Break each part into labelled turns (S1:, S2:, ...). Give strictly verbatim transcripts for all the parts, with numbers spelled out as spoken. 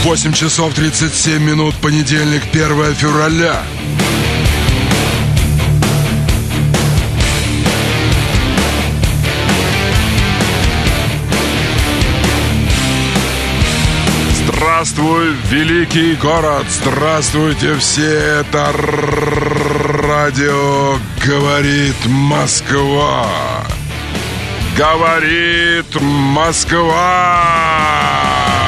S1: восемь часов тридцать семь минут, понедельник, первое февраля. Здравствуй, великий город! Здравствуйте все! Это радио «Говорит Москва». Говорит Москва!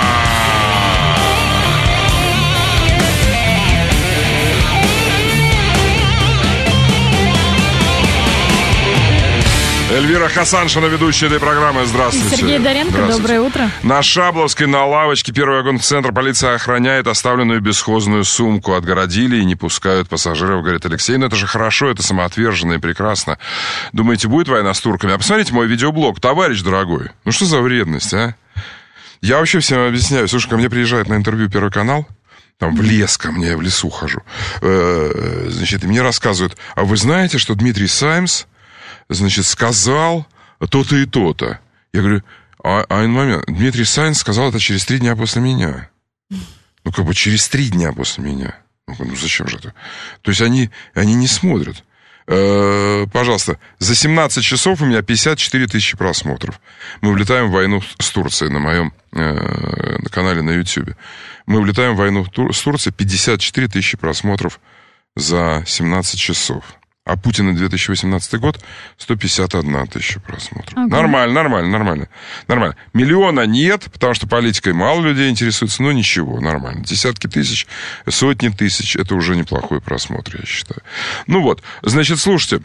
S1: Эльвира Хасаншина, ведущая этой программы. Здравствуйте.
S2: Сергей Доренко, доброе утро.
S1: На Шабловской, на лавочке, первый вагон в центр. Полиция охраняет оставленную бесхозную сумку. Отгородили и не пускают пассажиров, говорит Алексей. Ну, это же хорошо, это самоотверженно и прекрасно. Думаете, будет война с турками? А посмотрите мой видеоблог, товарищ дорогой. Ну, что за вредность, а? Я вообще всем объясняю. Слушай, ко мне приезжает на интервью Первый канал. Там в лес ко мне, я в лесу хожу. Значит, и мне рассказывают, а вы знаете, что Дмитрий Саймс, значит, сказал то-то и то-то. Я говорю, а, а момент, Дмитрий Сайнс сказал это через три дня после меня. Ну, как бы через три дня после меня. Ну, ну зачем же это? То есть они, они не смотрят. Э, пожалуйста, за семнадцать часов у меня пятьдесят четыре тысячи просмотров. Мы влетаем в войну с Турцией на моем э, на канале на Ютьюбе. Мы влетаем в войну с Турцией, пятьдесят четыре тысячи просмотров за семнадцать часов. А Путина две тысячи восемнадцатый год сто пятьдесят одна тысяча просмотров. Ага. Нормально, нормально, нормально. Нормально. Миллиона нет, потому что политикой мало людей интересуется, но ничего, нормально. Десятки тысяч, сотни тысяч, это уже неплохой просмотр, я считаю. Ну вот, значит, слушайте,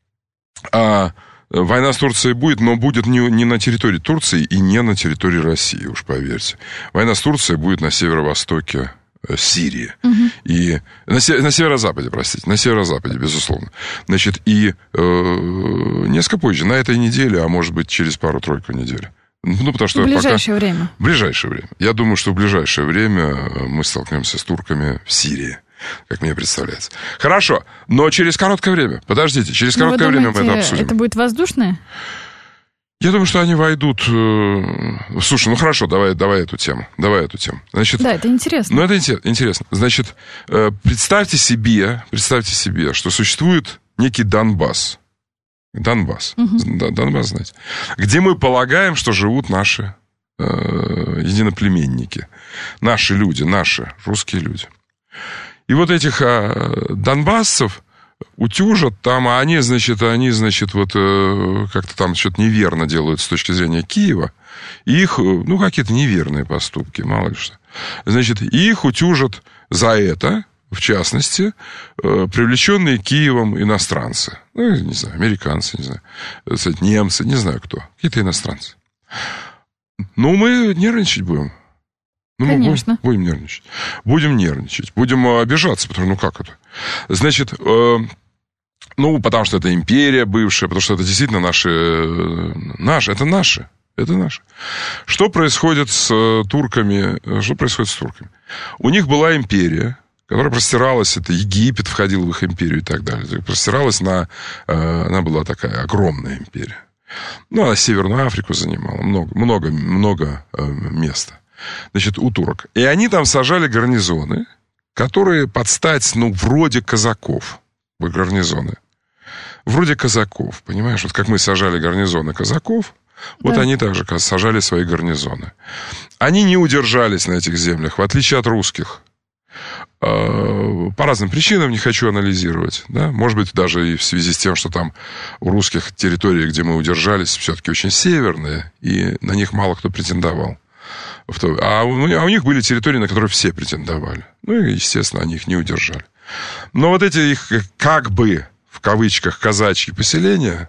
S1: а, война с Турцией будет, но будет не, не на территории Турции и не на территории России, уж поверьте. Война с Турцией будет на северо-востоке Сирии. Угу. И на, се- на северо-западе, простите, на северо-западе, безусловно. Значит, и э, несколько позже, на этой неделе, а может быть, через пару-тройку недель. Ну, потому что
S2: в ближайшее
S1: пока...
S2: время.
S1: В ближайшее время. Я думаю, что в ближайшее время мы столкнемся с турками в Сирии, как мне представляется. Хорошо, но через короткое время. Подождите, через короткое
S2: Вы
S1: время
S2: думаете,
S1: мы это обсудим.
S2: Это будет воздушное?
S1: Я думаю, что они войдут... Слушай, ну хорошо, давай, давай эту тему. Давай эту тему. Значит,
S2: да, это интересно.
S1: Ну, это интересно. Значит, представьте себе, представьте себе, что существует некий Донбасс. Донбасс. Угу. Донбасс, знаете. Где мы полагаем, что живут наши э, единоплеменники. Наши люди, наши русские люди. И вот этих э, донбассцев утюжат там, а они, значит, они, значит, вот э, как-то там что-то неверно делают с точки зрения Киева. И их, ну, какие-то неверные поступки, мало ли что. Значит, их утюжат за это, в частности, э, привлеченные Киевом иностранцы. Ну, не знаю, американцы, не знаю, кстати, немцы, не знаю кто. Какие-то иностранцы. Ну, мы нервничать будем. Ну,
S2: конечно.
S1: Мы будем, будем нервничать. Будем нервничать. Будем обижаться, потому что, ну, как это? Значит, э, ну, потому что это империя бывшая, потому что это действительно наши... Э, наши, это наши. Это наши. Что происходит с э, турками? Что происходит с турками? У них была империя, которая простиралась, это Египет входил в их империю и так далее. Простиралась на... Э, она была такая огромная империя. Ну, она Северную Африку занимала. Много, много, много э, места. Значит, у турок. И они там сажали гарнизоны, которые под стать, ну, вроде казаков. Гарнизоны. Вроде казаков, понимаешь? Вот как мы сажали гарнизоны казаков, вот да. Они также сажали свои гарнизоны. Они не удержались на этих землях, в отличие от русских. По разным причинам, не хочу анализировать. Да? Может быть, даже и в связи с тем, что там у русских территории, где мы удержались, все-таки очень северные, и на них мало кто претендовал. А у, а у них были территории, на которые все претендовали. Ну, и, естественно, они их не удержали. Но вот эти их, как бы, в кавычках, казачьи поселения,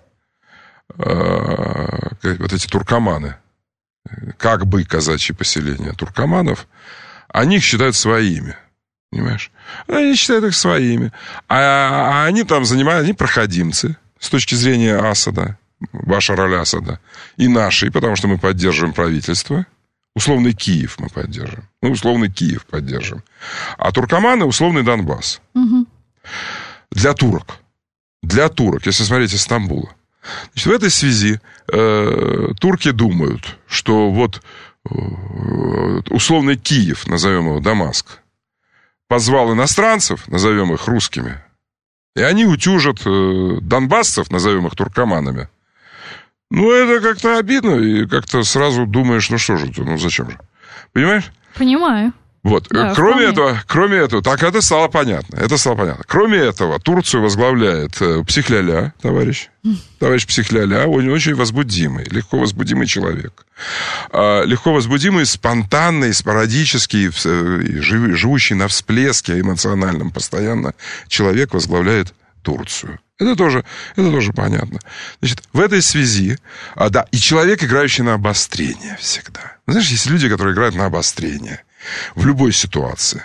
S1: э, вот эти туркоманы, как бы казачьи поселения туркоманов, они их считают своими. Понимаешь? Они считают их своими. А, а они там занимают, они проходимцы с точки зрения Асада, Башар аль-Асада, и наши, потому что мы поддерживаем правительство. Условный Киев мы поддерживаем. Мы условный Киев поддерживаем. А туркоманы — условный Донбасс. Угу. Для турок. Для турок, если смотреть из Стамбула. Значит, в этой связи э, турки думают, что вот э, вот условный Киев, назовем его Дамаск, позвал иностранцев, назовем их русскими, и они утюжат э, донбассцев, назовем их туркоманами. Ну, это как-то обидно, и как-то сразу думаешь, ну что же, ну зачем же? Понимаешь?
S2: Понимаю.
S1: Вот.
S2: Да,
S1: кроме
S2: вполне.
S1: этого, кроме этого, так это стало понятно. Это стало понятно. Кроме этого, Турцию возглавляет э, Психляля, товарищ. Товарищ Психляля, он очень возбудимый, легко возбудимый человек. Э, легко возбудимый, спонтанный, спорадический, э, жив, живущий на всплеске эмоциональном постоянно человек возглавляет Турцию. Это тоже, это тоже понятно. Значит, в этой связи, а, да, и человек, играющий на обострение всегда. Знаешь, есть люди, которые играют на обострение в любой ситуации.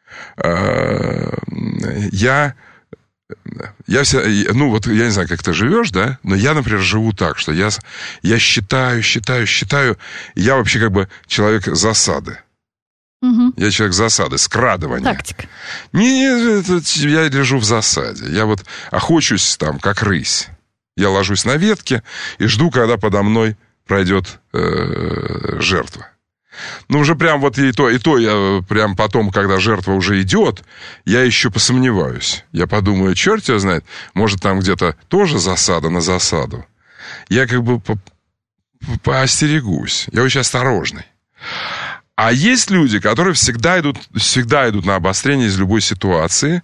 S1: Я, я вся, ну вот я не знаю, как ты живешь, да, но я, например, живу так, что я, я считаю, считаю, считаю, я вообще как бы человек засады.
S2: Угу.
S1: Я человек засады, скрадывания.
S2: Тактика.
S1: Не, это, я лежу в засаде. Я вот охочусь там, как рысь. Я ложусь на ветке и жду, когда подо мной пройдет э, жертва. Ну, уже прям вот и то, и то я прям потом, когда жертва уже идет, я еще посомневаюсь. Я подумаю, черт его знает, может, там где-то тоже засада на засаду. Я как бы по- поостерегусь. Я очень осторожный. А есть люди, которые всегда идут, всегда идут на обострение из любой ситуации,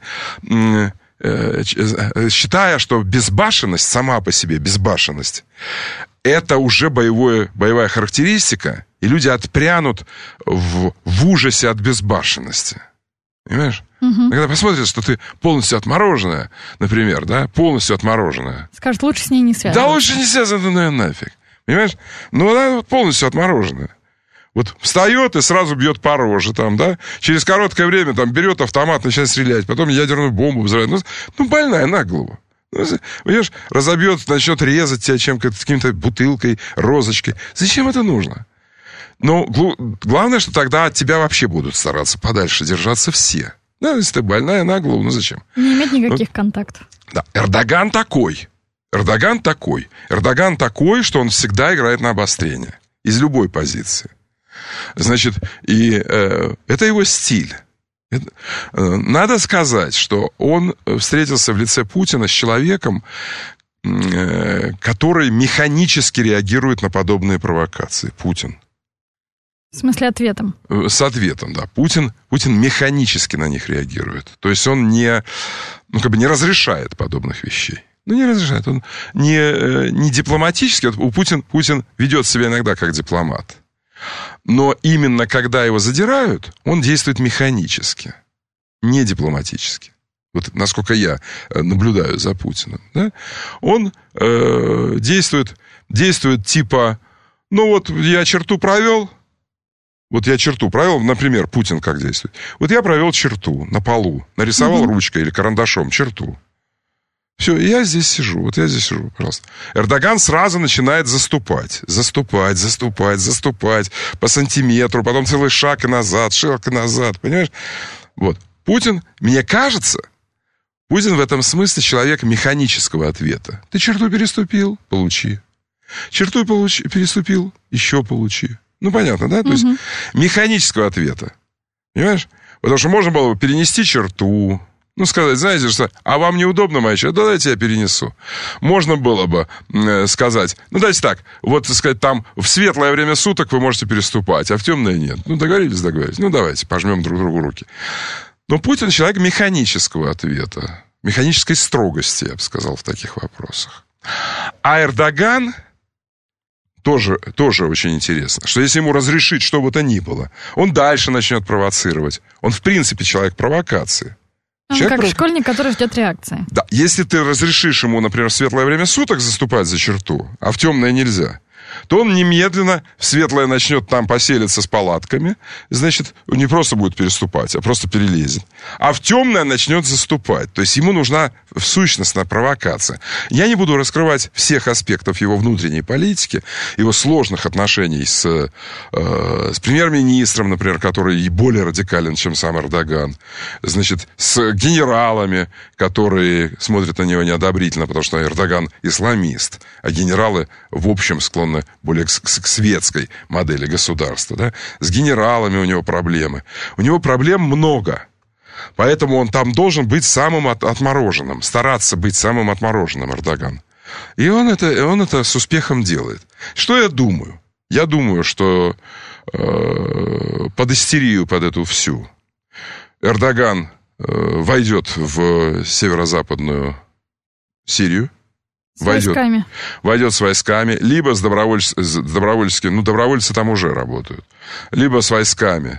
S1: считая, что безбашенность, сама по себе безбашенность, это уже боевое, боевая характеристика, и люди отпрянут в, в ужасе от безбашенности. Понимаешь?
S2: Угу.
S1: Когда посмотрят, что ты полностью отмороженная, например, да, полностью отмороженная.
S2: Скажут, лучше с ней не связываться.
S1: Да лучше не связываться, ну нафиг. Понимаешь? Ну, она полностью отмороженная. Вот встает и сразу бьет по роже там, да? Через короткое время там берет автомат, начинает стрелять, потом ядерную бомбу взрывает. Ну, ну больная на голову. Ну, понимаешь, разобьет, начнет резать тебя чем-то, каким-то бутылкой, розочкой. Зачем это нужно? Но главное, что тогда от тебя вообще будут стараться подальше держаться все. Да, если ты больная на голову, ну зачем?
S2: Не иметь никаких
S1: вот,
S2: контактов.
S1: Да, Эрдоган такой. Эрдоган такой. Эрдоган такой, что он всегда играет на обострение. Из любой позиции. Значит, и э, это его стиль. Это, э, надо сказать, что он встретился в лице Путина с человеком, э, который механически реагирует на подобные провокации. Путин.
S2: В смысле, ответом?
S1: С ответом, да. Путин, Путин механически на них реагирует. То есть он не, ну, как бы не разрешает подобных вещей. Ну, не разрешает. Он не, не дипломатически. У Путин, Путин ведет себя иногда как дипломат. Но именно когда его задирают, он действует механически, не дипломатически. Вот насколько я наблюдаю за Путиным. Да? Он э, действует, действует типа, ну вот я черту провел, вот я черту провел, например, Путин как действует. Вот я провел черту на полу, нарисовал mm-hmm. ручкой или карандашом черту. Все, я здесь сижу, вот я здесь сижу, пожалуйста. Эрдоган сразу начинает заступать, заступать, заступать, заступать по сантиметру, потом целый шаг и назад, шаг и назад, понимаешь? Вот. Путин, мне кажется, Путин в этом смысле человек механического ответа. Ты черту переступил? Получи. Черту получи, переступил? Еще получи. Ну, понятно, да? То угу. есть механического ответа. Понимаешь? Потому что можно было бы перенести черту, ну, сказать, знаете что, а вам неудобно моя черта? Да, давайте я перенесу. Можно было бы э, сказать, ну, давайте так, вот, так сказать, там в светлое время суток вы можете переступать, а в темное нет. Ну, договорились, договорились. Ну, давайте, пожмем друг другу руки. Но Путин человек механического ответа, механической строгости, я бы сказал, в таких вопросах. А Эрдоган тоже, тоже очень интересно, что если ему разрешить что бы то ни было, он дальше начнет провоцировать. Он, в принципе, человек провокации.
S2: Он
S1: Человек
S2: как
S1: пров...
S2: школьник, который ждет реакции.
S1: Да, если ты разрешишь ему, например, в светлое время суток заступать за черту, а в темное нельзя, то он немедленно в светлое начнет там поселиться с палатками, значит, не просто будет переступать, а просто перелезет. А в темное начнет заступать. То есть ему нужна сущностная провокация. Я не буду раскрывать всех аспектов его внутренней политики, его сложных отношений с, э, с премьер-министром, например, который более радикален, чем сам Эрдоган. Значит, с генералами, которые смотрят на него неодобрительно, потому что Эрдоган исламист, а генералы, в общем, склонны относится более к, к, к светской модели государства, да? С генералами у него проблемы. У него проблем много. Поэтому он там должен быть самым от, отмороженным, стараться быть самым отмороженным, Эрдоган. И он это, он это с успехом делает. Что я думаю? Я думаю, что э, под истерию, под эту всю, Эрдоган э, войдет в северо-западную Сирию.
S2: С
S1: войдет,
S2: войсками.
S1: Войдет с войсками, либо с, добровольц, с добровольческими, ну, добровольцы там уже работают, либо с войсками,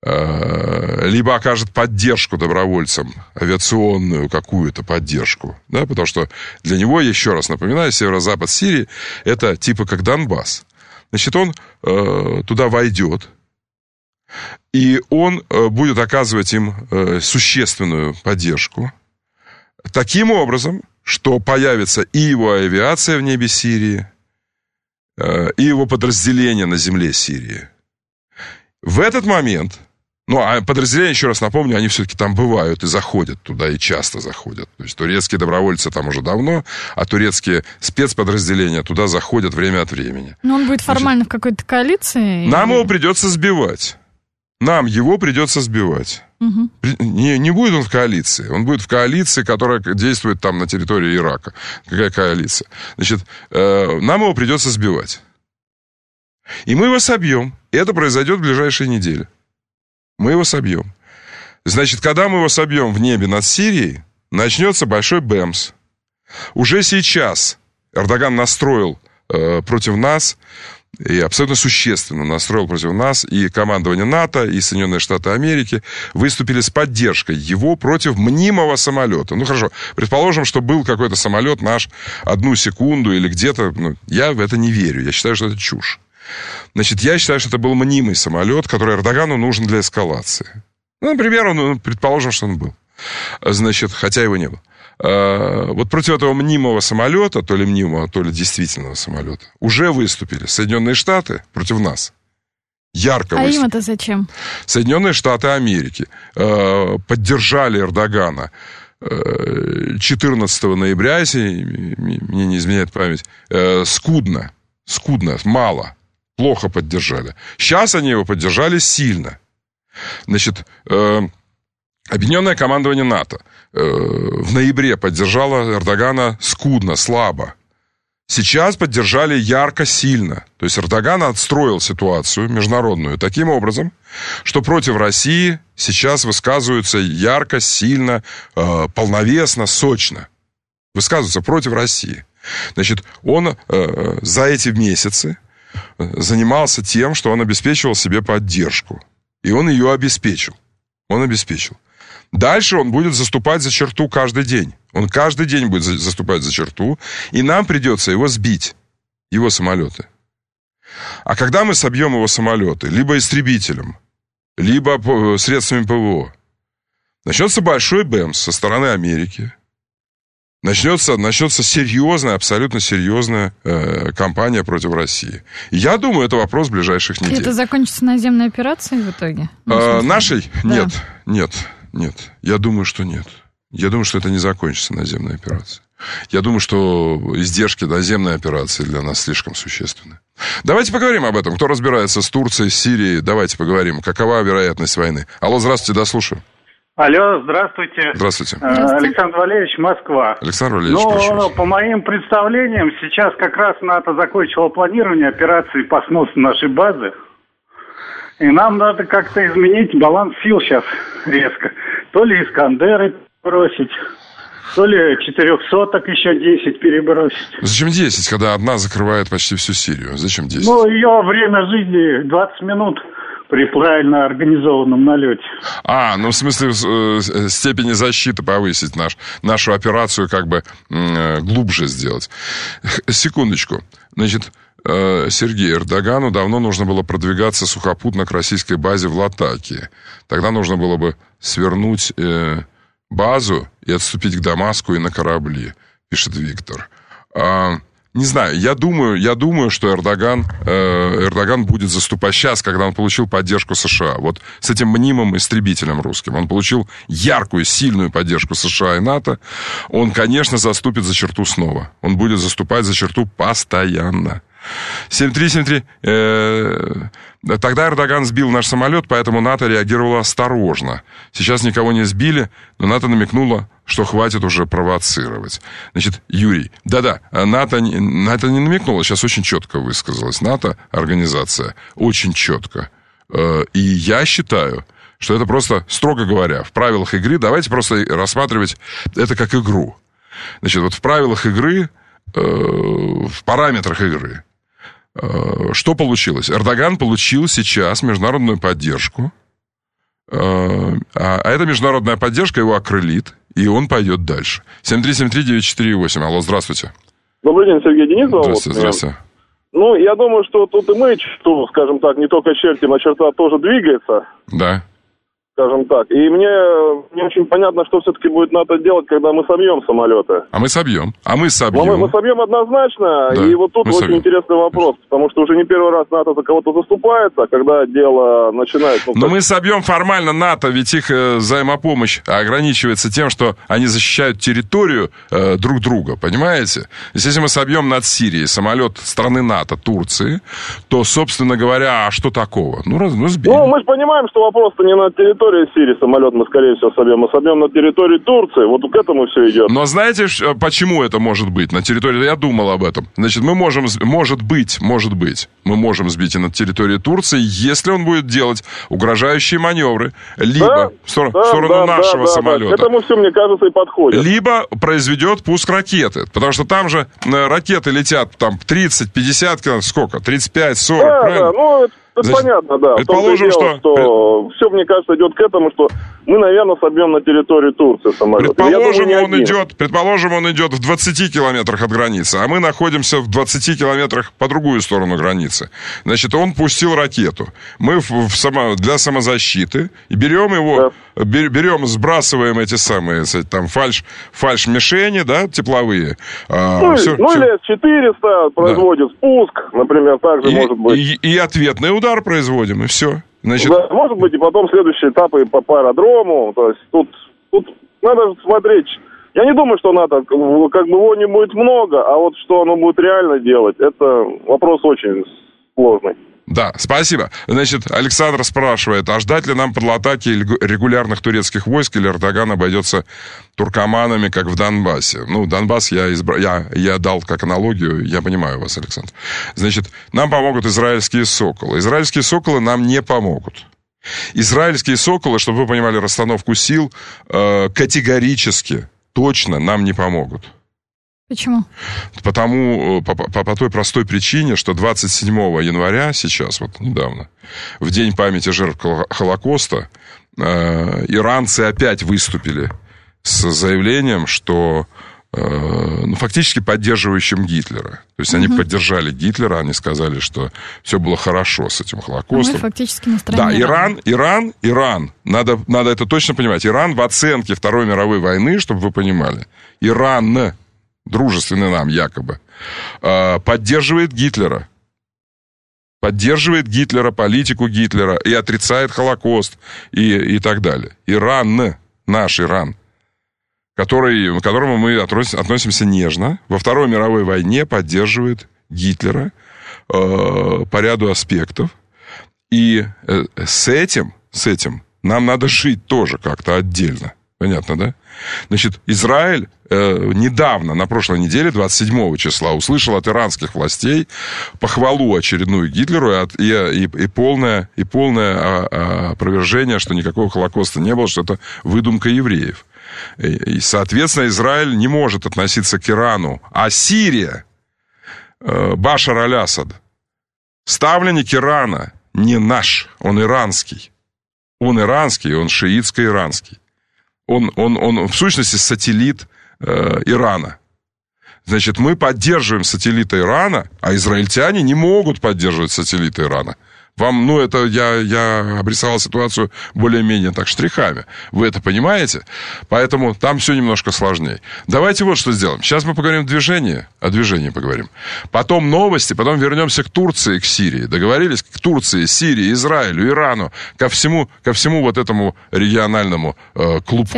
S1: э, либо окажет поддержку добровольцам, авиационную какую-то поддержку, да, потому что для него, еще раз напоминаю, северо-запад Сирии, это типа как Донбасс. Значит, он э, туда войдет, и он э, будет оказывать им э, существенную поддержку, таким образом, что появится и его авиация в небе Сирии, э, и его подразделения на земле Сирии. В этот момент, ну, а подразделения, еще раз напомню, они все-таки там бывают и заходят туда, и часто заходят. То есть турецкие добровольцы там уже давно, а турецкие спецподразделения туда заходят время от времени.
S2: Но он будет формально Значит, в какой-то коалиции?
S1: Нам
S2: или...
S1: его придется сбивать. Нам его придется сбивать.
S2: Угу.
S1: Не, не будет он в коалиции. Он будет в коалиции, которая действует там на территории Ирака. Какая коалиция? Значит, э, нам его придется сбивать. И мы его собьем. И это произойдет в ближайшие недели. Мы его собьем. Значит, когда мы его собьем в небе над Сирией, начнется большой бэмс. Уже сейчас Эрдоган настроил э, против нас, и абсолютно существенно настроил против нас, и командование НАТО, и Соединенные Штаты Америки выступили с поддержкой его против мнимого самолета. Ну, хорошо, предположим, что был какой-то самолет наш одну секунду или где-то. Ну, я в это не верю, я считаю, что это чушь. Значит, я считаю, что это был мнимый самолет, который Эрдогану нужен для эскалации. Ну, например, он, предположим, что он был. Значит, хотя его не было. Вот против этого мнимого самолета, то ли мнимого, то ли действительного самолета, уже выступили Соединенные Штаты против нас. Ярко
S2: а
S1: выступили.
S2: им это зачем?
S1: Соединенные Штаты Америки поддержали Эрдогана четырнадцатого ноября, если мне не изменяет память, скудно, скудно, мало, плохо поддержали. Сейчас они его поддержали сильно. Значит, Объединенное командование НАТО в ноябре поддержало Эрдогана скудно, слабо. Сейчас поддержали ярко, сильно. То есть Эрдоган отстроил ситуацию международную таким образом, что против России сейчас высказываются ярко, сильно, полновесно, сочно. Высказываются против России. Значит, он за эти месяцы занимался тем, что он обеспечивал себе поддержку. И он ее обеспечил. Он обеспечил. Дальше он будет заступать за черту каждый день. Он каждый день будет заступать за черту, и нам придется его сбить, его самолеты. А когда мы собьем его самолеты, либо истребителем, либо средствами ПВО, начнется большой бэмс со стороны Америки. Начнется, начнется серьезная, абсолютно серьезная э, кампания против России. И я думаю, это вопрос ближайших недель.
S2: Это закончится наземной операцией в итоге?
S1: Ну, э, нашей?
S2: Да.
S1: Нет, нет. Нет, я думаю, что нет. Я думаю, что это не закончится наземной операцией. Я думаю, что издержки наземной операции для нас слишком существенны. Давайте поговорим об этом. Кто разбирается с Турцией, с Сирией, давайте поговорим. Какова вероятность войны? Алло, здравствуйте, да, слушаю.
S3: Алло, здравствуйте.
S1: Здравствуйте.
S3: здравствуйте. Александр Валерьевич, Москва.
S1: Александр Валерьевич,
S3: ну,
S1: прошу вас.
S3: По моим представлениям, сейчас как раз НАТО закончило планирование операции по сносу нашей базы. И нам надо как-то изменить баланс сил сейчас резко. То ли Искандеры бросить, то ли четырехсоток еще десять перебросить.
S1: Зачем десять, когда одна закрывает почти всю Сирию? Зачем десять?
S3: Ну, ее время жизни двадцать минут при правильно организованном налете.
S1: А, ну в смысле э, степени защиты повысить, наш, нашу операцию как бы э, глубже сделать. Секундочку. Значит, э, Сергей, Эрдогану давно нужно было продвигаться сухопутно к российской базе в Латакии. Тогда нужно было бы свернуть э, базу и отступить к Дамаску и на корабли, пишет Виктор. А, не знаю, я думаю, я думаю, что Эрдоган, э, Эрдоган будет заступать сейчас, когда он получил поддержку США. Вот с этим мнимым истребителем русским. Он получил яркую, сильную поддержку США и НАТО. Он, конечно, заступит за черту снова. Он будет заступать за черту постоянно. семь три семь три. Тогда Эрдоган сбил наш самолет, поэтому НАТО реагировало осторожно. Сейчас никого не сбили, но НАТО намекнуло, что хватит уже провоцировать. Значит, Юрий, да-да, НАТО, НАТО не намекнуло, сейчас очень четко высказалась. НАТО, организация, очень четко. И я считаю, что это просто, строго говоря, в правилах игры, давайте просто рассматривать это как игру. Значит, вот в правилах игры, в параметрах игры, что получилось? Эрдоган получил сейчас международную поддержку, а эта международная поддержка его окрылит, и он пойдет дальше. семь три семь три девять четыре восемь. Алло, здравствуйте.
S4: Добрый день, Сергей Денисов.
S1: Здравствуйте, здравствуйте.
S4: Ну, я думаю, что тут и мы, что, скажем так, не только чертим, а черта тоже двигается.
S1: Да.
S4: Скажем так. И мне не очень понятно, что все-таки будет НАТО делать, когда мы собьем самолеты.
S1: А мы собьем. А мы собьем.
S4: Мы, мы собьем однозначно.
S1: Да,
S4: и вот тут очень
S1: собьем.
S4: Интересный вопрос. Потому что уже не первый раз НАТО за кого-то заступается, а когда дело начинает... Ну,
S1: Но
S4: так...
S1: мы собьем формально НАТО, ведь их э, взаимопомощь ограничивается тем, что они защищают территорию э, друг друга, понимаете? Если мы собьем над Сирией самолет страны НАТО, Турции, то, собственно говоря, а что такого? Ну, раз, ну сбили.
S4: Ну, мы же понимаем, что вопрос-то не на территории Сирии самолет мы, скорее всего, собьем. Мы собьем на территории Турции. Вот к этому все идет.
S1: Но знаете, почему это может быть на территории? Я думал об этом. Значит, мы можем, может быть, может быть, мы можем сбить и на территории Турции, если он будет делать угрожающие маневры, либо
S4: да,
S1: в сторону,
S4: да,
S1: в сторону
S4: да,
S1: нашего
S4: да,
S1: самолета.
S4: Да. К этому все, мне кажется, и подходит.
S1: Либо произведет пуск ракеты. Потому что там же ракеты летят там тридцать-пятьдесят километров, сколько? тридцать пять сорок,
S4: да,
S1: правильно?
S4: Да, ну, это, это
S1: Значит,
S4: понятно, да.
S1: Предположим,
S4: дело,
S1: что...
S4: что... Все, мне кажется, идет к этому, что мы, наверное, собьем на территории Турции самолет.
S1: Предположим,
S4: думаю,
S1: он идет, предположим, он идет в двадцати километрах от границы, а мы находимся в двадцати километрах по другую сторону границы. Значит, он пустил ракету. Мы в, в само, для самозащиты берем его, да. бер, берем, сбрасываем эти самые, там, фальш, фальш-мишени, да, тепловые.
S4: Ну,
S1: а, все,
S4: ну
S1: все.
S4: или эс четыреста производит да. спуск, например, также
S1: и,
S4: может быть.
S1: И, и ответный удар производим, и все. Значит...
S4: Да, может быть, и потом следующие этапы по, по аэродрому. То есть тут, тут надо смотреть. Я не думаю, что НАТО, как бы его не будет много, а вот что оно будет реально делать, это вопрос очень сложный.
S1: Да, спасибо. Значит, Александр спрашивает, а ждать ли нам подлатаки регулярных турецких войск, или Эрдоган обойдется туркоманами, как в Донбассе? Ну, Донбасс я, избра... я, я дал как аналогию, я понимаю вас, Александр. Значит, нам помогут израильские «Соколы». Израильские «Соколы» нам не помогут. Израильские «Соколы», чтобы вы понимали расстановку сил, категорически, точно нам не помогут.
S2: Почему?
S1: Потому, по, по, по той простой причине, что двадцать седьмого января, сейчас, вот недавно, в день памяти жертв Холокоста, э, иранцы опять выступили с заявлением, что, э, ну, фактически поддерживающим Гитлера. То есть, mm-hmm. они поддержали Гитлера, они сказали, что все было хорошо с этим Холокостом.
S2: Мы фактически на стороне
S1: Да, Иран, Иран, Иран, надо, надо это точно понимать, Иран в оценке Второй мировой войны, чтобы вы понимали, Иран... дружественный нам якобы, поддерживает Гитлера. Поддерживает Гитлера, политику Гитлера, и отрицает Холокост, и, и так далее. Иран, наш Иран, который, к которому мы относимся нежно, во Второй мировой войне поддерживает Гитлера э, по ряду аспектов. И э, с этим, с этим нам надо жить тоже как-то отдельно. Понятно, да? Значит, Израиль э, недавно, на прошлой неделе, двадцать седьмого числа, услышал от иранских властей похвалу очередную Гитлеру и, от, и, и, и полное, и полное а, а, опровержение, что никакого Холокоста не было, что это выдумка евреев. И, и, соответственно, Израиль не может относиться к Ирану. А Сирия, э, Башар аль-Асад, ставленник Ирана, не наш, он иранский. Он иранский, он шиитско-иранский. Он, он, он в сущности сателлит э, Ирана. Значит, мы поддерживаем сателлита Ирана, а израильтяне не могут поддерживать сателлита Ирана. Вам, ну, это я, я обрисовал ситуацию более-менее так штрихами. Вы это понимаете? Поэтому там все немножко сложнее. Давайте вот что сделаем. Сейчас мы поговорим о движении. О движении поговорим. Потом новости, потом вернемся к Турции, к Сирии. Договорились? К Турции, Сирии, Израилю, Ирану. Ко всему, ко всему вот этому региональному э, клубку.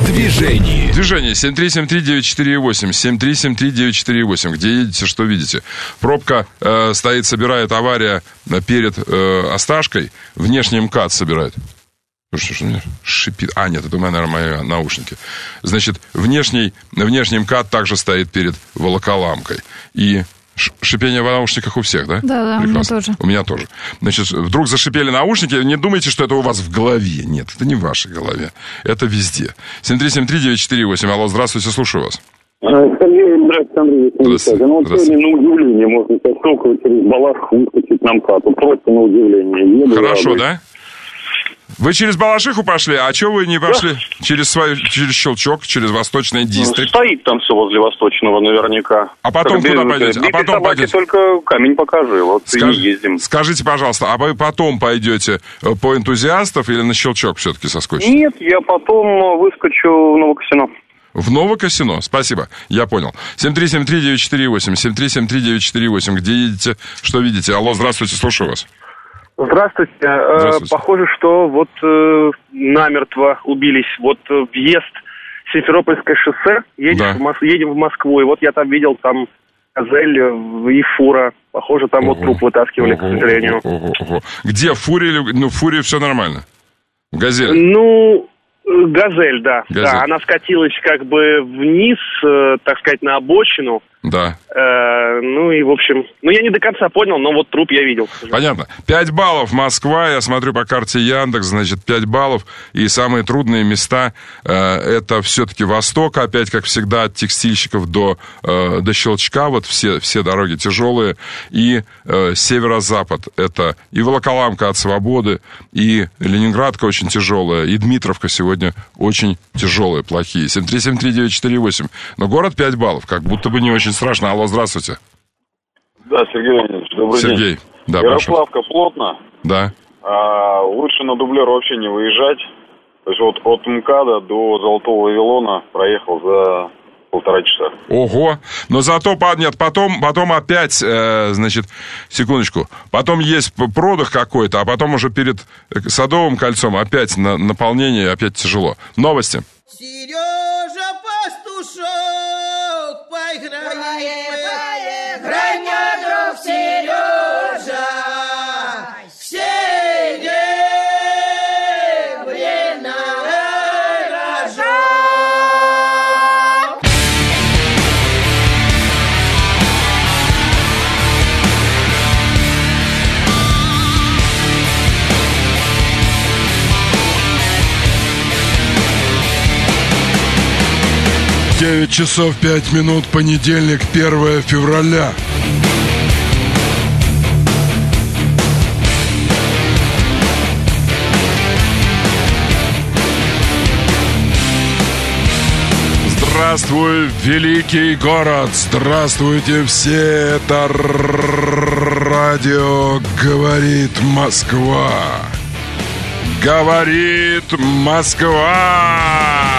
S5: движении.
S1: Движение семь три семь три девять четыре восемь, семь три семь три девять четыре восемь. Где едете, что видите? Пробка э, стоит, собирает авария перед э, Осташкой. Внешний МКАД собирает. Слушай, что у меня шипит? А, нет, это у меня, наверное, мои наушники. Значит, внешний, внешний МКАД также стоит перед Волоколамкой. И шипение в наушниках у всех, да?
S2: Да, да, у меня тоже.
S1: У меня тоже. Значит, вдруг зашипели наушники, не думайте, что это у вас в голове. Нет, это не в вашей голове. Это везде. семь три семь три девять четыре восемь. Алло, здравствуйте, слушаю вас.
S6: Сергей, здравствуйте, Андрей. Здравствуйте. Ну, вот сегодня на удивление можно сказать, только через Балашиху выскочить на МКАД. Вот просто на удивление. Еду
S1: Хорошо,
S6: радуюсь.
S1: да? Вы через Балашиху пошли, а чего вы не пошли да. через свой, через Щелчок, через Восточный дистрикт?
S6: Стоит там все возле Восточного наверняка.
S1: А потом
S6: как
S1: куда
S6: без,
S1: пойдете?
S6: Без
S1: а потом
S6: собаки
S1: пойдете?
S6: Только камень покажи, вот
S1: Скаж...
S6: и ездим.
S1: Скажите, пожалуйста, а вы потом пойдете по энтузиастов или на Щелчок все-таки соскочите?
S6: Нет, я потом выскочу в Новокосино.
S1: В Новокосино? Спасибо, я понял. семь три семь три девять четыре восемь, семь три семь три девять четыре восемь. Где едете, что видите? Алло, здравствуйте, слушаю вас.
S7: Здравствуйте.
S1: Здравствуйте.
S7: Э, похоже, что вот э, намертво убились. Вот э, въезд Симферопольское шоссе, едешь
S1: да.
S7: в Мос... едем в Москву, и вот я там видел там «Газель» и «Фура». Похоже, там ого, вот труп вытаскивали, ого, к сожалению.
S1: Ого, ого, ого. Где? В «Фуре» или... Ну, в «Фуре» все нормально. В «Газели»?
S7: Ну, «Газель», да.
S1: «Газель».
S7: Да, она скатилась как бы вниз, э, так сказать, на обочину.
S1: Да.
S7: Э, ну и, в общем, ну я не до конца понял, но вот труп я видел.
S1: Понятно. пять баллов Москва, я смотрю по карте Яндекс, значит, пять баллов. И самые трудные места, э, это все-таки Восток, опять, как всегда, от текстильщиков до, э, до Щелчка, вот все, все дороги тяжелые. И э, северо-запад, это и Волоколамка от Свободы, и Ленинградка очень тяжелая, и Дмитровка сегодня очень тяжелые, плохие. семь три семь три девять четыре восемь. Но город пять баллов, как будто бы не очень страшно. Алло, здравствуйте.
S4: Да, Сергей Леонидович, добрый
S1: Сергей.
S4: день.
S1: Сергей, да,
S4: Ярославка плотно.
S1: Да.
S4: А, лучше на дублер вообще не выезжать. То есть вот от МКАДа до Золотого Вавилона проехал за полтора часа.
S1: Ого. Но зато, нет, потом, потом опять, э, значит, секундочку, потом есть продых какой-то, а потом уже перед Садовым кольцом опять на, наполнение, опять тяжело. Новости.
S8: Сережа пастушок, поиграй, поиграй, мой друг Сережа, серебряный рожок.
S1: девять часов пять минут, понедельник, первое февраля. Здравствуй, великий город! Здравствуйте все! Это радио «Говорит Москва». Говорит Москва!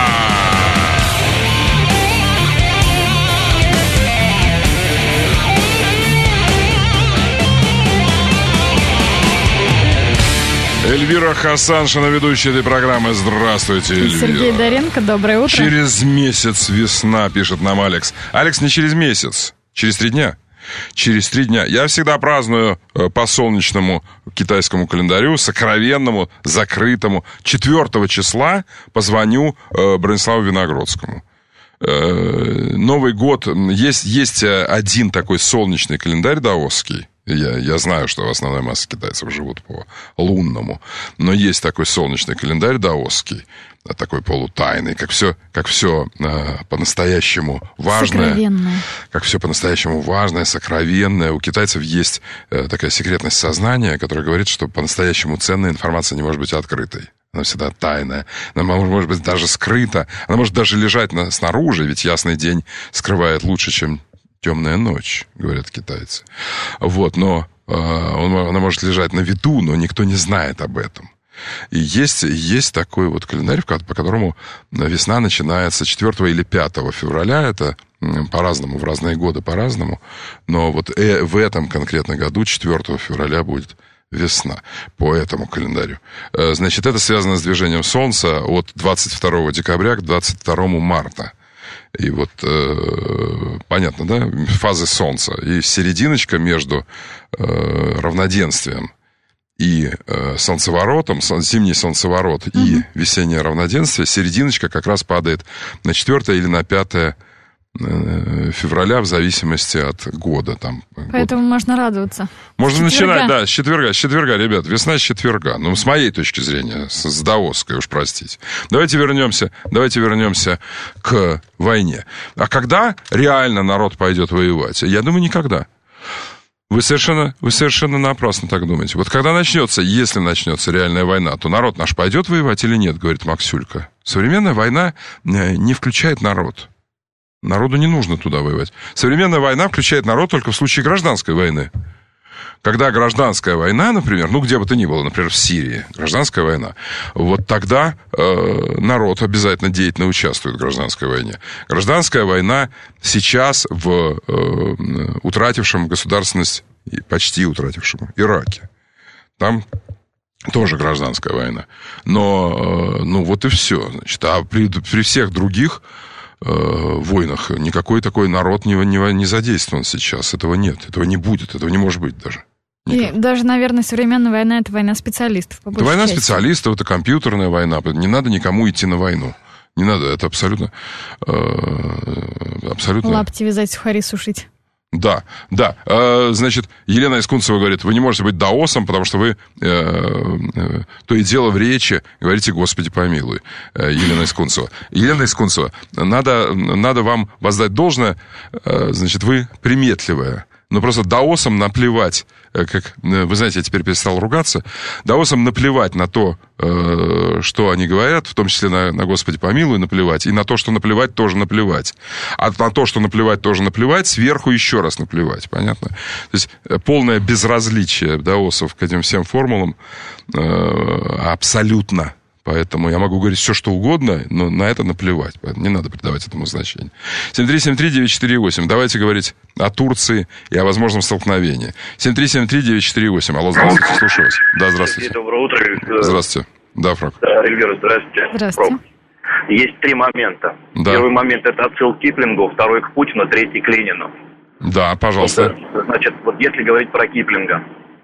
S1: Эльвира Хасаншина, ведущая этой программы. Здравствуйте, Эльвира.
S2: Сергей Доренко, доброе утро.
S1: Через месяц весна, пишет нам Алекс. Алекс, не через месяц, через три дня. Через три дня. Я всегда праздную по солнечному китайскому календарю, сокровенному, закрытому. четвёртого числа позвоню Брониславу Виногродскому. Новый год. Есть, есть один такой солнечный календарь даосский. Я, я знаю, что основная масса китайцев живут по лунному, но есть такой солнечный календарь даосский, такой полутайный, как все, как все э, по-настоящему важное,
S2: сокровенное.
S1: Как все по-настоящему важное, сокровенное. У китайцев есть э, такая секретность сознания, которая говорит, что по-настоящему ценная информация не может быть открытой. Она всегда тайная, она может быть даже скрыта, она может даже лежать на, снаружи, ведь ясный день скрывает лучше, чем темная ночь, говорят китайцы. Вот, но э, он, она может лежать на виду, но никто не знает об этом. И есть, есть такой вот календарь, по которому весна начинается четвёртого или пятого февраля. Это по-разному, в разные годы по-разному. Но вот э, в этом конкретном году четвёртого февраля будет весна по этому календарю. Значит, это связано с движением Солнца от двадцать второго декабря к двадцать второго марта. И вот, э, понятно, да, фазы Солнца. И серединочка между э, равноденствием и э, солнцеворотом, зимний солнцеворот mm-hmm. и весеннее равноденствие, серединочка как раз падает на четвёртое или на пятое февраля, в зависимости от года. Там,
S2: Поэтому год. Можно радоваться.
S1: Можно начинать, да, с четверга. С четверга, ребят, весна с четверга. Ну, с моей точки зрения, с, с даосской, уж простите. Давайте вернемся, давайте вернемся к войне. А когда реально народ пойдет воевать? Я думаю, никогда. Вы совершенно, вы совершенно напрасно так думаете. Вот когда начнется, если начнется реальная война, то народ наш пойдет воевать или нет, говорит Максюлька. Современная война не включает народ. Народу не нужно туда воевать. Современная война включает народ только в случае гражданской войны. Когда гражданская война, например, ну, где бы то ни было, например, в Сирии, гражданская война, вот тогда э, народ обязательно деятельно участвует в гражданской войне. Гражданская война сейчас в э, утратившем государственность, почти утратившем Ираке. Там тоже гражданская война. Но, э, ну, вот и все. Значит, а при, при всех других войнах никакой такой народ не, не, не задействован сейчас. Этого нет, этого не будет, этого не может быть даже.
S2: Никак. И даже, наверное, современная война — это война специалистов.
S1: Это война части. специалистов, это компьютерная война. Не надо никому идти на войну. Не надо, это абсолютно... Э, абсолютно...
S2: Лапти вязать, сухари сушить.
S1: Да, да. Значит, Елена Искунцева говорит, вы не можете быть даосом, потому что вы э, э, то и дело в речи говорите «Господи помилуй». Елена Искунцева. Елена Искунцева, надо, надо вам воздать должное, э, значит, вы приметливая. Но просто даосам наплевать, как, вы знаете, я теперь перестал ругаться, даосам наплевать на то, что они говорят, в том числе на, на «Господи помилуй» наплевать, и на то, что наплевать, тоже наплевать. А на то, что наплевать, тоже наплевать, сверху еще раз наплевать, понятно? То есть полное безразличие даосов к этим всем формулам абсолютно. Поэтому я могу говорить все, что угодно, но на это наплевать. Не надо придавать этому значения. семь три семь три девять четыре восемь. Давайте говорить о Турции и о возможном столкновении. семь три семь три девять четыре восемь. Алло, здравствуйте, слушаю вас. Да, здравствуйте.
S7: Доброе утро.
S1: Здравствуйте. Да, Фрак.
S7: Да, Эльвира, здравствуйте.
S2: Здравствуйте.
S7: Есть три момента.
S1: Да.
S7: Первый момент — это отсыл к Киплингу, второй к Путину, третий к Ленину.
S1: Да, пожалуйста.
S7: Вот, значит, вот если говорить про Киплинга,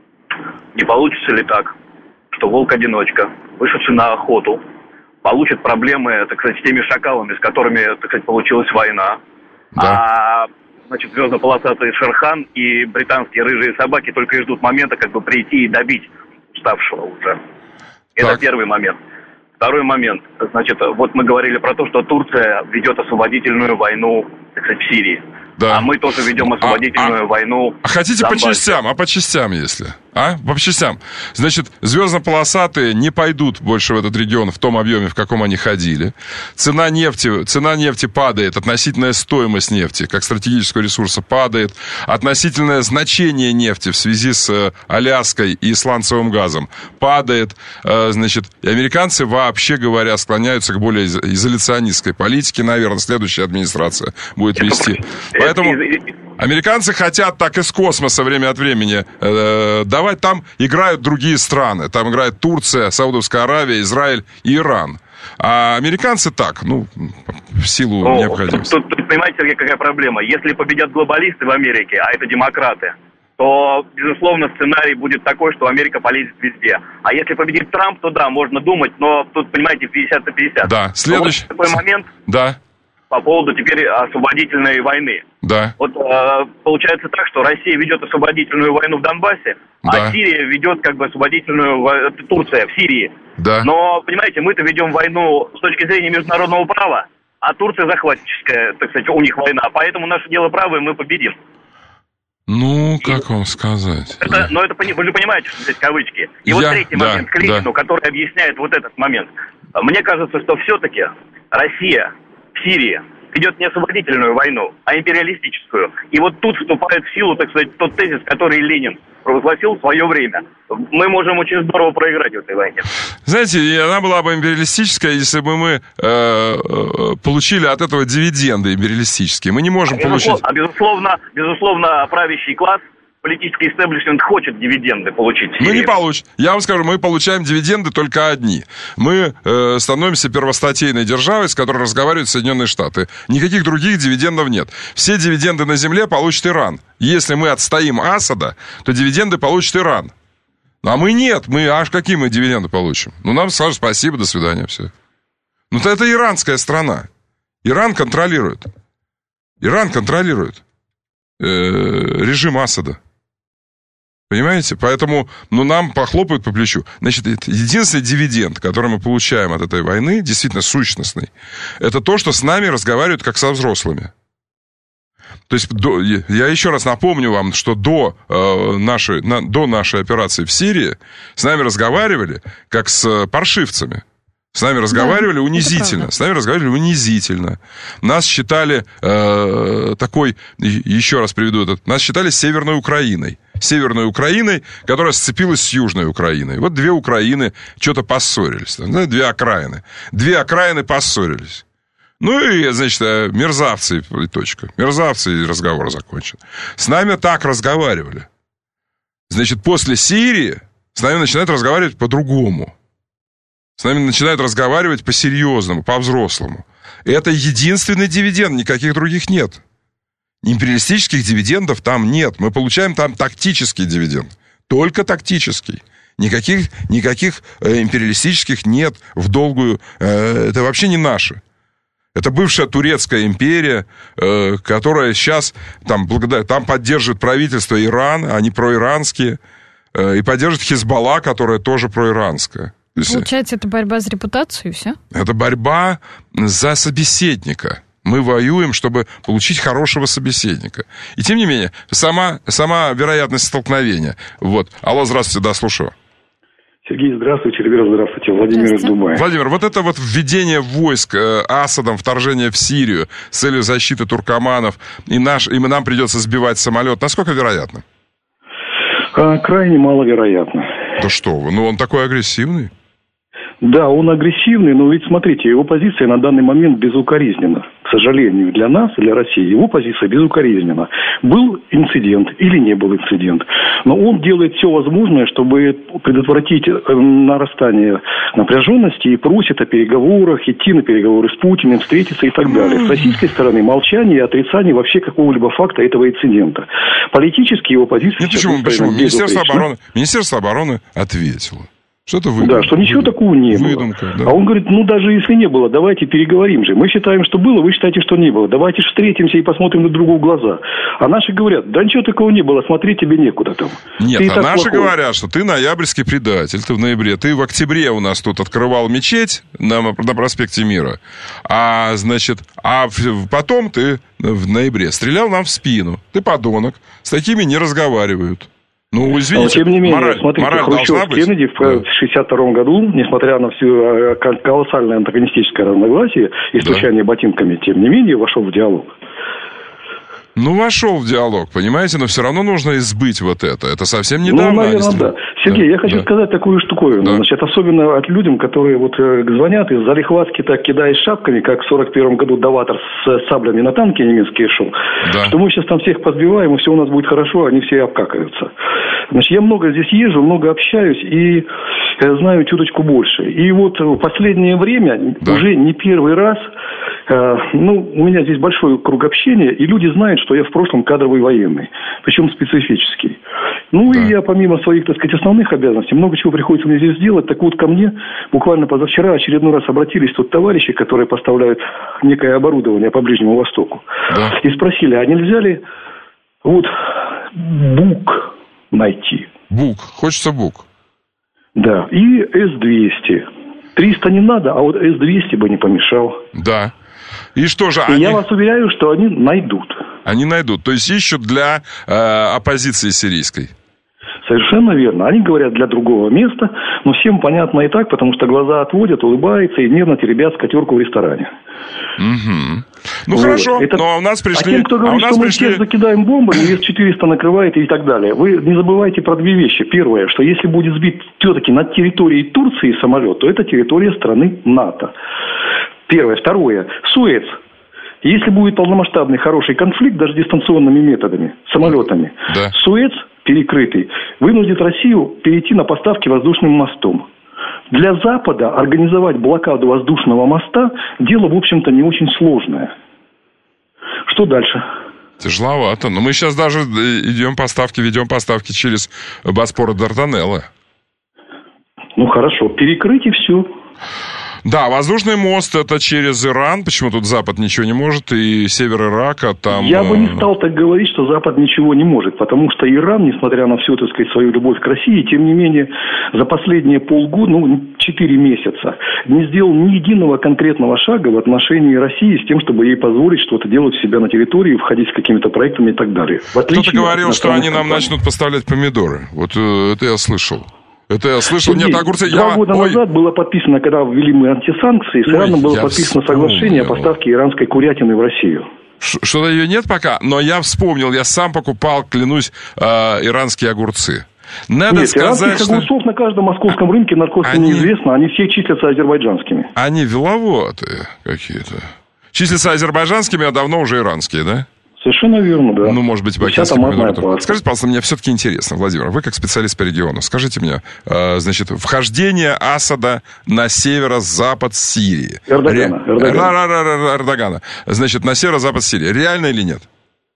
S7: не получится ли так, что волк-одиночка, вышедший на охоту, получит проблемы, так сказать, с теми шакалами, с которыми, так сказать, получилась война. Да. А, значит, звездно-полосатый Шерхан и британские рыжие собаки только и ждут момента, как бы прийти и добить уставшего уже. Это так. Первый момент. Второй момент. Значит, вот мы говорили про то, что Турция ведет освободительную войну, так сказать, в Сирии. Да. А мы тоже ведем освободительную а, а, войну.
S1: А хотите по частям? А по частям, если? А? По частям. Значит, звездно-полосатые не пойдут больше в этот регион в том объеме, в каком они ходили. Цена нефти, цена нефти падает, относительная стоимость нефти, как стратегического ресурса, падает. Относительное значение нефти в связи с Аляской и сланцевым газом падает. Значит, и американцы, вообще говоря, склоняются к более изоляционистской политике, наверное, следующая администрация будет вести. Поэтому американцы хотят так из космоса время от времени э, давать. Там играют другие страны. Там играет Турция, Саудовская Аравия, Израиль и Иран. А американцы так, ну, в силу ну, необходимости.
S7: Тут, тут, понимаете, Сергей, какая проблема? Если победят глобалисты в Америке, а это демократы, то, безусловно, сценарий будет такой, что Америка полезет везде. А если победит Трамп, то да, можно думать, но тут, понимаете, пятьдесят на пятьдесят.
S1: Да, следующий...
S7: Вот такой момент...
S1: Да.
S7: По поводу теперь освободительной войны.
S1: Да.
S7: Вот э, получается так, что Россия ведет освободительную войну в Донбассе, да. А Сирия ведет как бы освободительную... Турция в Сирии.
S1: Да.
S7: Но, понимаете, мы-то ведем войну с точки зрения международного права, а Турция захватническая, так сказать, у них война. Поэтому наше дело правое, мы победим.
S1: Ну, как вам сказать?
S7: Это, но это, вы же понимаете, что здесь кавычки. И Я... вот третий да, момент к Ленину, да. который объясняет вот этот момент. Мне кажется, что все-таки Россия в Сирии ведет не освободительную войну, а империалистическую. И вот тут вступает в силу, так сказать, тот тезис, который Ленин провозгласил в свое время. Мы можем очень здорово проиграть в этой войне.
S1: Знаете, она была бы империалистическая, если бы мы э, получили от этого дивиденды империалистические. Мы не можем
S7: а безусловно,
S1: получить...
S7: А безусловно, безусловно, правящий класс политический истеблишмент хочет дивиденды получить.
S1: Мы не получим. Я вам скажу, мы получаем дивиденды только одни. Мы э, становимся первостатейной державой, с которой разговаривают Соединенные Штаты. Никаких других дивидендов нет. Все дивиденды на земле получит Иран. Если мы отстоим Асада, то дивиденды получит Иран. А мы нет. Мы, аж какие мы дивиденды получим? Ну, нам скажут спасибо, до свидания, все. Ну, то это иранская страна. Иран контролирует. Иран контролирует э, режим Асада. Понимаете? Поэтому, ну, нам похлопают по плечу. Значит, единственный дивиденд, который мы получаем от этой войны, действительно сущностный, это то, что с нами разговаривают как со взрослыми. То есть, до, я еще раз напомню вам, что до, э, нашей, на, до нашей операции в Сирии с нами разговаривали как с паршивцами. С нами разговаривали да, унизительно. С нами разговаривали унизительно. Нас считали э, такой, еще раз приведу этот, нас считали Северной Украиной. Северной Украиной, которая сцепилась с Южной Украиной. Вот две Украины что-то поссорились. Да, две окраины. Две окраины поссорились. Ну и, значит, мерзавцы, и точка. Мерзавцы, и разговор закончен. С нами так разговаривали. Значит, после Сирии с нами начинают разговаривать по-другому. С нами начинают разговаривать по-серьезному, по-взрослому. Это единственный дивиденд, никаких других нет. Империалистических дивидендов там нет. Мы получаем там тактический дивиденд. Только тактический. Никаких, никаких э, империалистических нет в долгую. Э, это вообще не наши. Это бывшая турецкая империя, э, которая сейчас там, благодаря, там поддерживает правительство Иран, они проиранские, э, и поддерживает Хизбалла, которая тоже проиранская.
S2: Получается, это борьба за репутацию и все? Это
S1: борьба за собеседника. Мы воюем, чтобы получить хорошего собеседника. И тем не менее, сама, сама вероятность столкновения. Вот. Алло, здравствуйте, да, слушаю.
S5: Сергей, здравствуйте. Эльвира, здравствуйте. Владимир из Дубая.
S1: Владимир, вот это вот введение войск э, Асадом, вторжение в Сирию с целью защиты туркоманов, и, наш, и нам придется сбивать самолет, насколько вероятно?
S5: А, крайне маловероятно.
S1: Да что вы, ну он такой агрессивный.
S5: Да, он агрессивный, но ведь, смотрите, его позиция на данный момент безукоризненна. К сожалению, для нас, для России, его позиция безукоризненна. Был инцидент или не был инцидент. Но он делает все возможное, чтобы предотвратить нарастание напряженности и просит о переговорах, идти на переговоры с Путиным, встретиться и так далее. С российской стороны молчание и отрицание вообще какого-либо факта этого инцидента. Политически его позиция...
S1: Нет, почему? почему? Министерство обороны, Министерство обороны ответило. Что это выдумка?
S5: Да, что ничего выдумка. такого не было.
S1: Выдумка, да.
S5: А он говорит, ну даже если не было, давайте переговорим же. Мы считаем, что было, вы считаете, что не было. Давайте встретимся и посмотрим друг другу в глаза. А наши говорят, да ничего такого не было, смотреть тебе некуда там.
S1: Нет, ты а наши плохой. Говорят, что ты ноябрьский предатель, ты в ноябре. Ты в октябре у нас тут открывал мечеть на, на проспекте Мира. А, значит, а потом ты в ноябре стрелял нам в спину. Ты подонок. С такими не разговаривают. Ну, извините,
S5: но, тем не менее,
S1: мораль,
S5: смотрите,
S1: мораль
S5: Хрущев с Кеннеди в да. шестьдесят втором году, несмотря на все колоссальное антагонистическое разногласие и стучание да. ботинками, тем не менее, вошел в диалог.
S1: Ну, вошел в диалог, понимаете, но все равно нужно избыть вот это. Это совсем недавно.
S5: Ну, наверное, они... да. Сергей, да. я хочу да. сказать такую штуковину. Да. Значит, особенно от людям, которые вот звонят из залихватски так кидаясь шапками, как в сорок первом году Даватор с саблями на танке немецкие шел, да. что мы сейчас там всех позбиваем, и все у нас будет хорошо, они все обкакаются. Значит, я много здесь езжу, много общаюсь и знаю чуточку больше. И вот в последнее время да. уже не первый раз, э, ну, у меня здесь большой круг общения, и люди знают, что я в прошлом кадровый военный, причем специфический. Ну, да. и я помимо своих, так сказать, основных обязанностей, много чего приходится мне здесь делать. Так вот, ко мне буквально позавчера очередной раз обратились тут товарищи, которые поставляют некое оборудование по Ближнему Востоку. Да. И спросили, а нельзя ли вот БУК найти?
S1: БУК, хочется БУК.
S5: Да, и эс двести. триста не надо, а вот эс двести бы не помешал.
S1: Да. И что же,
S5: и
S1: они...
S5: я вас уверяю, что они найдут.
S1: Они найдут, то есть ищут для э, оппозиции сирийской.
S5: Совершенно верно. Они говорят для другого места, но всем понятно и так, потому что глаза отводят, улыбаются и нервно теребят скатерку в ресторане.
S1: Угу. Ну, вот. Хорошо,
S5: Это...
S1: но у нас пришли...
S5: А тем, кто говорит,
S1: а
S5: что мы
S1: пришли...
S5: всех закидаем бомбами, вес четыреста накрывает и так далее. Вы не забывайте про две вещи. Первое, что если будет сбит все-таки над территорией Турции самолет, то это территория страны НАТО. Первое. Второе. Суэц. Если будет полномасштабный хороший конфликт, даже дистанционными методами, самолетами,
S1: да.
S5: Суэц перекрытый, вынудит Россию перейти на поставки воздушным мостом. Для Запада организовать блокаду воздушного моста дело, в общем-то, не очень сложное. Что дальше?
S1: Тяжеловато. Но мы сейчас даже идем поставки, ведем поставки через Боспор и Дарданеллы.
S5: Ну, хорошо. Перекрыть и все.
S1: Да, воздушный мост это через Иран. Почему тут Запад ничего не может? И север Ирака там...
S5: Я бы не стал так говорить, что Запад ничего не может. Потому что Иран, несмотря на всю, так сказать, свою любовь к России, тем не менее, за последние полгода, ну, четыре месяца, не сделал ни единого конкретного шага в отношении России с тем, чтобы ей позволить что-то делать у себя на территории, входить с какими-то проектами и так далее.
S1: Кто-то говорил, что они нам начнут поставлять помидоры. Вот э, это я слышал. Это я слышал,
S5: Сергей,
S1: нет, огурцы...
S5: Два
S1: я...
S5: года
S1: Ой.
S5: назад было подписано, когда ввели мы антисанкции, с Ираном было подписано
S1: вспомнил.
S5: соглашение о поставке иранской курятины в Россию.
S1: Что-то ее нет пока, но я вспомнил, я сам покупал, клянусь, э, иранские огурцы. Надо
S5: Нет,
S1: сказать,
S5: иранских
S1: что...
S5: огурцов на каждом московском рынке наркотиков
S1: они...
S5: неизвестно, они все числятся азербайджанскими.
S1: Они веловатые какие-то. Числятся азербайджанскими, а давно уже иранские, да?
S5: Совершенно верно, да.
S1: Ну, может быть, бакинские помидоры. Скажите, пожалуйста, мне все-таки интересно, Владимир, вы как специалист по региону, скажите мне, э, значит, вхождение Асада на северо-запад Сирии.
S5: Эрдогана.
S1: Ре... Эрдогана. Эрдогана. Значит, на северо-запад Сирии. Реально или нет?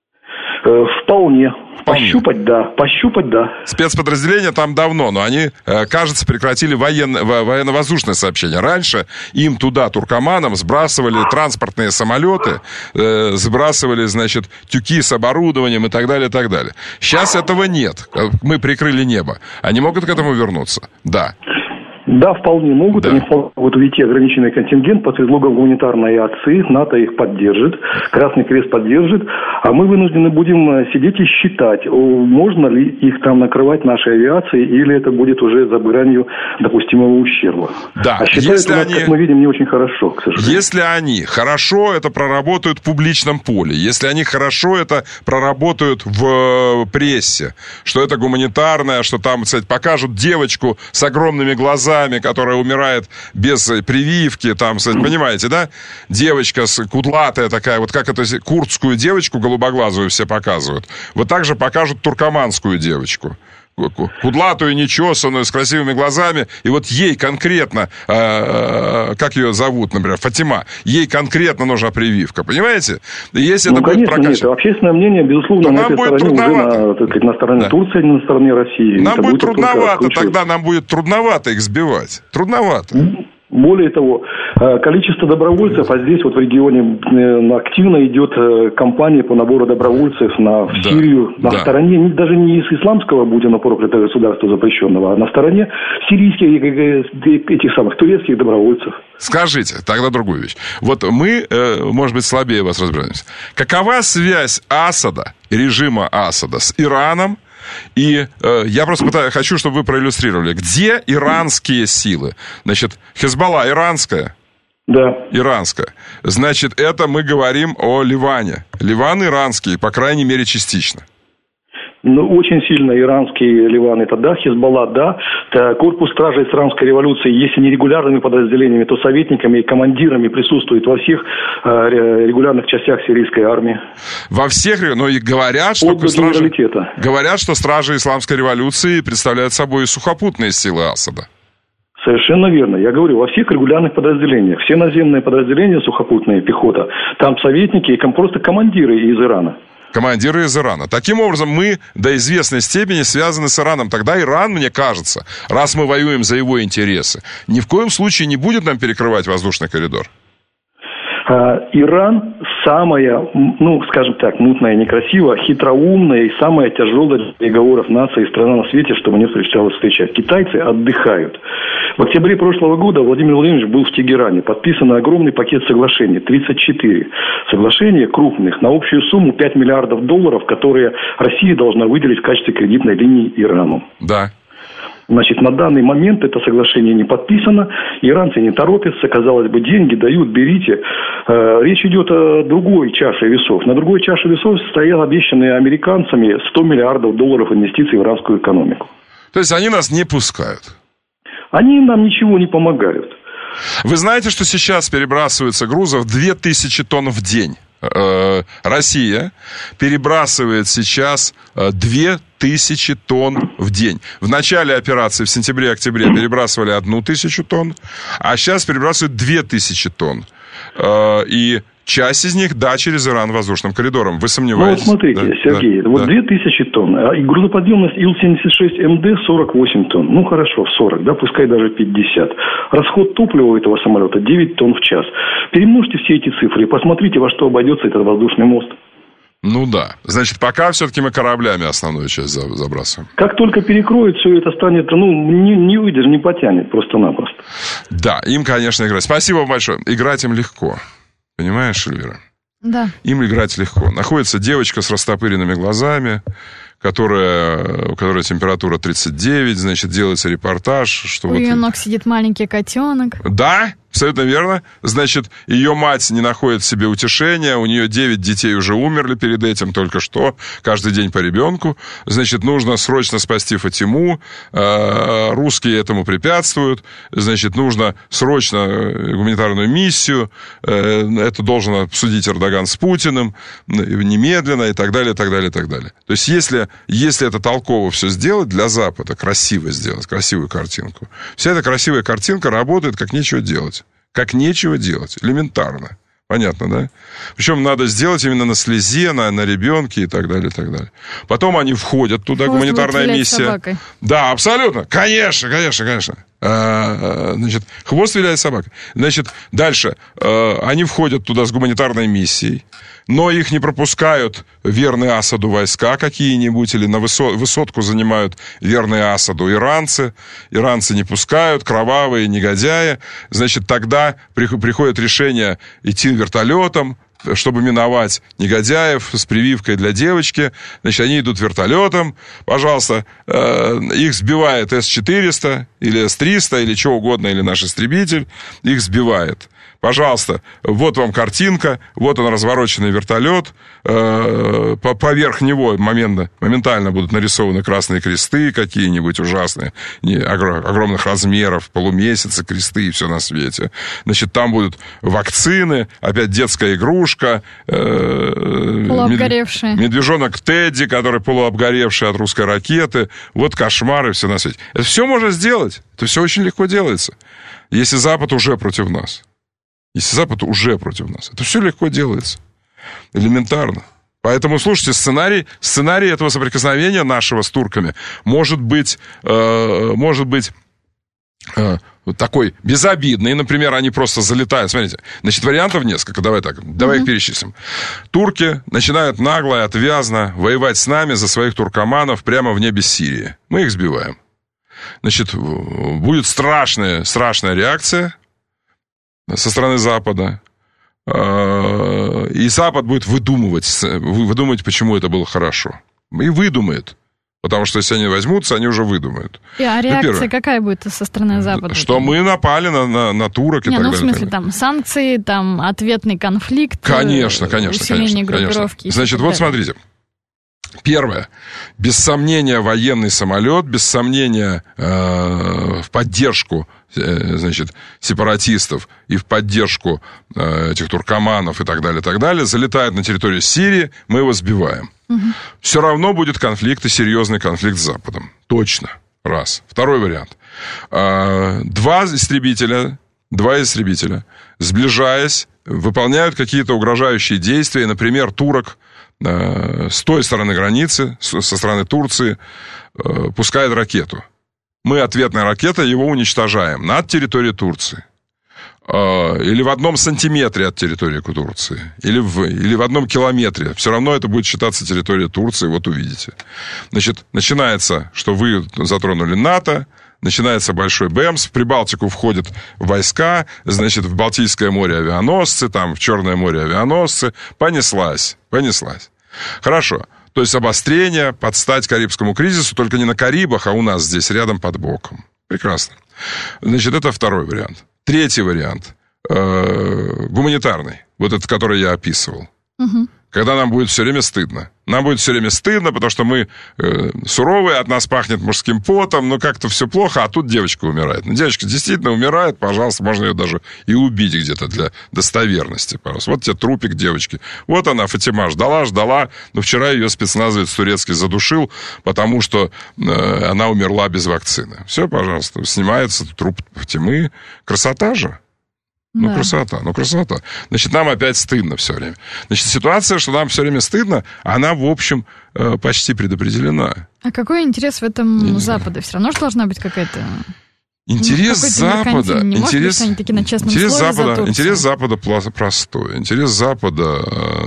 S5: Э, вполне. Пощупать, да. Пощупать, да.
S1: Спецподразделения там давно, но они, кажется, прекратили военно, военно-воздушное сообщение. Раньше им туда, туркоманам, сбрасывали транспортные самолеты, сбрасывали, значит, тюки с оборудованием и так далее, и так далее. Сейчас этого нет. Мы прикрыли небо. Они могут к этому вернуться? Да.
S5: Да, вполне могут.
S1: Да.
S5: Они могут увести ограниченный контингент под предлогом гуманитарной акции. НАТО их поддержит, Красный Крест поддержит. А мы вынуждены будем сидеть и считать, можно ли их там накрывать нашей авиацией, или это будет уже за гранью допустимого ущерба.
S1: Да.
S5: А считают
S1: Если
S5: у нас,
S1: они...
S5: как мы видим, не очень хорошо, к сожалению.
S1: Если они хорошо это проработают в публичном поле, если они хорошо это проработают в прессе, что это гуманитарное, что там, кстати, покажут девочку с огромными глазами, которая умирает без прививки, там, понимаете, да? Девочка с кудлатая такая, вот как эту курдскую девочку голубоглазую все показывают. Вот так же покажут туркоманскую девочку. Кудлатую, нечесанную, с красивыми глазами. И вот ей конкретно, э, как ее зовут, например, Фатима, ей конкретно нужна прививка. Понимаете? И если
S5: ну,
S1: это
S5: конечно,
S1: будет прокачано...
S5: нет. Общественное мнение, безусловно, на этой стороне уже на, так сказать, на стороне
S1: да.
S5: Турции, на стороне России.
S1: Нам
S5: это
S1: будет трудновато, тогда нам будет трудновато их сбивать. Трудновато.
S5: Более того, количество добровольцев, а здесь вот в регионе активно идет кампания по набору добровольцев на
S1: да,
S5: Сирию, на
S1: да.
S5: стороне даже не из исламского, будь оно проклятое государство запрещенного, а на стороне сирийских, этих самых турецких добровольцев.
S1: Скажите, тогда другую вещь. Вот мы, может быть, слабее вас разбираемся. Какова связь Асада, режима Асада с Ираном? И э, я просто пытаюсь, хочу, чтобы вы проиллюстрировали, где иранские силы. Значит, Хезболла иранская?
S5: Да.
S1: Иранская. Значит, это мы говорим о Ливане. Ливан иранский, по крайней мере, частично.
S5: Ну, очень сильно иранский Ливан, это да, Хезболла, да. Корпус стражей исламской революции, если не регулярными подразделениями, то советниками и командирами присутствует во всех э, регулярных частях сирийской армии.
S1: Во всех, но и говорят, что стражи, говорят, что стражи исламской революции представляют собой сухопутные силы Асада.
S5: Совершенно верно. Я говорю, во всех регулярных подразделениях. Все наземные подразделения, сухопутные, пехота, там советники и просто командиры из Ирана.
S1: Командиры из Ирана. Таким образом, мы до известной степени связаны с Ираном. Тогда Иран, мне кажется, раз мы воюем за его интересы, ни в коем случае не будет нам перекрывать воздушный коридор.
S5: Иран самая, ну, скажем так, мутная, некрасивая, хитроумная и самая тяжелая для переговоров нации и страна на свете, что мне встречалось встречать. Китайцы отдыхают. В октябре прошлого года Владимир Владимирович был в Тегеране. Подписан огромный пакет соглашений, тридцать четыре соглашения крупных, на общую сумму пять миллиардов долларов, которые Россия должна выделить в качестве кредитной линии Ирану.
S1: Да.
S5: Значит, на данный момент это соглашение не подписано, иранцы не торопятся, казалось бы, деньги дают, берите. Э, речь идет о другой чаше весов. На другой чаше весов стоял обещанные американцами сто миллиардов долларов инвестиций в иранскую экономику.
S1: То есть они нас не пускают?
S5: Они нам ничего не помогают.
S1: Вы знаете, что сейчас перебрасывается грузов две тысячи тонн в день? Россия перебрасывает сейчас две тысячи тонн в день. В начале операции, в сентябре-октябре, перебрасывали одну тысячу тонн, а сейчас перебрасывают две тысячи тонн. И часть из них, да, через Иран воздушным коридором. Вы сомневаетесь?
S5: Ну, вот смотрите, да, Сергей, да, вот да. две тысячи тонн, и грузоподъемность Ил семьдесят шесть эм дэ сорок восемь тонн. Ну, хорошо, сорок, да, пускай даже пятьдесят. Расход топлива у этого самолета девять тонн в час. Перемножьте все эти цифры и посмотрите, во что обойдется этот воздушный мост.
S1: Ну да. Значит, пока все-таки мы кораблями основную часть забрасываем.
S5: Как только перекроют, все это станет, ну, не, не выдержит, не потянет просто-напросто.
S1: Да, им, конечно, играть. Спасибо вам большое. Играть им легко. Понимаешь, Эльвира?
S2: Да.
S1: Им играть легко. Находится девочка с растопыренными глазами, которая, у которой температура тридцать девять, значит, делается репортаж. Что
S2: у
S1: вот...
S2: ее ног сидит маленький котенок.
S1: Да, абсолютно верно. Значит, ее мать не находит в себе утешения, у нее девять детей уже умерли перед этим только что, каждый день по ребенку. Значит, нужно срочно спасти Фатиму, русские этому препятствуют, значит, нужно срочно гуманитарную миссию, это должен обсудить Эрдоган с Путиным немедленно и так далее, и так далее, и так далее. То есть, если, если это толково все сделать для Запада, красиво сделать, красивую картинку, вся эта красивая картинка работает, как нечего делать. Как нечего делать. Элементарно. Понятно, да? Причем надо сделать именно на слезе, на, на ребенке и так далее, и так далее. Потом они входят туда, хвост гуманитарная миссия. Собакой. Да, абсолютно. Конечно, конечно, конечно. А, значит, хвост виляет собакой. Значит, дальше. А, они входят туда с гуманитарной миссией, но их не пропускают верные Асаду войска какие-нибудь, или на высотку занимают верные Асаду иранцы. Иранцы не пускают, кровавые негодяи. Значит, тогда приходит решение идти вертолетом, чтобы миновать негодяев с прививкой для девочки. Значит, они идут вертолетом. Пожалуйста, э, их сбивает эс четыреста или эс триста, или что угодно, или наш истребитель. Их сбивает. Пожалуйста, вот вам картинка, вот он развороченный вертолет, э, по, поверх него моментально, моментально будут нарисованы красные кресты какие-нибудь ужасные, не, огромных размеров, полумесяцы, кресты и все на свете. Значит, там будут вакцины, опять детская игрушка, э,
S2: полуобгоревшие.
S1: Медвежонок Тедди, который полуобгоревший от русской ракеты, вот кошмары, все на свете. Это все можно сделать, это все очень легко делается, если Запад уже против нас. Если Запад уже против нас. Это все легко делается. Элементарно. Поэтому, слушайте, сценарий, сценарий этого соприкосновения нашего с турками может быть, э, может быть э, такой безобидный. Например, они просто залетают. Смотрите, значит, вариантов несколько. Давай так, давай mm-hmm. их перечислим. Турки начинают нагло и отвязно воевать с нами за своих туркоманов прямо в небе Сирии. Мы их сбиваем. Значит, будет страшная, страшная реакция со стороны Запада. И Запад будет выдумывать, выдумывать, почему это было хорошо. И выдумает. Потому что если они возьмутся, они уже выдумают.
S2: И, а реакция ну, какая будет со стороны Запада?
S1: Что мы напали на, на, на турок и
S2: Не,
S1: так
S2: ну,
S1: далее.
S2: Ну, в смысле, там, санкции, там, ответный конфликт.
S1: Конечно, конечно,
S2: усиление
S1: конечно.
S2: группировки.
S1: Конечно. Значит, вот смотрите. Первое. Без сомнения, военный самолет, без сомнения, э, в поддержку, э, значит, сепаратистов и в поддержку э, этих туркоманов и так далее, и так далее, залетает на территорию Сирии, мы его сбиваем. Угу. Все равно будет конфликт и серьезный конфликт с Западом. Точно. Раз. Второй вариант. Э, два истребителя, два истребителя, сближаясь, выполняют какие-то угрожающие действия, например, турок с той стороны границы, со стороны Турции, пускает ракету. Мы ответной ракетой его уничтожаем над территорией Турции. Или в одном сантиметре от территории Турции. Или в, или в одном километре. Все равно это будет считаться территорией Турции, вот увидите. Значит, начинается, что вы затронули НАТО, начинается большой БЭМС, в Прибалтику входят войска, значит, в Балтийское море авианосцы, там, в Черное море авианосцы. Понеслась, понеслась. Хорошо. То есть обострение под стать Карибскому кризису, только не на Карибах, а у нас здесь, рядом под боком. Прекрасно. Значит, это второй вариант. Третий вариант. Э-э- гуманитарный. Вот этот, который я описывал. Угу. Когда нам будет все время стыдно. Нам будет все время стыдно, потому что мы э, суровые, от нас пахнет мужским потом, но как-то все плохо, а тут девочка умирает. Ну, девочка действительно умирает, пожалуйста, можно ее даже и убить где-то для достоверности, пожалуйста. Вот тебе трупик девочки. Вот она, Фатима, ждала, ждала, но вчера ее спецназовец турецкий задушил, потому что э, она умерла без вакцины. Все, пожалуйста, снимается труп Фатимы. Красота же. Ну, да. красота, ну, красота. Значит, нам опять стыдно все время. Значит, ситуация, что нам все время стыдно, она, в общем, почти предопределена.
S2: А какой интерес в этом Запада? Все равно же должна быть какая-то...
S1: Интерес ну, Запада...
S2: Не
S1: интерес,
S2: быть, таки на честном
S1: интерес,
S2: слове
S1: Запада интерес Запада простой. Интерес Запада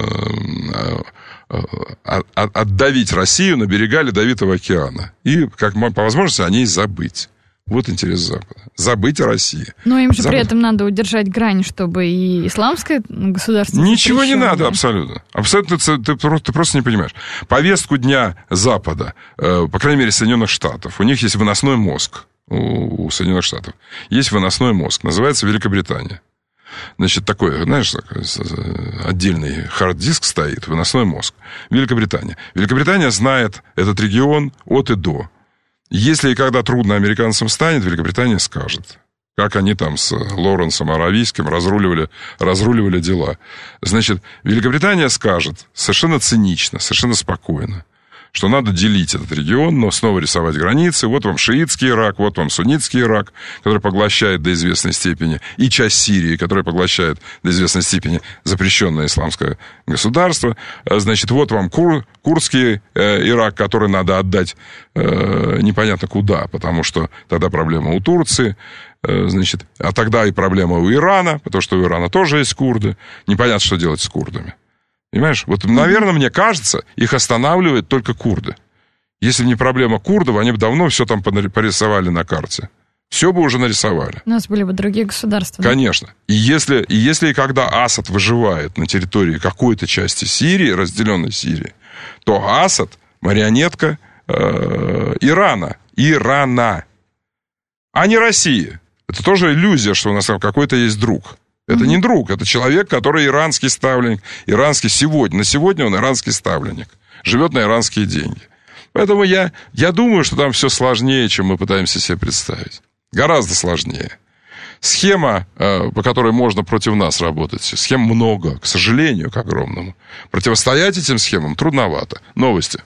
S1: отдавить Россию на берега Ледовитого океана. И, как по возможности, о ней забыть. Вот интерес Запада. Забыть о России.
S2: Но им же
S1: Запад...
S2: при этом надо удержать грань, чтобы и исламское государство...
S1: Ничего не надо, абсолютно. Абсолютно ты, ты, ты просто не понимаешь. Повестку дня Запада, э, по крайней мере, Соединенных Штатов, у них есть выносной мозг. У, у Соединенных Штатов есть выносной мозг. Называется Великобритания. Значит, такой, знаешь, такой, отдельный хард-диск стоит, выносной мозг. Великобритания. Великобритания знает этот регион от и до. Если и когда трудно американцам станет, Великобритания скажет, как они там с Лоренсом Аравийским разруливали, разруливали дела. Значит, Великобритания скажет совершенно цинично, совершенно спокойно, что надо делить этот регион, но снова рисовать границы. Вот вам шиитский Ирак, вот вам суннитский Ирак, который поглощает до известной степени, и часть Сирии, которая поглощает до известной степени запрещенное исламское государство. Значит, вот вам кур, курдский э, Ирак, который надо отдать э, непонятно куда, потому что тогда проблема у Турции. Э, значит, а тогда и проблема у Ирана, потому что у Ирана тоже есть курды. Непонятно, что делать с курдами. Понимаешь? Вот, наверное, мне кажется, их останавливают только курды. Если бы не проблема курдов, они бы давно все там порисовали на карте. Все бы уже нарисовали.
S2: У нас были бы другие государства.
S1: Конечно. И если и, если и когда Асад выживает на территории какой-то части Сирии, разделенной Сирии, то Асад марионетка э, Ирана. Ирана. А не России. Это тоже иллюзия, что у нас там какой-то есть друг. Это не друг, это человек, который иранский ставленник. Иранский сегодня, на сегодня он иранский ставленник. Живет на иранские деньги. Поэтому я, я думаю, что там все сложнее, чем мы пытаемся себе представить. Гораздо сложнее. Схема, по которой можно против нас работать, схем много, к сожалению, к огромному. Противостоять этим схемам трудновато. Новости.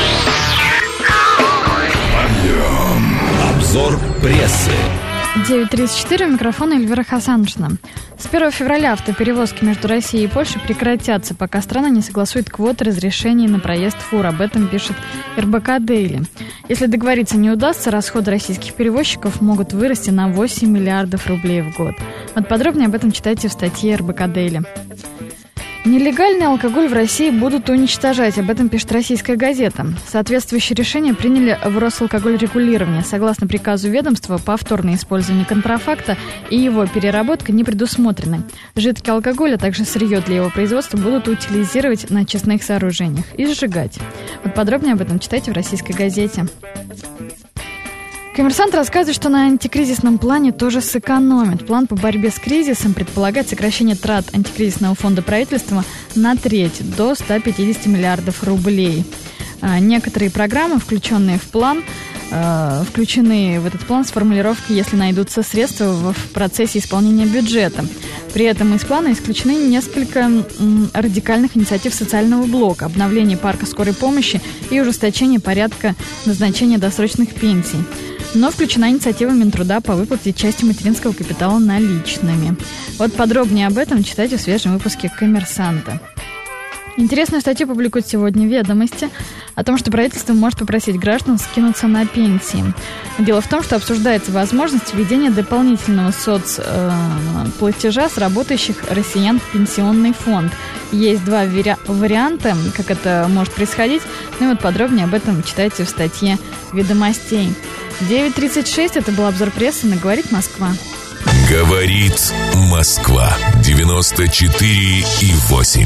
S9: Обзор прессы.
S2: девять тридцать четыре, микрофон Эльвира Хасановна. С первого февраля автоперевозки между Россией и Польшей прекратятся, пока страна не согласует квоты разрешений на проезд фур. Об этом пишет эр бэ ка Дейли. Если договориться не удастся, расходы российских перевозчиков могут вырасти на восемь миллиардов рублей в год. Вот подробнее об этом читайте в статье эр бэ ка Дейли. Нелегальный алкоголь в России будут уничтожать, об этом пишет «Российская газета». Соответствующее решение приняли в Росалкогольрегулирование. Согласно приказу ведомства, повторное использование контрафакта и его переработка не предусмотрены. Жидкий алкоголь, а также сырье для его производства будут утилизировать на очистных сооружениях и сжигать. Вот подробнее об этом читайте в «Российской газете». Коммерсант рассказывает, что на антикризисном плане тоже сэкономит. План по борьбе с кризисом предполагает сокращение трат антикризисного фонда правительства на треть, до ста пятидесяти миллиардов рублей. Некоторые программы, включенные в план, включены в этот план с формулировкой «если найдутся средства в процессе исполнения бюджета». При этом из плана исключены несколько радикальных инициатив социального блока: обновление парка скорой помощи и ужесточение порядка назначения досрочных пенсий. Но включена инициатива Минтруда по выплате части материнского капитала наличными. Вот подробнее об этом читайте в свежем выпуске «Коммерсанта». Интересную статью публикуют сегодня «Ведомости» о том, что правительство может попросить граждан скинуться на пенсии. Дело в том, что обсуждается возможность введения дополнительного соцплатежа с работающих россиян в пенсионный фонд. Есть два варианта, как это может происходить. Ну и вот подробнее об этом читайте в статье «Ведомостей». девять тридцать шесть, это был обзор прессы на «Говорит Москва».
S9: Говорит Москва. девяносто четыре и восемь.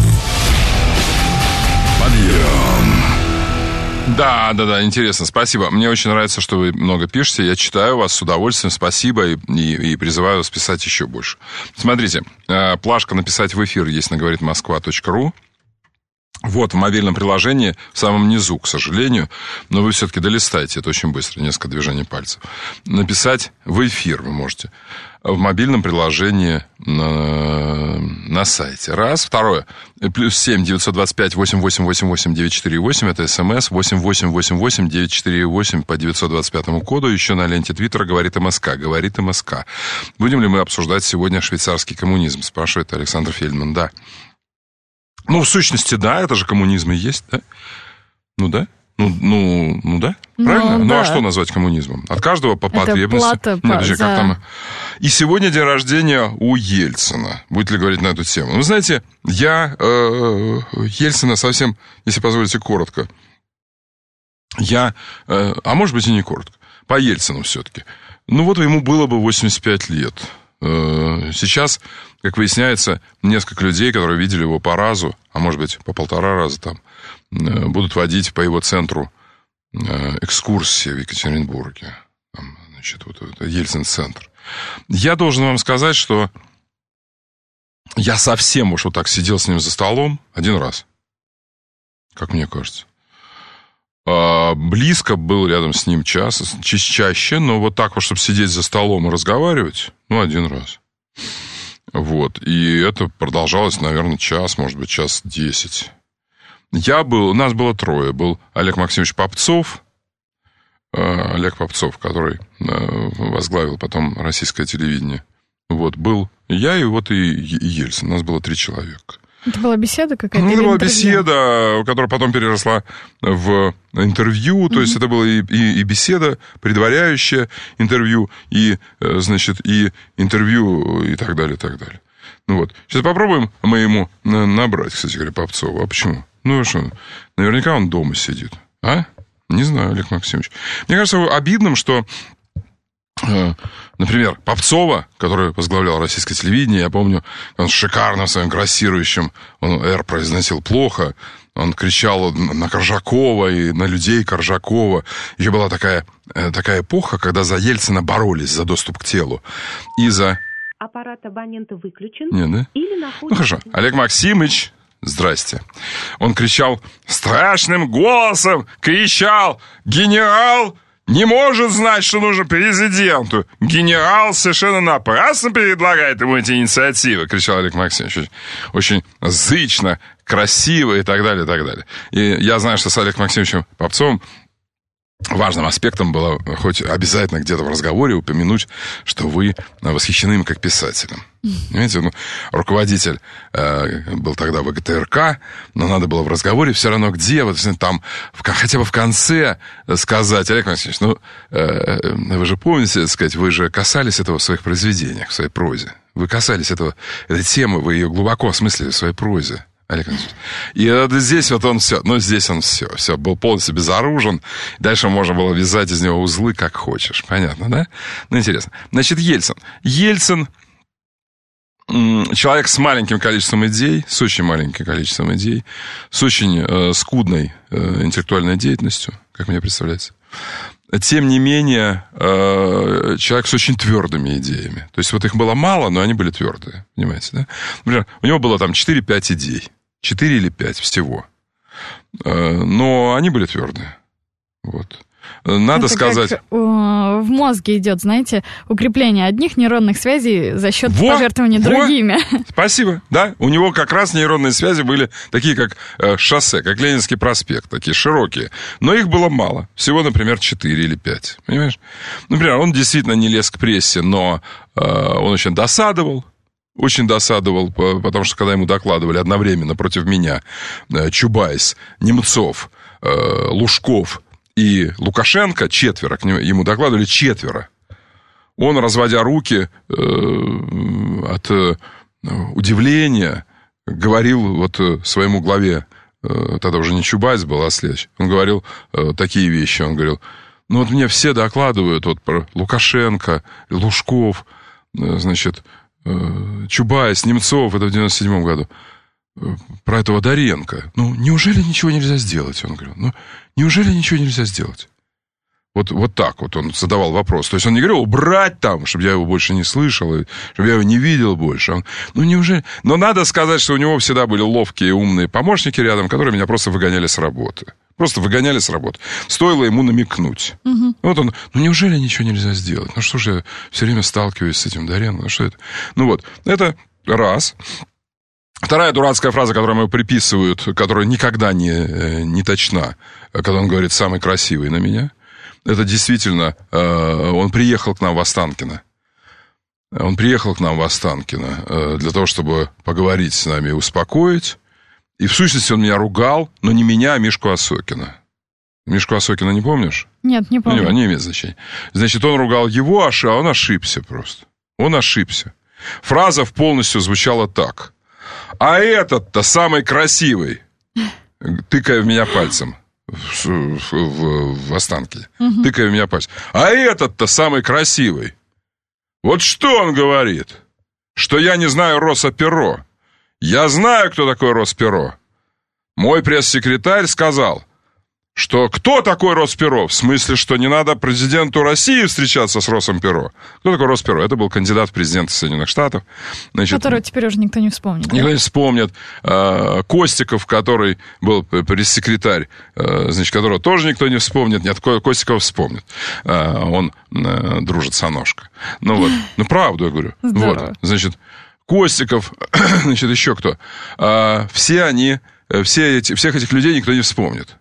S1: Подъем. Да, да, да, интересно, спасибо. Мне очень нравится, что вы много пишете. Я читаю вас с удовольствием, спасибо, и, и, и призываю вас писать еще больше. Смотрите, плашка «Написать в эфир» есть на говорит москва точка ру. Вот в мобильном приложении, в самом низу, к сожалению, но вы все-таки долистайте, это очень быстро, несколько движений пальцев. Написать в эфир вы можете в мобильном приложении на, на сайте. Раз. Второе. Плюс семь девятьсот двадцать пять восемь восемь восемь восемь девять четыре восемь. Это смс. восемь восемь восемь восемь девять четыре восемь по девятьсот двадцать пятому коду. Еще на ленте Твиттера говорит МСК. Говорит МСК. Будем ли мы обсуждать сегодня швейцарский коммунизм? Спрашивает Александр Фельдман. Да. Ну, в сущности, да, это же коммунизм и есть, да? Ну, да. Ну, ну, ну да, правильно? Ну, ну да. А что назвать коммунизмом? От каждого по потребности. Это плата. Нет, подожди, за... как там... И сегодня день рождения у Ельцина. Будет ли говорить на эту тему? Вы знаете, я э, Ельцина совсем, если позволите, коротко. Я, э, а может быть и не коротко, по Ельцину все-таки. Ну вот ему было бы восемьдесят пять лет. Сейчас, как выясняется, несколько людей, которые видели его по разу, а может быть по полтора раза там, будут водить по его центру экскурсии в Екатеринбурге. Там, значит, вот это Ельцин-центр. Я должен вам сказать, что я совсем уж вот так сидел с ним за столом один раз, как мне кажется. Близко был рядом с ним час, чаще, но вот так вот, чтобы сидеть за столом и разговаривать, ну, один раз. Вот, и это продолжалось, наверное, час, может быть, час десять. Я был, у нас было трое. Был Олег Максимович Попцов, Олег Попцов, который возглавил потом российское телевидение. Вот, был я и вот и Ельцин. У нас было три человека.
S2: Это была беседа какая-то?
S1: Ну, это была беседа, которая потом переросла в интервью. То mm-hmm. есть это была и, и, и беседа, предваряющая интервью, и, значит, и интервью, и так далее, и так далее. Ну вот. Сейчас попробуем мы ему набрать, кстати говоря, Попцова. А почему? Ну, что, наверняка он дома сидит. А? Не знаю, Олег Максимович. Мне кажется обидным, что... Например, Попцова, который возглавлял российское телевидение, я помню, он шикарно в своем грассирующем, он «Р» произносил плохо, он кричал на Коржакова и на людей Коржакова. Еще была такая, такая эпоха, когда за Ельцина боролись за доступ к телу. И за...
S10: Аппарат абонента выключен.
S1: Нет, да?
S10: Или находится...
S1: Ну, хорошо. Олег Максимович, здрасте. Он кричал страшным голосом, кричал «Генерал!» Не может знать, что нужно президенту. Генерал совершенно напрасно предлагает ему эти инициативы, кричал Олег Максимович. Очень, очень зычно, красиво и так далее, и так далее. И я знаю, что с Олегом Максимовичем Попцовым важным аспектом было хоть обязательно где-то в разговоре упомянуть, что вы восхищены им как писателем. Понимаете, ну, руководитель э, был тогда в ГТРК, но надо было в разговоре все равно где, вот там, в, хотя бы в конце сказать, Олег Максимович, ну, э, вы же помните, так сказать, вы же касались этого в своих произведениях, в своей прозе. Вы касались этого, этой темы, вы ее глубоко осмыслили в своей прозе. Олег Ильич. И вот здесь вот он все, ну здесь он все, все, был полностью безоружен. Дальше можно было вязать из него узлы как хочешь. Понятно, да? Ну, интересно. Значит, Ельцин. Ельцин человек с маленьким количеством идей, с очень маленьким количеством идей, с очень э, скудной э, интеллектуальной деятельностью, как мне представляется. Тем не менее, э, человек с очень твердыми идеями. То есть вот их было мало, но они были твердые. Понимаете, да? Например, у него было там четыре-пять идей. четыре или пять всего. Э, но они были твердые. Вот. Надо
S2: это
S1: сказать...
S2: Как, в мозге идет, знаете, укрепление одних нейронных связей за счет во, пожертвования во. другими.
S1: Спасибо. Да, у него как раз нейронные связи были такие, как э, шоссе, как Ленинский проспект, такие широкие. Но их было мало. Всего, например, четыре или пять. Понимаешь? Например, он действительно не лез к прессе, но э, он очень досадовал. Очень досадовал, потому что когда ему докладывали одновременно против меня э, Чубайс, Немцов, э, Лужков и Лукашенко, четверо, к нему, ему докладывали четверо. Он, разводя руки э, от э, удивления, говорил вот своему главе, э, тогда уже не Чубайс был, а следующий, он говорил э, такие вещи, он говорил, ну вот мне все докладывают вот про Лукашенко, Лужков, э, значит, э, Чубайс, Немцов, это в девяносто седьмом году, про этого Доренко. Ну, неужели ничего нельзя сделать? Он говорил, ну, неужели ничего нельзя сделать? Вот, вот так вот он задавал вопрос. То есть он не говорил убрать там, чтобы я его больше не слышал, и чтобы я его не видел больше. Он, ну, неужели... Но надо сказать, что у него всегда были ловкие, умные помощники рядом, которые меня просто выгоняли с работы. Просто выгоняли с работы. Стоило ему намекнуть. Угу. Вот он, ну, неужели ничего нельзя сделать? Ну, что же я все время сталкиваюсь с этим Доренко? Ну, что это? Ну, вот, это раз. Вторая дурацкая фраза, которую ему приписывают, которая никогда не, не точна, когда он говорит «самый красивый на меня». Это действительно, э, он приехал к нам в Останкино. Он приехал к нам в Останкино э, для того, чтобы поговорить с нами и успокоить. И в сущности он меня ругал, но не меня, а Мишку Осокина. Мишку Осокина не помнишь?
S2: Нет, не помню.
S1: Не, не имеет значения. Значит, он ругал его, а он ошибся просто. Он ошибся. Фраза полностью звучала так. А этот-то самый красивый, тыкая в меня пальцем. В, в, в, в Останкине. Угу. Тыкая в меня пальцем. А этот-то самый красивый. Вот что он говорит? Что я не знаю Росоперо. Я знаю, кто такой Росперо. Мой пресс-секретарь сказал, что кто такой Росперо? В смысле, что не надо президенту России встречаться с Росоперо. Кто такой Росперо? Это был кандидат в президенты Соединенных Штатов. Значит,
S2: которого теперь уже никто не вспомнит.
S1: Никто не вспомнит. Костиков, который был пресс-секретарь, значит, которого тоже никто не вспомнит. Нет, Костиков вспомнит. Он дружит с Аношко. Ну вот, ну правду я говорю.
S2: Здорово.
S1: Вот, значит, Костиков, значит, еще кто. Все они, все эти, всех этих людей никто не вспомнит.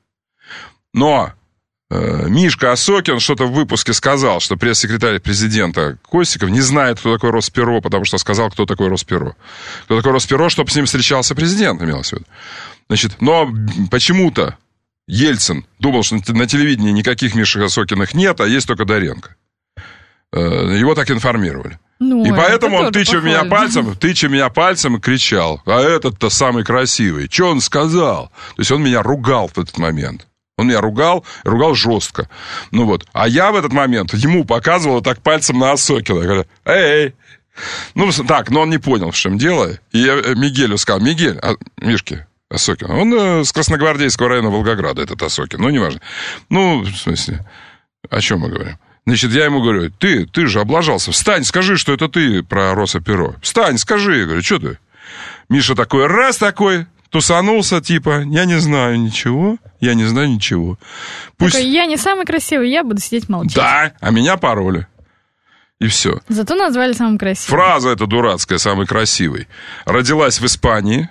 S1: Но э, Мишка Осокин что-то в выпуске сказал, что пресс-секретарь президента Костиков не знает, кто такой Росперо, потому что сказал, кто такой Росперо. Кто такой Росперо, чтобы с ним встречался президент, имелось в виду. Значит, но почему-то Ельцин думал, что на телевидении никаких Мишек Осокиных нет, а есть только Доренко. Э, его так информировали. Ну, и поэтому он, тыча меня пальцем, тыча меня пальцем, и кричал, а этот-то самый красивый. Что он сказал? То есть он меня ругал в этот момент. Он меня ругал, ругал жестко. Ну вот. А я в этот момент ему показывал так пальцем на Осокина. Говорю, эй, ну так, но он не понял, в чем дело. И я Мигелю сказал, Мигель, а, Мишке Осокин, он э, с Красногвардейского района Волгограда, этот Осокин, ну, неважно. Ну, в смысле, о чем мы говорим? Значит, я ему говорю, ты, ты же облажался, встань, скажи, что это ты про Росоперо. Встань, скажи. Я говорю, что ты? Миша такой, раз такой... Тусанулся, типа, я не знаю ничего, я не знаю ничего.
S2: Пусть... Такой, я не самый красивый, я буду сидеть молчать.
S1: Да, а меня пароли. И все.
S2: Зато назвали самым красивым.
S1: Фраза эта дурацкая, самый красивый. Родилась в Испании,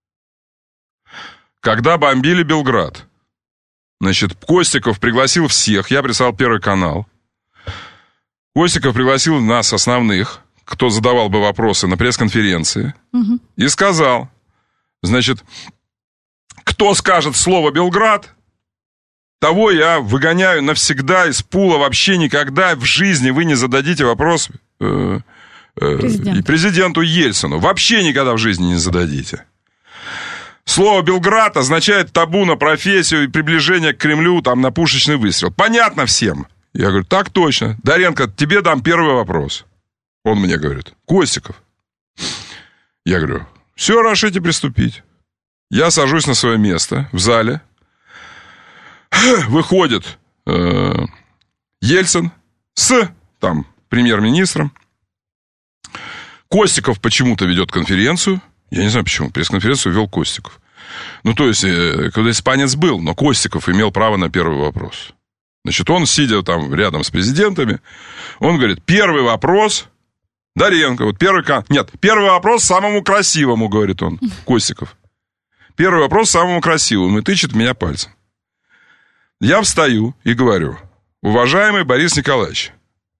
S1: когда бомбили Белград. Значит, Костиков пригласил всех, я прислал Первый канал. Костиков пригласил нас, основных, кто задавал бы вопросы на пресс-конференции, угу. И сказал... Значит, кто скажет слово «Белград», того я выгоняю навсегда из пула, вообще никогда в жизни вы не зададите вопрос э, э, Президент. президенту Ельцину. Вообще никогда в жизни не зададите. Слово «Белград» означает табу на профессию и приближение к Кремлю, там, на пушечный выстрел. Понятно всем? Я говорю, так точно. Доренко, тебе дам первый вопрос. Он мне говорит, Костиков. Я говорю... Все, решите приступить. Я сажусь на свое место в зале. Выходит э, Ельцин с там, премьер-министром. Костиков почему-то ведет конференцию. Я не знаю почему. Пресс-конференцию вел Костиков. Ну, то есть, э, когда испанец был, но Костиков имел право на первый вопрос. Значит, он, сидя там рядом с президентами, он говорит, первый вопрос... Доренко, вот первый... Нет, первый вопрос самому красивому, говорит он, Костиков. Первый вопрос самому красивому, и тычет меня пальцем. Я встаю и говорю, уважаемый Борис Николаевич,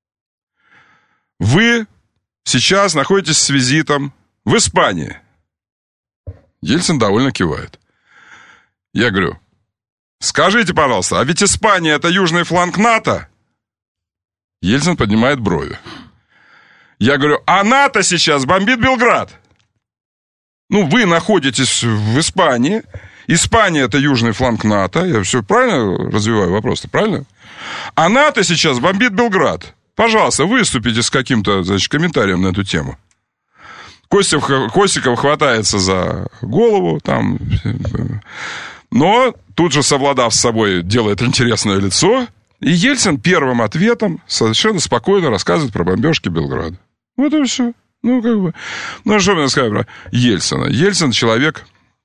S1: вы сейчас находитесь с визитом в Испании. Ельцин довольно кивает. Я говорю, скажите, пожалуйста, а ведь Испания это южный фланг НАТО? Ельцин поднимает брови. Я говорю, а НАТО сейчас бомбит Белград. Ну, вы находитесь в Испании. Испания – это южный фланг НАТО. Я все правильно развиваю вопрос-то, правильно? А НАТО сейчас бомбит Белград. Пожалуйста, выступите с каким-то, значит, комментарием на эту тему. Костиков, Костиков хватается за голову, там... Но тут же, совладав с собой, делает интересное лицо И Ельцин первым ответом совершенно спокойно рассказывает про бомбежки Белграда. Вот и все. Ну, как бы... Ну, что мне сказать про Ельцина? Ельцин человек...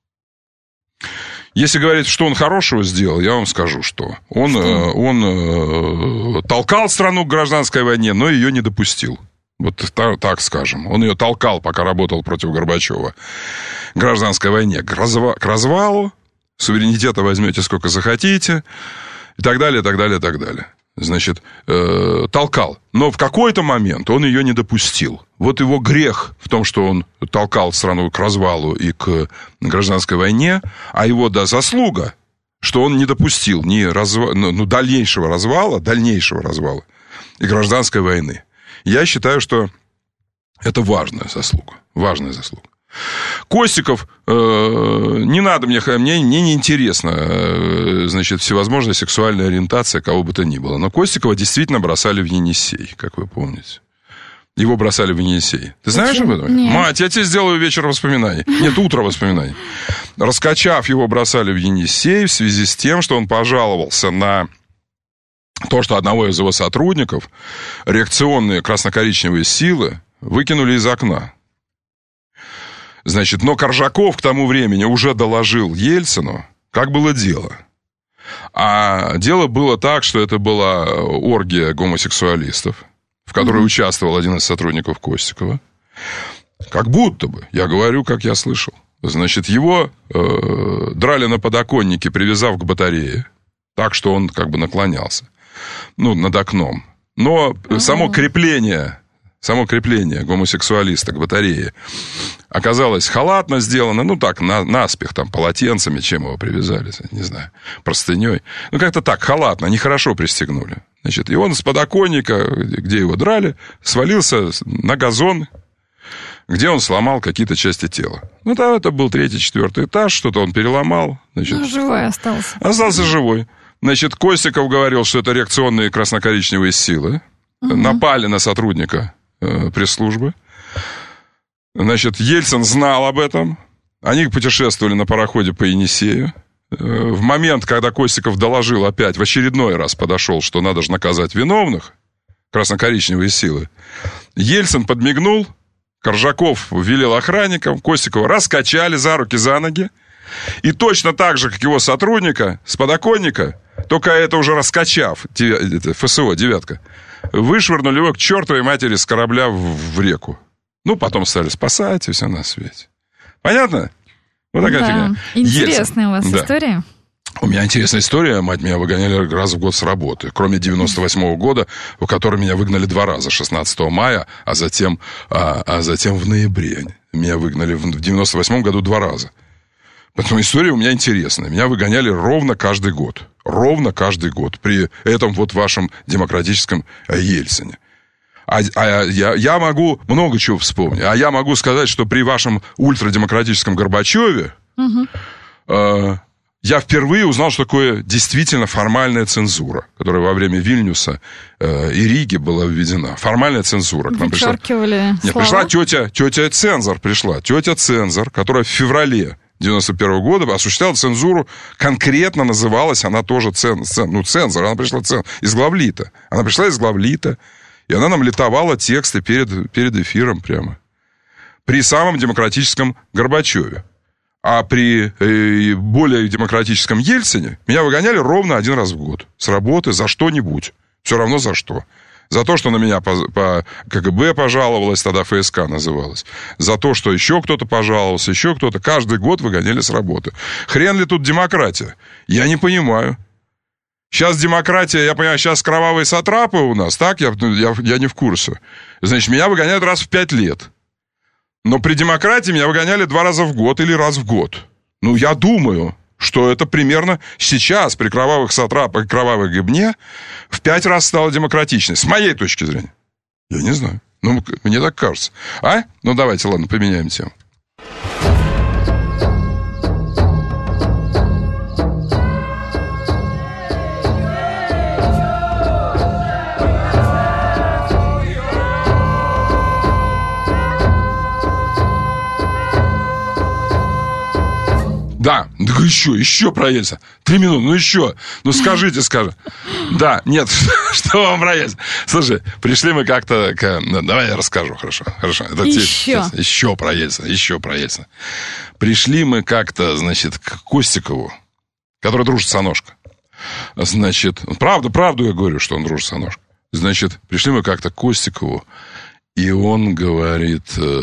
S1: Если говорить, что он хорошего сделал, я вам скажу, что. Он, что? Э, он э, толкал страну к гражданской войне, но ее не допустил. Вот так, так скажем. Он ее толкал, пока работал против Горбачева. К гражданской войне. К, разва- к развалу. Суверенитета возьмете сколько захотите. И так далее, и так далее, и так далее. Значит, э, толкал. Но в какой-то момент он ее не допустил. Вот его грех в том, что он толкал страну к развалу и к гражданской войне, а его, да, заслуга, что он не допустил ни разва... ну, дальнейшего развала, дальнейшего развала и гражданской войны. Я считаю, что это важная заслуга. Важная заслуга. Костиков, э, не надо мне, мне, мне не интересно, э, значит, всевозможная сексуальная ориентация кого бы то ни было. Но Костикова действительно бросали в Енисей, как вы помните. Его бросали в Енисей. Ты знаешь об этом?
S2: Нет.
S1: Мать, я тебе сделаю вечер воспоминаний. Нет, утро воспоминаний. Раскачав, его бросали в Енисей в связи с тем, что он пожаловался на то, что одного из его сотрудников реакционные красно-коричневые силы выкинули из окна. Значит, но Коржаков к тому времени уже доложил Ельцину, как было дело. А дело было так, что это была оргия гомосексуалистов, в которой mm-hmm. участвовал один из сотрудников Костикова. Как будто бы, я говорю, как я слышал. Значит, его э, драли на подоконнике, привязав к батарее, так что он как бы наклонялся, ну, над окном. Но mm-hmm. само крепление... Само крепление гомосексуалиста к батарее оказалось халатно сделано, ну так, на, наспех, там, полотенцами, чем его привязали, не знаю, простыней. Ну, как-то так, халатно, нехорошо пристегнули. Значит, и он с подоконника, где его драли, свалился на газон, где он сломал какие-то части тела. Ну, там это был третий, четвертый этаж, что-то он переломал. Значит,
S2: ну, живой остался.
S1: Остался живой. Значит, Костиков говорил, что это реакционные красно-коричневые силы. Угу. Напали на сотрудника пресс-службы. Значит, Ельцин знал об этом. Они путешествовали на пароходе по Енисею. В момент, когда Костиков доложил опять, в очередной раз подошел, что надо же наказать виновных, красно-коричневые силы, Ельцин подмигнул, Коржаков велел охранникам, Костикова раскачали за руки, за ноги. И точно так же, как его сотрудника, с подоконника, только это уже раскачав, ФСО, девятка, вышвырнули его к чертовой матери с корабля в, в реку. Ну, потом стали спасать, и все на свете. Понятно? Вот такая
S2: да.
S1: фигня.
S2: Интересная Ельцин. У вас да. история.
S1: У меня интересная история. Мать, меня выгоняли раз в год с работы. Кроме девяносто восьмого года, в который меня выгнали два раза. шестнадцатого мая, а затем, а, а затем в ноябре. Меня выгнали в девяносто восьмом году два раза. Поэтому история у меня интересная. Меня выгоняли ровно каждый год. Ровно каждый год. При этом вот вашем демократическом Ельцине. А, а я, я могу много чего вспомнить. А я могу сказать, что при вашем ультрадемократическом Горбачеве угу. э, я впервые узнал, что такое действительно формальная цензура, которая во время Вильнюса э, и Риги была введена. Формальная цензура. К нам пришла... Нет, пришла тетя, тетя Цензор, пришла. Тетя Цензор, которая в феврале девяносто первого года осуществляла цензуру, конкретно называлась она тоже цен, цен, ну, цензор, она пришла цен, из главлита. Она пришла из главлита, и она нам литовала тексты перед, перед эфиром прямо. При самом демократическом Горбачеве. А при э, более демократическом Ельцине меня выгоняли ровно один раз в год. С работы за что-нибудь. Все равно за что. За то, что на меня по, по КГБ пожаловалось, тогда ФСК называлось. За то, что еще кто-то пожаловался, еще кто-то. Каждый год выгоняли с работы. Хрен ли тут демократия? Я не понимаю. Сейчас демократия, я понимаю, сейчас кровавые сатрапы у нас, так? Я, я, я не в курсе. Значит, меня выгоняют раз в пять лет. Но при демократии меня выгоняли два раза в год или раз в год. Ну, я думаю, что это примерно сейчас при кровавых сатрапах и кровавой гибне в пять раз стало демократичнее. С моей точки зрения. Я не знаю. Ну, мне так кажется. А? Ну, давайте, ладно, поменяем тему. Да, говорю, еще, еще про Ельцина. Три минуты, ну еще. Ну скажите, скажи. Да, нет, что вам про Ельцина? Слушай, пришли мы как-то... К... Давай я расскажу, хорошо. Хорошо. Это
S2: еще.
S1: Те... Еще про Ельцина, еще про Ельцина. Пришли мы как-то, значит, к Костикову, который дружит с Аношко. Значит, правда, правду я говорю, что он дружит с Аношко. Значит, пришли мы как-то к Костикову, и он говорит,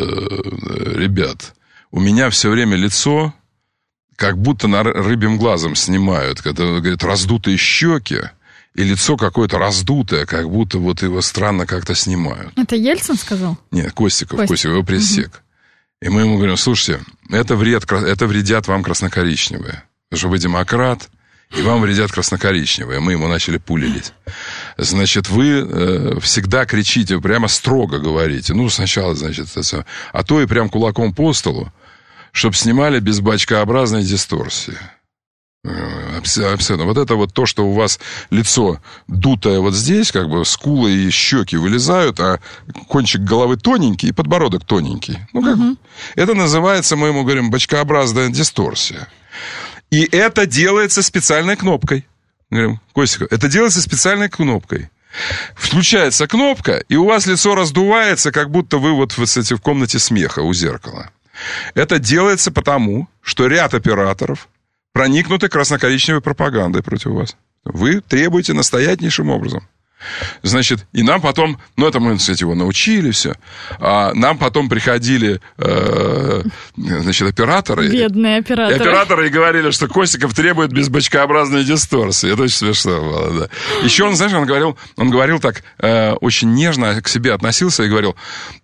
S1: ребят, у меня все время лицо, как будто на рыбьим глазом снимают. Это, говорит, раздутые щеки, и лицо какое-то раздутое, как будто вот его странно как-то снимают.
S2: Это Ельцин сказал?
S1: Нет, Костиков,
S2: Костиков,
S1: Костиков его пресек. Угу. И мы ему говорим, слушайте, это, вред, это вредят вам краснокоричневые, потому что вы демократ, и вам вредят краснокоричневые. Мы ему начали пулилить. Значит, вы э, всегда кричите, прямо строго говорите. Ну, сначала, значит, это, а то и прям кулаком по столу, чтобы снимали без бочкообразной дисторсии. Абсолютно. Вот это вот то, что у вас лицо дутое вот здесь, как бы скулы и щеки вылезают, а кончик головы тоненький и подбородок тоненький. Ну, как? Угу. Это называется, мы ему говорим, бочкообразная дисторсия. И это делается специальной кнопкой. Говорим, Костя, это делается специальной кнопкой. Включается кнопка, и у вас лицо раздувается, как будто вы вот в комнате смеха у зеркала. Это делается потому, что ряд операторов проникнуты красно-коричневой пропагандой против вас. Вы требуете настоятельнейшим образом. Значит, и нам потом, ну, это мы, кстати, его научили все, а нам потом приходили, э, значит, операторы.
S2: Бедные операторы.
S1: И операторы и говорили, что Костиков требует безбочкообразной дисторсии. Это очень смешно было, да. Еще он, знаешь, он говорил, он говорил так, э, очень нежно к себе относился и говорил,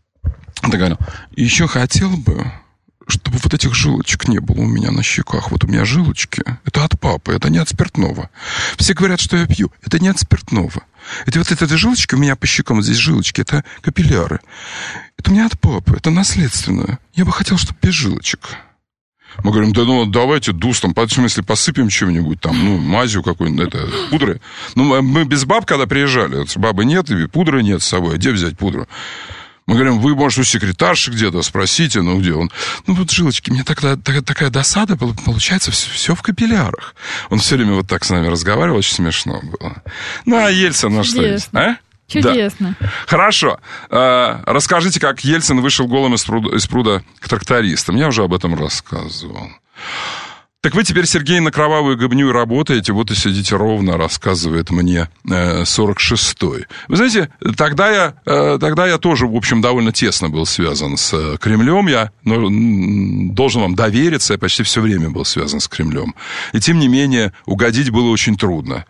S1: он говорил, еще хотел бы, чтобы вот этих жилочек не было у меня на щеках. Вот у меня жилочки. Это от папы, это не от спиртного. Все говорят, что я пью. Это не от спиртного. Это вот эти жилочки у меня по щекам, вот здесь жилочки, это капилляры. Это у меня от папы, это наследственное. Я бы хотел, чтобы без жилочек. Мы говорим, да ну давайте дустом, в смысле посыпем чем-нибудь там, ну, мазью какой-нибудь, это, пудры. Ну, мы без баб, когда приезжали, бабы нет, и пудры нет с собой, где взять пудру? Мы говорим, вы, может, у секретарши где-то спросите, ну, где он? Ну, вот жилочки, мне тогда такая, такая досада была, получается, все, все в капиллярах. Он все время вот так с нами разговаривал, очень смешно было. Ну, а Ельцин, ну, что есть? А?
S2: Чудесно.
S1: Да. Хорошо. А, расскажите, как Ельцин вышел голым из пруда, из пруда к трактористам. Я уже об этом рассказывал. Так вы теперь, Сергей, на кровавую гыбню работаете, вот и сидите ровно, рассказывает мне э, сорок шестой. Вы знаете, тогда я, э, тогда я тоже, в общем, довольно тесно был связан с э, Кремлем. Я ну, должен вам довериться, я почти все время был связан с Кремлем. И тем не менее, угодить было очень трудно.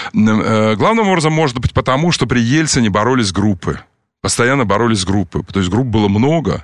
S1: Э, главным образом, может быть, потому, что при Ельцине боролись группы. Постоянно боролись группы. То есть групп было много,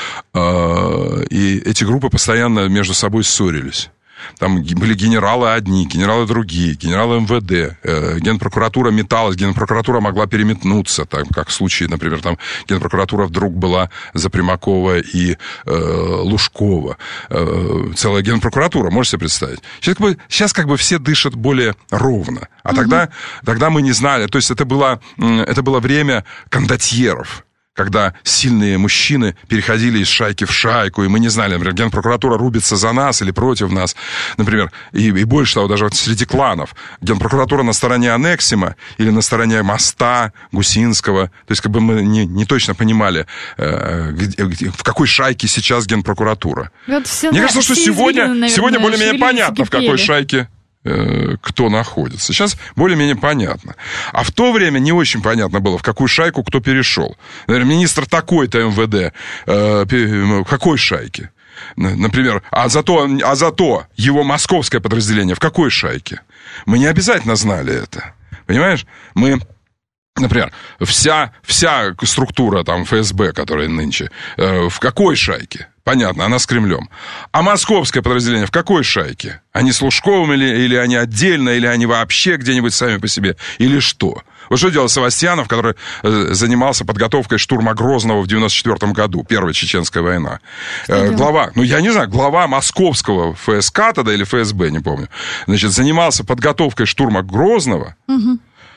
S1: э, и эти группы постоянно между собой ссорились. Там были генералы одни, генералы другие, генералы эм вэ дэ, э, генпрокуратура металась, генпрокуратура могла переметнуться, там, как в случае, например, там генпрокуратура вдруг была за Примакова и э, Лужкова. Э, целая генпрокуратура, можете себе представить? Сейчас как бы, сейчас как бы все дышат более ровно. А угу. тогда, тогда мы не знали, то есть это было, это было время кондотьеров, когда сильные мужчины переходили из шайки в шайку, и мы не знали, например, генпрокуратура рубится за нас или против нас, например, и, и больше того, даже вот среди кланов. Генпрокуратура на стороне Анексима или на стороне Моста, Гусинского. То есть, как бы мы не, не точно понимали, э, где, где, в какой шайке сейчас генпрокуратура. Вот Мне кажется, что сегодня, наверное, сегодня более-менее понятно, в какой шайке кто находится. Сейчас более-менее понятно. А в то время не очень понятно было, в какую шайку кто перешел. Например, министр такой-то эм вэ дэ, э, в какой шайке? Например, а зато, а зато его московское подразделение в какой шайке? Мы не обязательно знали это. Понимаешь? Мы... Например, вся, вся структура там, эф эс бэ, которая нынче, э, в какой шайке? Понятно, она с Кремлем. А московское подразделение в какой шайке? Они с Лужковым или, или они отдельно, или они вообще где-нибудь сами по себе? Или что? Вот что делал Севастьянов, который э, занимался подготовкой штурма Грозного в девяносто четвёртом году, Первая Чеченская война. Э, глава, ну я не знаю, глава московского эф эс ка тогда или эф эс бэ, не помню, значит, занимался подготовкой штурма Грозного, угу.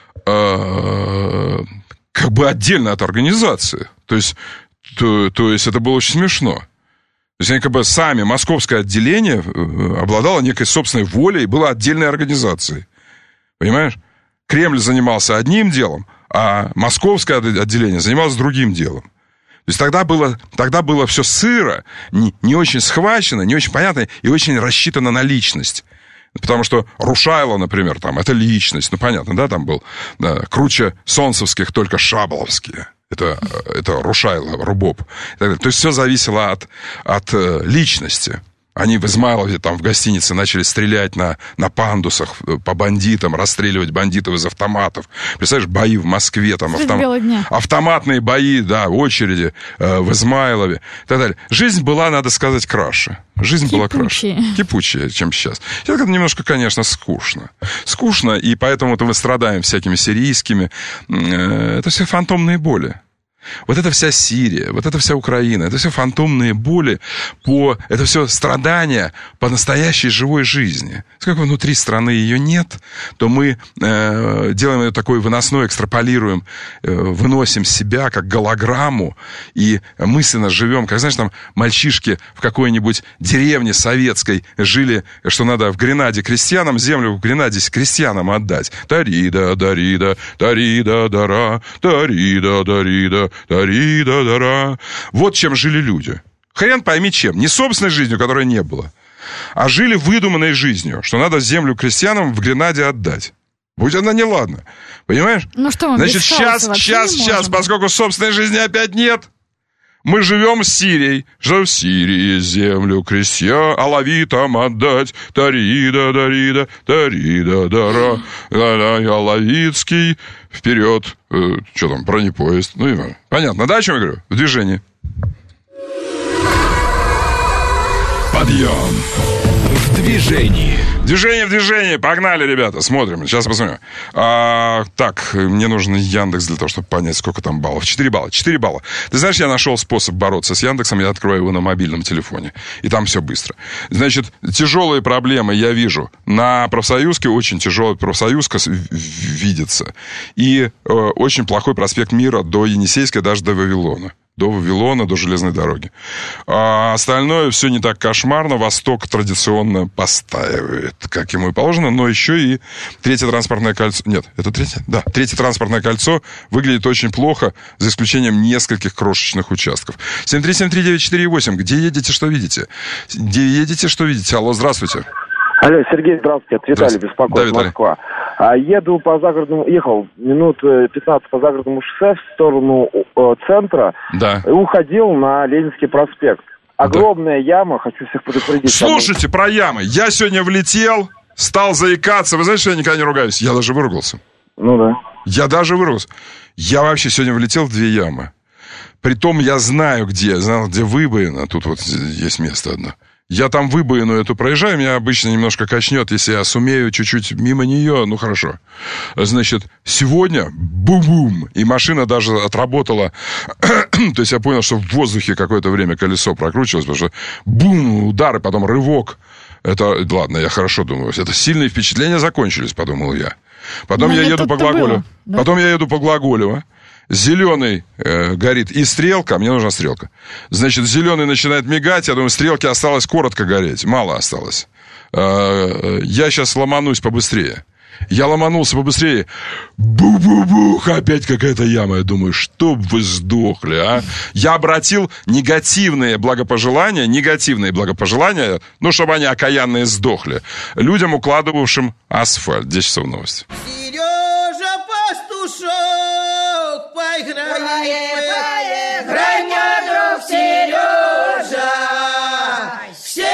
S1: э, как бы отдельно от организации. То есть, то, то есть это было очень смешно. есть они как бы сами, московское отделение обладало некой собственной волей, было отдельной организацией. Понимаешь? Кремль занимался одним делом, а московское отделение занималось другим делом. То есть тогда было, тогда было все сыро, не, не очень схвачено, не очень понятно и очень рассчитано на личность. Потому что Рушайло, например, там, это личность, ну, понятно, да, там был да, круче солнцевских только шабловские. Это, это Рушайло, Рубоп. То есть все зависело от, от личности. Они в Измайлове, там, в гостинице начали стрелять на, на пандусах по бандитам, расстреливать бандитов из автоматов. Представляешь, бои в Москве, там, автом... автоматные бои, да, очереди э, в Измайлове и так далее. Жизнь была, надо сказать, краше. Жизнь
S2: Кипучая.
S1: была краше. Кипучая, чем сейчас. Сейчас это немножко, конечно, скучно. Скучно, и поэтому-то мы страдаем всякими сирийскими. Э, это все фантомные боли. Вот это вся Сирия, вот это вся Украина, это все фантомные боли, по, это все страдания по настоящей живой жизни. Как внутри страны ее нет, то мы э, делаем ее такой выносной, экстраполируем, э, выносим себя как голограмму и мысленно живем. Как, знаешь, там мальчишки в какой-нибудь деревне советской жили, что надо в Гренаде крестьянам землю в Гренаде крестьянам отдать. Тарида, дарида, тарида, дара, тарида, дарида. Тарида-дара. Вот чем жили люди. Хрен пойми чем. Не собственной жизнью, которой не было, а жили выдуманной жизнью, что надо землю крестьянам в Гренаде отдать. Будь она неладна. Понимаешь?
S2: Ну что, мы
S1: Значит, сейчас, сейчас, сейчас, поскольку собственной жизни опять нет, мы живем с Сирией. Что в Сирии землю крестьян, алавитам отдать. Тарида-дарида, тарида-дара. Алавитский. Вперед. Э, что там, бронепоезд. Ну, и понятно, да, о чем я говорю? В движении.
S9: Подъем. В движении.
S1: Движение в движении. Погнали, ребята. Смотрим. Сейчас посмотрим. А, так, мне нужен Яндекс для того, чтобы понять, сколько там баллов. Четыре балла. Четыре балла. Ты знаешь, я нашел способ бороться с Яндексом. Я открою его на мобильном телефоне. И там все быстро. Значит, тяжелые проблемы я вижу. На профсоюзке очень тяжелая профсоюзка видится. И э, очень плохой проспект Мира до Енисейска, даже до Вавилона. До Вавилона, до железной дороги. А остальное все не так кошмарно. Восток традиционно постаивает, как ему и положено, но еще и третье транспортное кольцо... Нет, это третье? Да, третье транспортное кольцо выглядит очень плохо, за исключением нескольких крошечных участков. семь три семь три девять четыре восемь. Где едете, что видите? Где едете, что видите? Алло, здравствуйте.
S11: Алло, Сергей, здравствуйте. Это Виталий беспокоит, да, Москва. А, еду по загородному, ехал минут пятнадцать по загородному шоссе в сторону э, центра.
S1: Да.
S11: И уходил на Ленинский проспект. Огромная да. яма, хочу всех предупредить.
S1: Слушайте, про ямы. Я сегодня влетел, стал заикаться. Вы знаете, что я никогда не ругаюсь? Я даже выругался.
S11: Ну да.
S1: Я даже выругался. Я вообще сегодня влетел в две ямы. Притом я знаю, где. Знал, где выбоина. Тут вот есть место одно. Я там выбоину эту проезжаю, меня обычно немножко качнет, если я сумею чуть-чуть мимо нее, ну хорошо. Значит, сегодня бум-бум, и машина даже отработала, то есть я понял, что в воздухе какое-то время колесо прокручивалось, потому что бум, удар, и потом рывок. Это, ладно, я хорошо думаю, это сильные впечатления закончились, подумал я. Потом Но я еду по Глаголеву, да? Потом я еду по Глаголеву. Зеленый э, горит и стрелка, мне нужна стрелка. Значит, зеленый начинает мигать, я думаю, стрелки осталось коротко гореть, мало осталось. Э, я сейчас ломанусь побыстрее. Я ломанулся побыстрее. Бу-бу-бух, опять какая-то яма. Я думаю, чтоб вы сдохли, а? Я обратил негативные благопожелания, негативные благопожелания, ну, чтобы они окаянные сдохли, людям, укладывавшим асфальт. десять часов новости.
S8: Сережа Пастушок, поиграем, поиграем, друг Сережа, все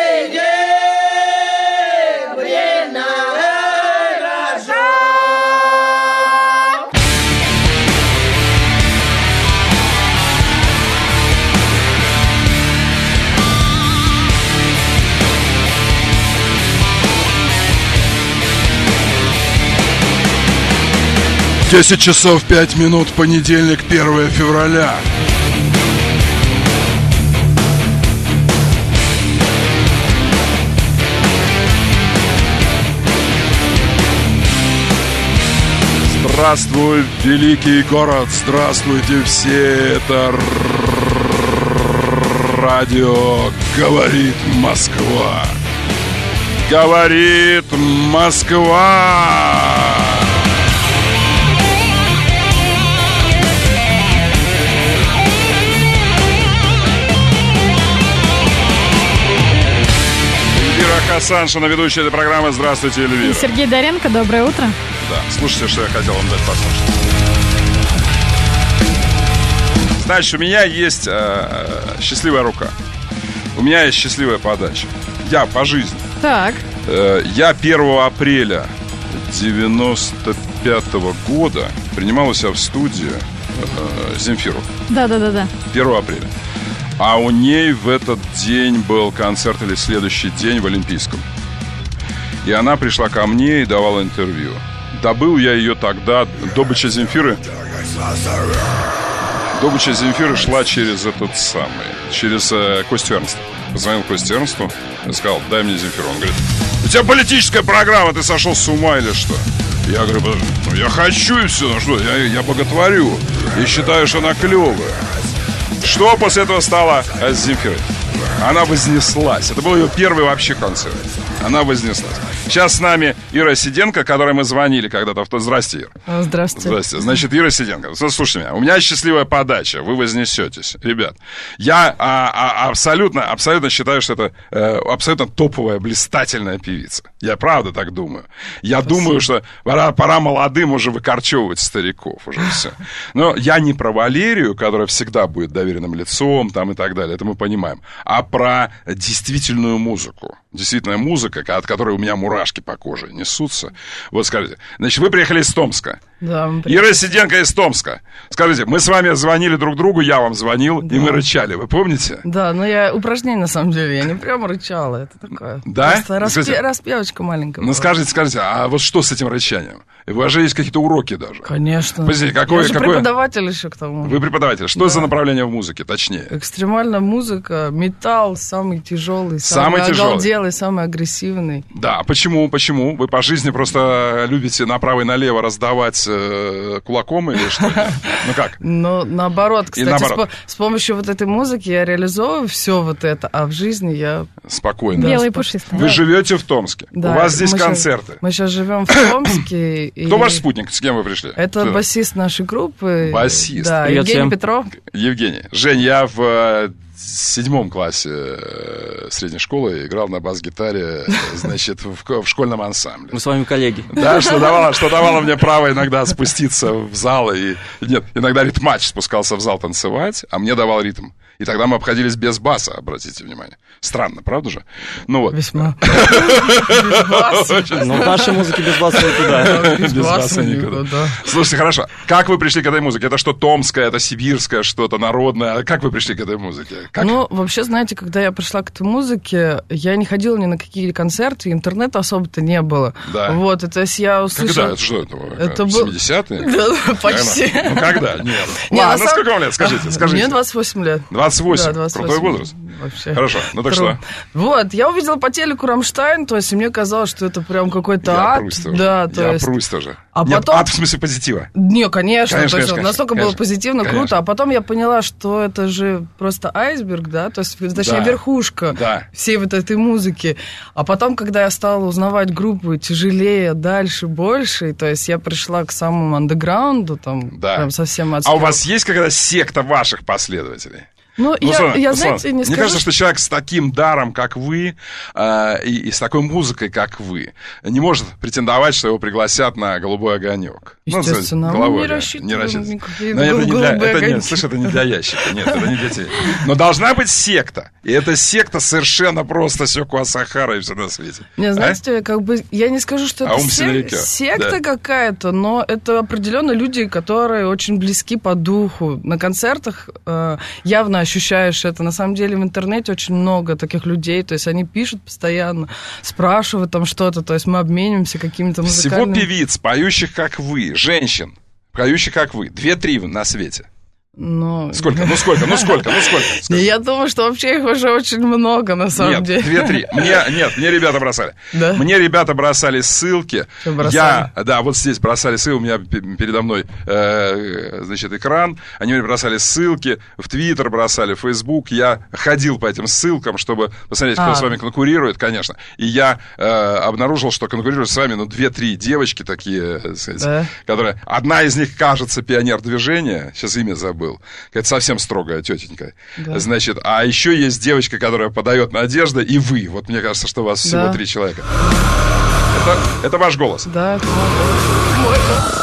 S1: десять часов пять минут, понедельник, первое февраля. Здравствуй, великий город, здравствуйте все, это Радио «Говорит Москва». Говорит Москва. Эльвира Хасаншина, ведущая этой программы. Здравствуйте, Эльвира.
S2: И Сергей Доренко, доброе утро.
S1: Да, слушайте, что я хотел вам дать послушать. Значит, у меня есть э, счастливая рука. У меня есть счастливая подача. Я по жизни.
S2: Так.
S1: Э, я первого апреля девяносто пятого года принимал у себя в студии э, Земфиру.
S2: Да-да-да-да.
S1: первого апреля. А у ней в этот день был концерт или следующий день в Олимпийском. И она пришла ко мне и давала интервью. Добыл я ее тогда. Добыча Земфиры Добыча Земфиры шла через этот самый, через э, Костю Эрнста. Позвонил Косте Эрнсту и сказал: дай мне Земфиру. Он говорит: у тебя политическая программа, ты сошел с ума или что? Я говорю: подожди, ну я хочу и все, ну что, я, я боготворю и считаю, что она клевая. Что после этого стало с Земфирой? Она вознеслась. Это был ее первый вообще концерт. Она вознеслась. Сейчас с нами Ира Сиденко, которой мы звонили когда-то. Здрасте, Ира.
S2: Здравствуйте.
S1: Здрасте. Значит, Ира Сиденко, слушайте меня. У меня счастливая подача. Вы вознесетесь. Ребят, я а, а, абсолютно, абсолютно считаю, что это э, абсолютно топовая, блистательная певица. Я правда так думаю. Я Спасибо. думаю, что пора, пора молодым уже выкорчевывать стариков. Уже все. Но я не про Валерию, которая всегда будет доверенным лицом там, и так далее. Это мы понимаем. А про действительную музыку. Действительная музыка, от которой у меня мурашки по коже несутся. Вот скажите, значит, вы приехали из Томска.
S12: Да,
S1: Ира Сиденко из Томска. Скажите, мы с вами звонили друг другу, я вам звонил, да. и мы рычали, вы помните?
S12: Да, но я упражнение на самом деле, я не прямо рычала, это такое.
S1: Да?
S12: Просто распе... скажите, распевочка маленькая.
S1: Ну была. скажите, скажите, а вот что с этим рычанием? У вас же есть какие-то уроки даже.
S12: Конечно.
S1: Подождите, какое,
S12: я же
S1: какое...
S12: преподаватель еще к тому.
S1: Вы преподаватель. Что да. за направление в музыке, точнее?
S12: Экстремальная музыка, металл самый тяжелый,
S1: самый,
S12: самый
S1: тяжелый.
S12: оголделый, самый агрессивный.
S1: Да, почему, почему? Вы по жизни просто любите направо и налево раздавать э, кулаком или что? Ну как?
S12: Ну, наоборот. Кстати,
S1: наоборот.
S12: С, с помощью вот этой музыки я реализовываю все вот это, а в жизни я...
S1: Спокойно.
S2: Белый пушистый.
S1: Вы да. живете в Томске.
S12: Да.
S1: У вас здесь
S12: мы
S1: концерты.
S12: Сейчас, мы сейчас живем в Томске.
S1: Кто ваш спутник? С кем вы пришли?
S12: Это
S1: Кто?
S12: басист нашей группы.
S1: Басист.
S12: Да,
S13: Привет
S12: Евгений
S13: всем.
S12: Петров.
S1: Евгений. Жень, я в седьмом классе средней школы играл на бас-гитаре, значит, в, в школьном ансамбле.
S13: Мы с вами коллеги.
S1: Да, что давало, что давало мне право иногда спуститься в зал. И, нет, иногда ритмач спускался в зал танцевать, а мне давал ритм. И тогда мы обходились без баса, обратите внимание. Странно, правда же? Ну вот.
S12: Весьма.
S13: Ну, в нашей музыке без баса никуда.
S1: Без баса никуда. Слушайте, хорошо. Как вы пришли к этой музыке? Это что, томское, это сибирское, что-то народное? Как вы пришли к этой музыке?
S12: Ну, вообще, знаете, когда я пришла к этой музыке, я не ходила ни на какие концерты, интернета особо-то не было.
S1: Да.
S12: Вот, это я услышала...
S1: Когда? Это что это?
S12: Это был...
S1: семидесятые?
S12: Да, почти.
S1: Ну, когда? Нет. Ладно, сколько вам лет? Скажите, скажите.
S12: Мне двадцать восемь лет.
S1: двадцать восемь?
S12: Да, двадцать восемь.
S1: Крутой возраст.
S12: Вообще.
S1: Хорошо, ну так
S12: Тру.
S1: что?
S12: Вот, я увидела по телеку Рамштайн, то есть мне казалось, что это прям какой-то
S1: я
S12: ад.
S1: Прусь тоже.
S12: Да, то
S1: я
S12: есть...
S1: прусь тоже.
S12: А
S1: Нет,
S12: потом...
S1: ад в смысле позитива.
S12: Не, конечно,
S1: конечно,
S12: то есть
S1: конечно,
S12: вот настолько
S1: конечно,
S12: было позитивно,
S1: конечно.
S12: круто, а потом я поняла, что это же просто айсберг, да, то есть, точнее,
S1: да.
S12: верхушка
S1: да.
S12: всей вот этой музыки. А потом, когда я стала узнавать группы тяжелее, дальше, больше, то есть я пришла к самому андеграунду, там,
S1: да.
S12: прям совсем от
S1: А у вас есть какая-то секта ваших последователей?
S12: Ну,
S1: ну,
S12: я,
S1: Слава,
S12: я
S1: Слава,
S12: знаете, не
S1: мне
S12: скажу...
S1: кажется, что человек с таким даром, как вы, э, и, и с такой музыкой, как вы, не может претендовать, что его пригласят на «Голубой огонек».
S12: Естественно,
S1: ну,
S12: мы не рассчитываем никакие
S1: Но это не для,
S12: голубые
S1: это,
S12: огоньки.
S1: нет, слушай, это не для ящика, нет, это не для тебя. Но должна быть секта, и эта секта совершенно просто Сёку Асахара и все на свете.
S12: Не, знаете, а? как бы, я не скажу, что
S1: а
S12: это сек... секта да. какая-то, но это определенно люди, которые очень близки по духу. На концертах э, явно ощущаешь это. На самом деле в интернете очень много таких людей, то есть они пишут постоянно, спрашивают там что-то, то есть мы обмениваемся какими-то музыкальными...
S1: Всего певиц, поющих как вы, женщин, поющих как вы, две-три на свете.
S12: Ну...
S1: Сколько? Ну сколько? Ну сколько? Ну сколько? сколько?
S12: Я думаю, что вообще их уже очень много, на самом
S1: нет,
S12: деле.
S1: Две-три. Мне, нет, мне ребята бросали.
S12: Да?
S1: Мне ребята бросали ссылки.
S12: Что бросали?
S1: Я, да, вот здесь бросали ссылки. У меня передо мной, э, значит, экран. Они мне бросали ссылки. В Твиттер бросали, в Фейсбук. Я ходил по этим ссылкам, чтобы посмотреть, кто а. с вами конкурирует, конечно. И я э, обнаружил, что конкурируют с вами, ну, две-три девочки такие, так сказать, да? которые... Одна из них, кажется, пионер движения. Сейчас имя забыл. Это совсем строгая тетенька. Да. Значит, а еще есть девочка, которая подает надежды, и вы. Вот мне кажется, что у вас всего да. три человека. Это, это ваш голос.
S12: Да, это мой голос.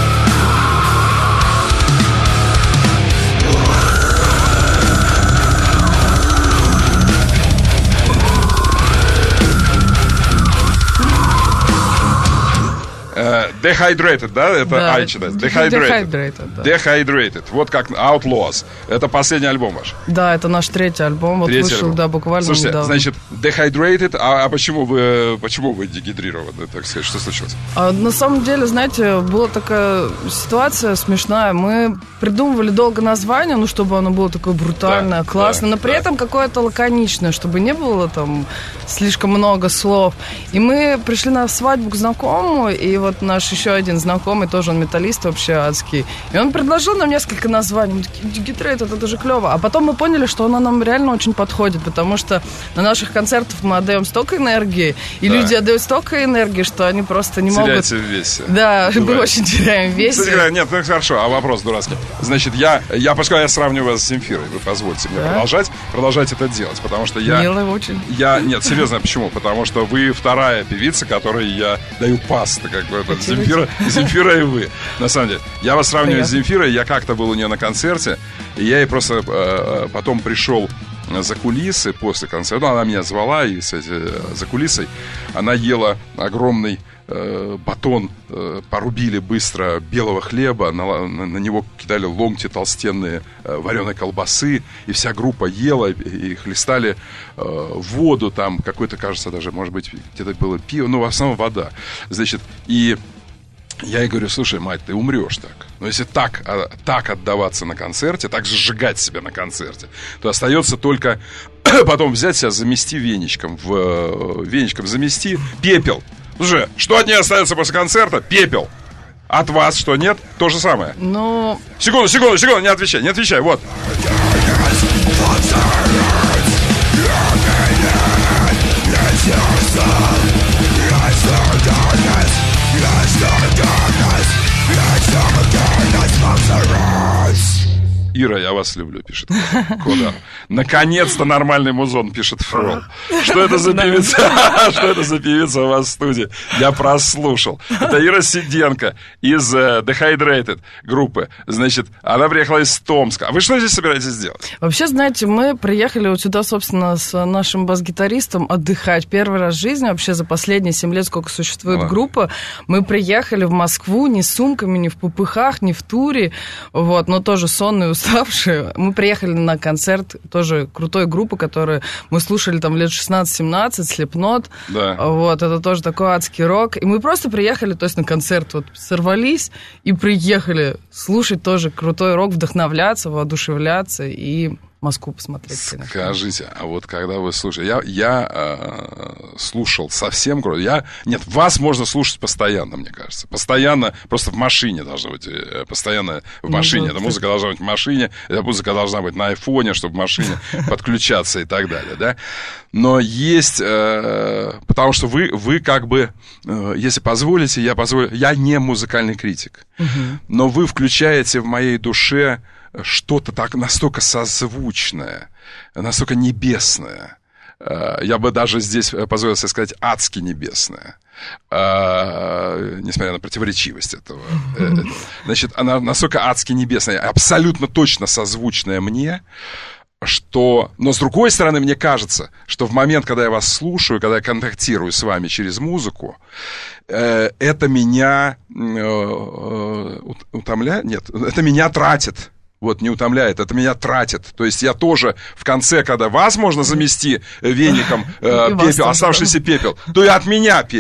S1: Dehydrated, да? Это
S12: да,
S1: Ай читает. Dehydrated.
S12: Dehydrated, да.
S1: Dehydrated. Вот как Outlaws. Это последний альбом ваш.
S12: Да, это наш третий альбом. Вот
S1: третий
S12: вышел,
S1: альбом.
S12: да, буквально
S1: Слушайте,
S12: недавно.
S1: значит, Dehydrated, а, а почему вы почему вы дегидрированы, так сказать? Что случилось?
S12: А, на самом деле, знаете, была такая ситуация смешная. Мы придумывали долго название, ну, чтобы оно было такое брутальное, да, классное, да, но при да. этом какое-то лаконичное, чтобы не было там слишком много слов. И мы пришли на свадьбу к знакомому, и вот наш еще один знакомый, тоже он металлист вообще адский, и он предложил нам несколько названий. Мы такие, Dehydrated, это же клево. А потом мы поняли, что оно нам реально очень подходит, потому что на наших концертах мы отдаем столько энергии, и да. люди отдают столько энергии, что они просто не
S1: теряете
S12: могут...
S1: в весе.
S12: Да,
S1: Бывает.
S12: мы очень теряем в весе.
S1: Кстати, нет, ну хорошо, а вопрос дурацкий. Значит, я, я пускай я сравниваю вас с Земфирой, вы позвольте мне да? продолжать, продолжать это делать, потому что я...
S12: Мило очень.
S1: Я, нет, серьезно, почему? Потому что вы вторая певица, которой я даю пас, как бы, это, Земфира, Земфира и вы, на самом деле. Я вас сравниваю Понятно. с Земфирой, я как-то был у нее на концерте, и я ей просто э, потом пришел за кулисы после концерта, ну, она меня звала, и, кстати, за кулисой она ела огромный э, батон, э, порубили быстро белого хлеба, на, на, на него кидали ломти толстенные э, вареной колбасы, и вся группа ела, и, и хлестали э, воду, там какой-то, кажется, даже, может быть, где-то было пиво, ну, в основном вода, значит, и я ей говорю, слушай, мать, ты умрешь так. Но если так, так отдаваться на концерте, так сжигать себя на концерте, то остается только потом взять себя, замести веничком, в, веничком замести пепел. Слушай, что от нее остается после концерта? Пепел. От вас что, нет? То же самое.
S12: Ну...
S1: Секунду, секунду, секунду, не отвечай, не отвечай, вот. Ира, я вас люблю, пишет Кода. Наконец-то нормальный музон, пишет Фрол. Что это за певица? Что это за певица у вас в студии? Я прослушал. Это Ира Сиденко из uh, Dehydrated группы. Значит, она приехала из Томска. А вы что здесь собираетесь делать?
S12: Вообще, знаете, мы приехали вот сюда, собственно, с нашим бас-гитаристом отдыхать. Первый раз в жизни, вообще за последние семь лет, сколько существует Ладно. группа, мы приехали в Москву не с сумками, не в попыхах, не в туре, вот, но тоже сонные, уставшие. Мы приехали на концерт тоже крутой группы, которую мы слушали там лет шестнадцать-семнадцать, Slipknot.
S1: Да.
S12: Вот, это тоже такой адский рок. И мы просто приехали, то есть на концерт вот сорвались и приехали слушать тоже крутой рок, вдохновляться, воодушевляться и Москву посмотреть.
S1: Скажите, а вот когда вы слушаете... Я, я э, слушал совсем... Я, нет, вас можно слушать постоянно, мне кажется. Постоянно, просто в машине должно быть. Постоянно в машине. Эта музыка должна быть в машине, эта музыка должна быть на айфоне, чтобы в машине подключаться и так далее, да? Но есть... Э, потому что вы, вы как бы... Э, если позволите, я позволю... Я не музыкальный критик. Угу. Но вы включаете в моей душе... что-то так настолько созвучное, настолько небесное. Я бы даже здесь позволил себе сказать адски небесное. Несмотря на противоречивость этого. Значит, она настолько адски небесная, абсолютно точно созвучная мне, что... Но с другой стороны, мне кажется, что в момент, когда я вас слушаю, когда я контактирую с вами через музыку, это меня утомляет? Нет, это меня тратит. Вот, не утомляет, это меня тратит. То есть я тоже в конце, когда вас можно замести веником э, пепел, оставшийся пепел, то и от меня пепел.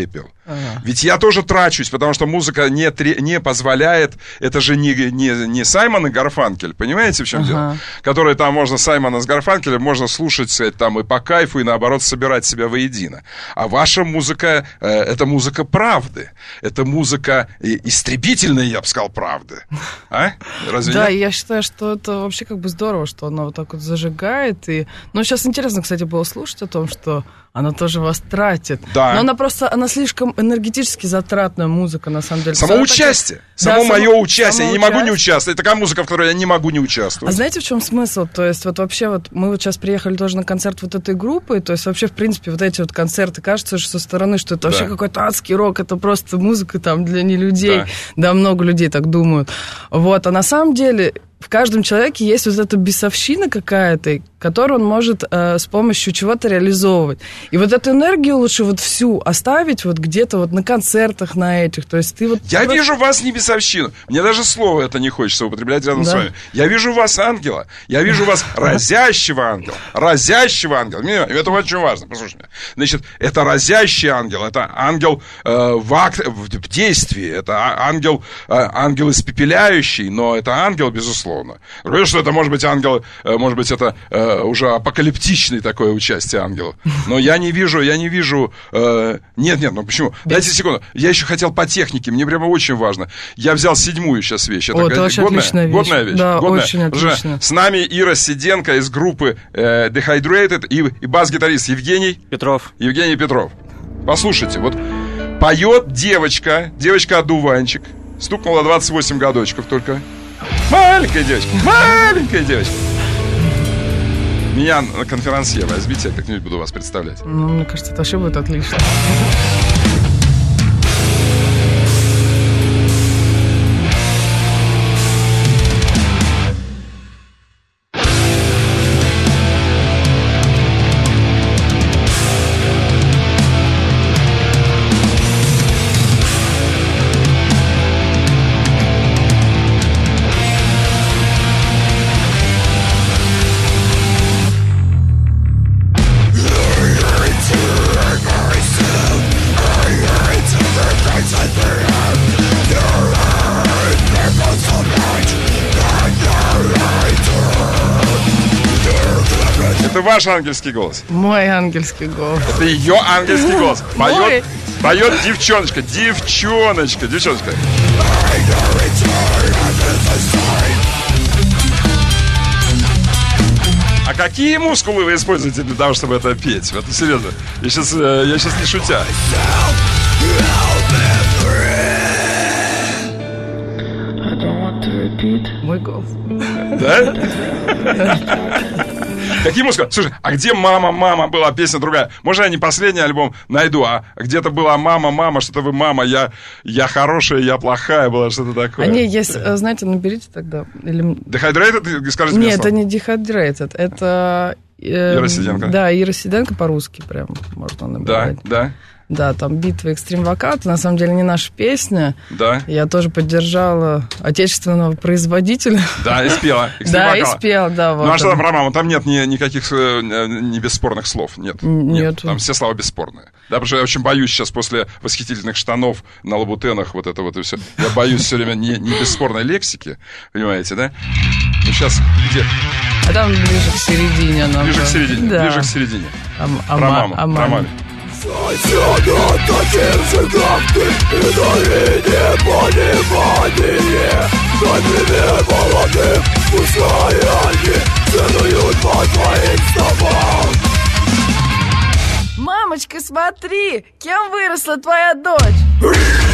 S1: Ага. Ведь я тоже трачусь, потому что музыка не, не позволяет, это же не, не, не Саймон и Гарфанкель, понимаете, в чем ага. дело? Которые там можно, Саймона с Гарфанкелем можно слушать, сказать, там и по кайфу, и наоборот собирать себя воедино. А ваша музыка, э, это музыка правды, это музыка истребительная, я бы сказал, правды. А? Разве
S12: да,
S1: нет?
S12: Я считаю, что это вообще как бы здорово, что она вот так вот зажигает. И... Ну, сейчас интересно, кстати, было слушать о том, что она тоже вас тратит. Да. Но она просто, она слишком энергетически затратная музыка, на самом деле.
S1: Само она участие. Такая... Само да, мое само... участие. Само я не участие. могу не участвовать. Это такая музыка, в которой я не могу не участвовать.
S12: А знаете, в чем смысл? То есть, вот вообще, вот мы вот сейчас приехали тоже на концерт вот этой группы. То есть, вообще, в принципе, вот эти вот концерты, кажется, что со стороны, что это да. вообще какой-то адский рок, это просто музыка там для не людей. Да. да, много людей так думают. Вот, а на самом деле... В каждом человеке есть вот эта бесовщина какая-то, которую он может э, с помощью чего-то реализовывать. И вот эту энергию лучше вот всю оставить вот где-то вот на концертах, на этих. То есть ты вот...
S1: Я просто... вижу в вас не бесовщину. Мне даже слово это не хочется употреблять рядом да. с вами. Я вижу в вас ангела. Я вижу в вас разящего ангела. Разящего ангела. Это очень важно. Послушай меня. Значит, это разящий ангел. Это ангел э, в, акт, в действии. Это ангел, э, ангел испепеляющий. Но это ангел, безусловно. Говорю, что это может быть ангел, может быть, это э, уже апокалиптичное такое участие ангелов. Но я не вижу, я не вижу... Э, нет, нет, ну почему? Без... Дайте секунду. Я еще хотел по технике, мне прямо очень важно. Я взял седьмую сейчас вещь. Это,
S12: О, это вообще
S1: годная,
S12: отличная вещь.
S1: Годная вещь.
S12: Да,
S1: годная.
S12: очень отлично.
S1: С нами Ира Сиденко из группы э, Dehydrated и, и бас-гитарист Евгений...
S13: Петров.
S1: Евгений Петров. Послушайте, вот поет девочка, девочка-одуванчик. Стукнула двадцать восемь годочков только. Маленькая девочка, маленькая девочка. Меня на конферансье возьмите, я как-нибудь буду вас представлять.
S12: Ну, мне кажется, это вообще будет отлично.
S1: Это ваш ангельский голос.
S12: Мой ангельский голос.
S1: Это ее ангельский голос. Поет, поет девчоночка, девчоночка, девчоночка. А какие мускулы вы используете для того, чтобы это петь? Это серьезно. Я сейчас, я сейчас не шутя.
S12: Мой голос.
S1: Да? Какие музыки? Слушай, а где «Мама, мама» была песня другая? Может, я не последний альбом найду, а где-то была «Мама, мама», что-то вы «Мама», я, я хорошая, я плохая» была, что-то такое.
S12: А не, есть, знаете, наберите тогда. Или...
S1: Dehydrated? Скажите мне.
S12: Нет, это не Dehydrated, это... Э,
S1: Ира Сиденко.
S12: Да, Ира Сиденко по-русски прям можно набирать.
S1: Да, да.
S12: Да, там «Битва экстрим вокал», на самом деле не наша песня.
S1: Да.
S12: Я тоже поддержала отечественного производителя.
S1: Да, и спела.
S12: Да, и спел, да.
S1: Ну, а что там про маму? Там нет ни, никаких не бесспорных слов. Нет. Нет. Там все слова бесспорные. Да, потому что я очень боюсь сейчас после восхитительных штанов на лабутенах, вот это вот и все. Я боюсь все время не, не бесспорной лексики, понимаете, да? Ну, сейчас где?
S12: А там ближе к середине она.
S1: Ближе к середине, да. Ближе к середине.
S12: А, а
S1: про маму,
S12: а
S1: про маму.
S8: Отсюда таким же, как ты, и дари непонимание. Дай пример молодым, пускай они следуют по твоим стопам.
S12: Мамочка, смотри, кем выросла твоя дочь?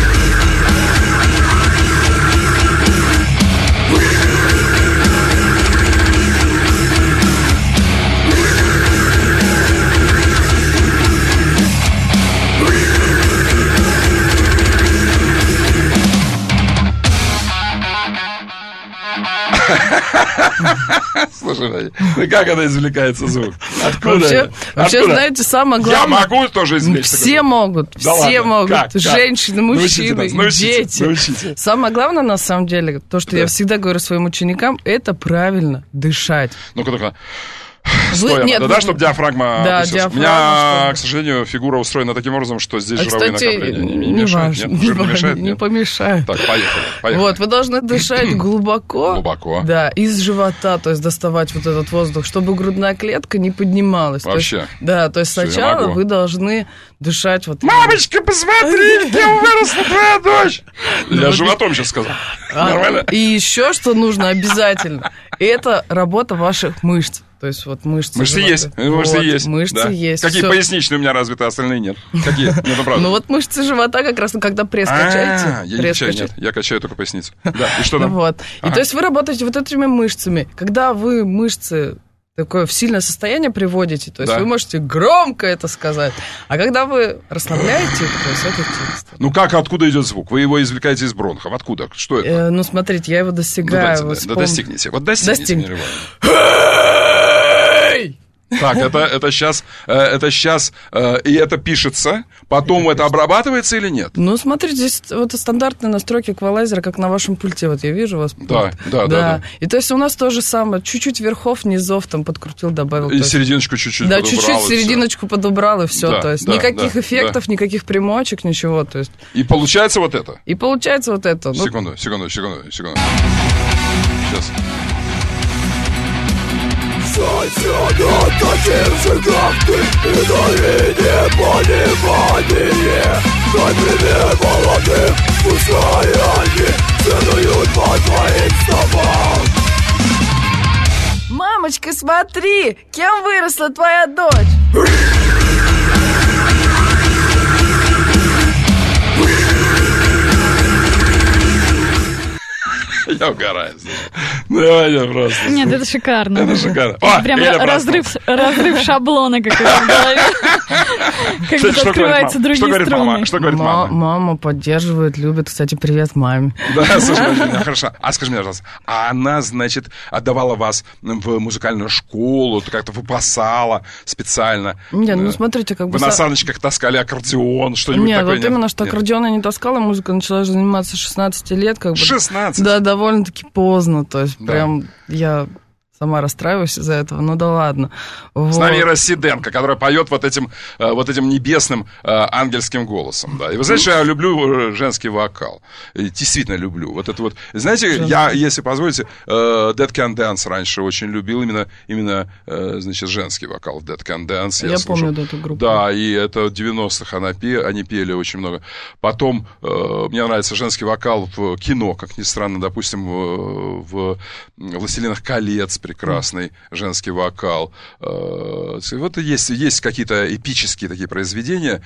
S1: Слушай, ну как это извлекается звук? Откуда?
S12: Вообще, вообще знаете, самое главное...
S1: Я могу тоже извлечь.
S12: Все такой... могут,
S1: да
S12: все
S1: ладно.
S12: могут.
S1: Как?
S12: Женщины,
S1: как?
S12: мужчины,
S1: научите нас,
S12: дети.
S1: Научите.
S12: Самое главное, на самом деле, то, что да. я всегда говорю своим ученикам, это правильно дышать.
S1: Ну-ка, ну-ка. Стоя, нет, да, вы... чтобы диафрагма
S12: да,
S1: опустилась. У меня, чтобы... к сожалению, фигура устроена таким образом, что здесь а, жировые кстати, накопления не, не, не мешают.
S12: Важно, нет? Не, не помешает? Не помешает.
S1: Так, поехали, поехали.
S12: Вот, вы должны дышать глубоко.
S1: Глубоко.
S12: Да, из живота, то есть доставать вот этот воздух, чтобы грудная клетка не поднималась.
S1: Вообще?
S12: То есть, да, то есть сначала вы должны дышать вот...
S1: Мамочка, посмотри, кем выросла твоя дочь! Я животом сейчас сказал. Нормально?
S12: И еще что нужно обязательно, это работа ваших мышц. То есть вот мышцы.
S1: Мышцы
S12: живота.
S1: есть, мышцы
S12: вот,
S1: есть.
S12: Мышцы
S1: да.
S12: есть.
S1: Какие
S12: Всё.
S1: Поясничные у меня развиты, остальные нет. Какие? Нет, ну правда.
S12: Ну вот мышцы живота как раз, когда пресс качаете.
S1: Я не качаю, нет, я качаю только поясницу. Да, и что там?
S12: Вот. И то есть вы работаете вот этими мышцами. Когда вы мышцы такое в сильное состояние приводите, то есть да. вы можете громко это сказать, а когда вы расслабляете, то есть это текст.
S1: Ну как, откуда идет звук? Вы его извлекаете из бронхов, откуда? Что это?
S12: Э, ну смотрите, я его достигаю.
S1: Ну, дайте, да,
S12: да,
S1: достигните, вот достигните.
S12: Достиг...
S1: Так, это, это сейчас, это сейчас, и это пишется, потом это обрабатывается или нет?
S12: Ну, смотрите, здесь вот стандартные настройки эквалайзера, как на вашем пульте, вот я вижу у вас.
S1: Да,
S12: пульт.
S1: да, да, да.
S12: И то есть у нас то же самое, чуть-чуть верхов, низов там подкрутил, добавил.
S1: И серединочку чуть-чуть
S12: да,
S1: подобрал.
S12: Да, чуть-чуть серединочку подобрал, и все.
S1: Да,
S12: то есть
S1: да,
S12: никаких
S1: да,
S12: эффектов,
S1: да.
S12: никаких примочек, ничего. То есть.
S1: И получается вот это?
S12: И получается вот это.
S1: Секунду, ну... секунду, секунду, секунду. Сейчас.
S8: Затянут таким же, как ты, и дари непонимание. Дай пример молодым, пускай они ценуют по твоим словам.
S12: Мамочка, смотри, кем выросла твоя дочь?
S1: Я угораю. Давайте просто.
S2: Нет, это шикарно.
S1: Это шикарно.
S2: О, прям разрыв, разрыв шаблона какой-то в голове. Как будто открываются другие струны.
S1: Что говорит мама?
S12: Мама поддерживает, любит. Кстати, привет маме.
S1: Да, слушай, хорошо. А скажи мне, пожалуйста, а она, значит, отдавала вас в музыкальную школу, как-то выпасала специально?
S12: Нет, ну смотрите, как бы...
S1: Вы на саночках таскали аккордеон, что-нибудь
S12: нет,
S1: такое?
S12: Вот нет, вот именно, что аккордеон я не таскала, музыка начала заниматься с шестнадцати лет. Как бы.
S1: шестнадцать?
S12: Да, довольно-таки поздно, то есть
S1: да.
S12: прям я сама расстраиваюсь из-за этого, ну да ладно.
S1: Вот. С нами Ира Сиденко, которая поет вот этим, вот этим небесным ангельским голосом. Да. И вы знаете, что я люблю женский вокал. Действительно люблю. Вот это вот. Знаете, женский. Я, если позволите, Dead Can Dance раньше очень любил именно, именно значит, женский вокал в Dead Can Dance.
S12: Я, я помню эту группу.
S1: Да, и это в девяностых она пе, они пели очень много. Потом мне нравится женский вокал в кино, как ни странно, допустим, в, в «Властелинах колец» прекрасный mm. женский вокал. Вот есть, есть какие-то эпические такие произведения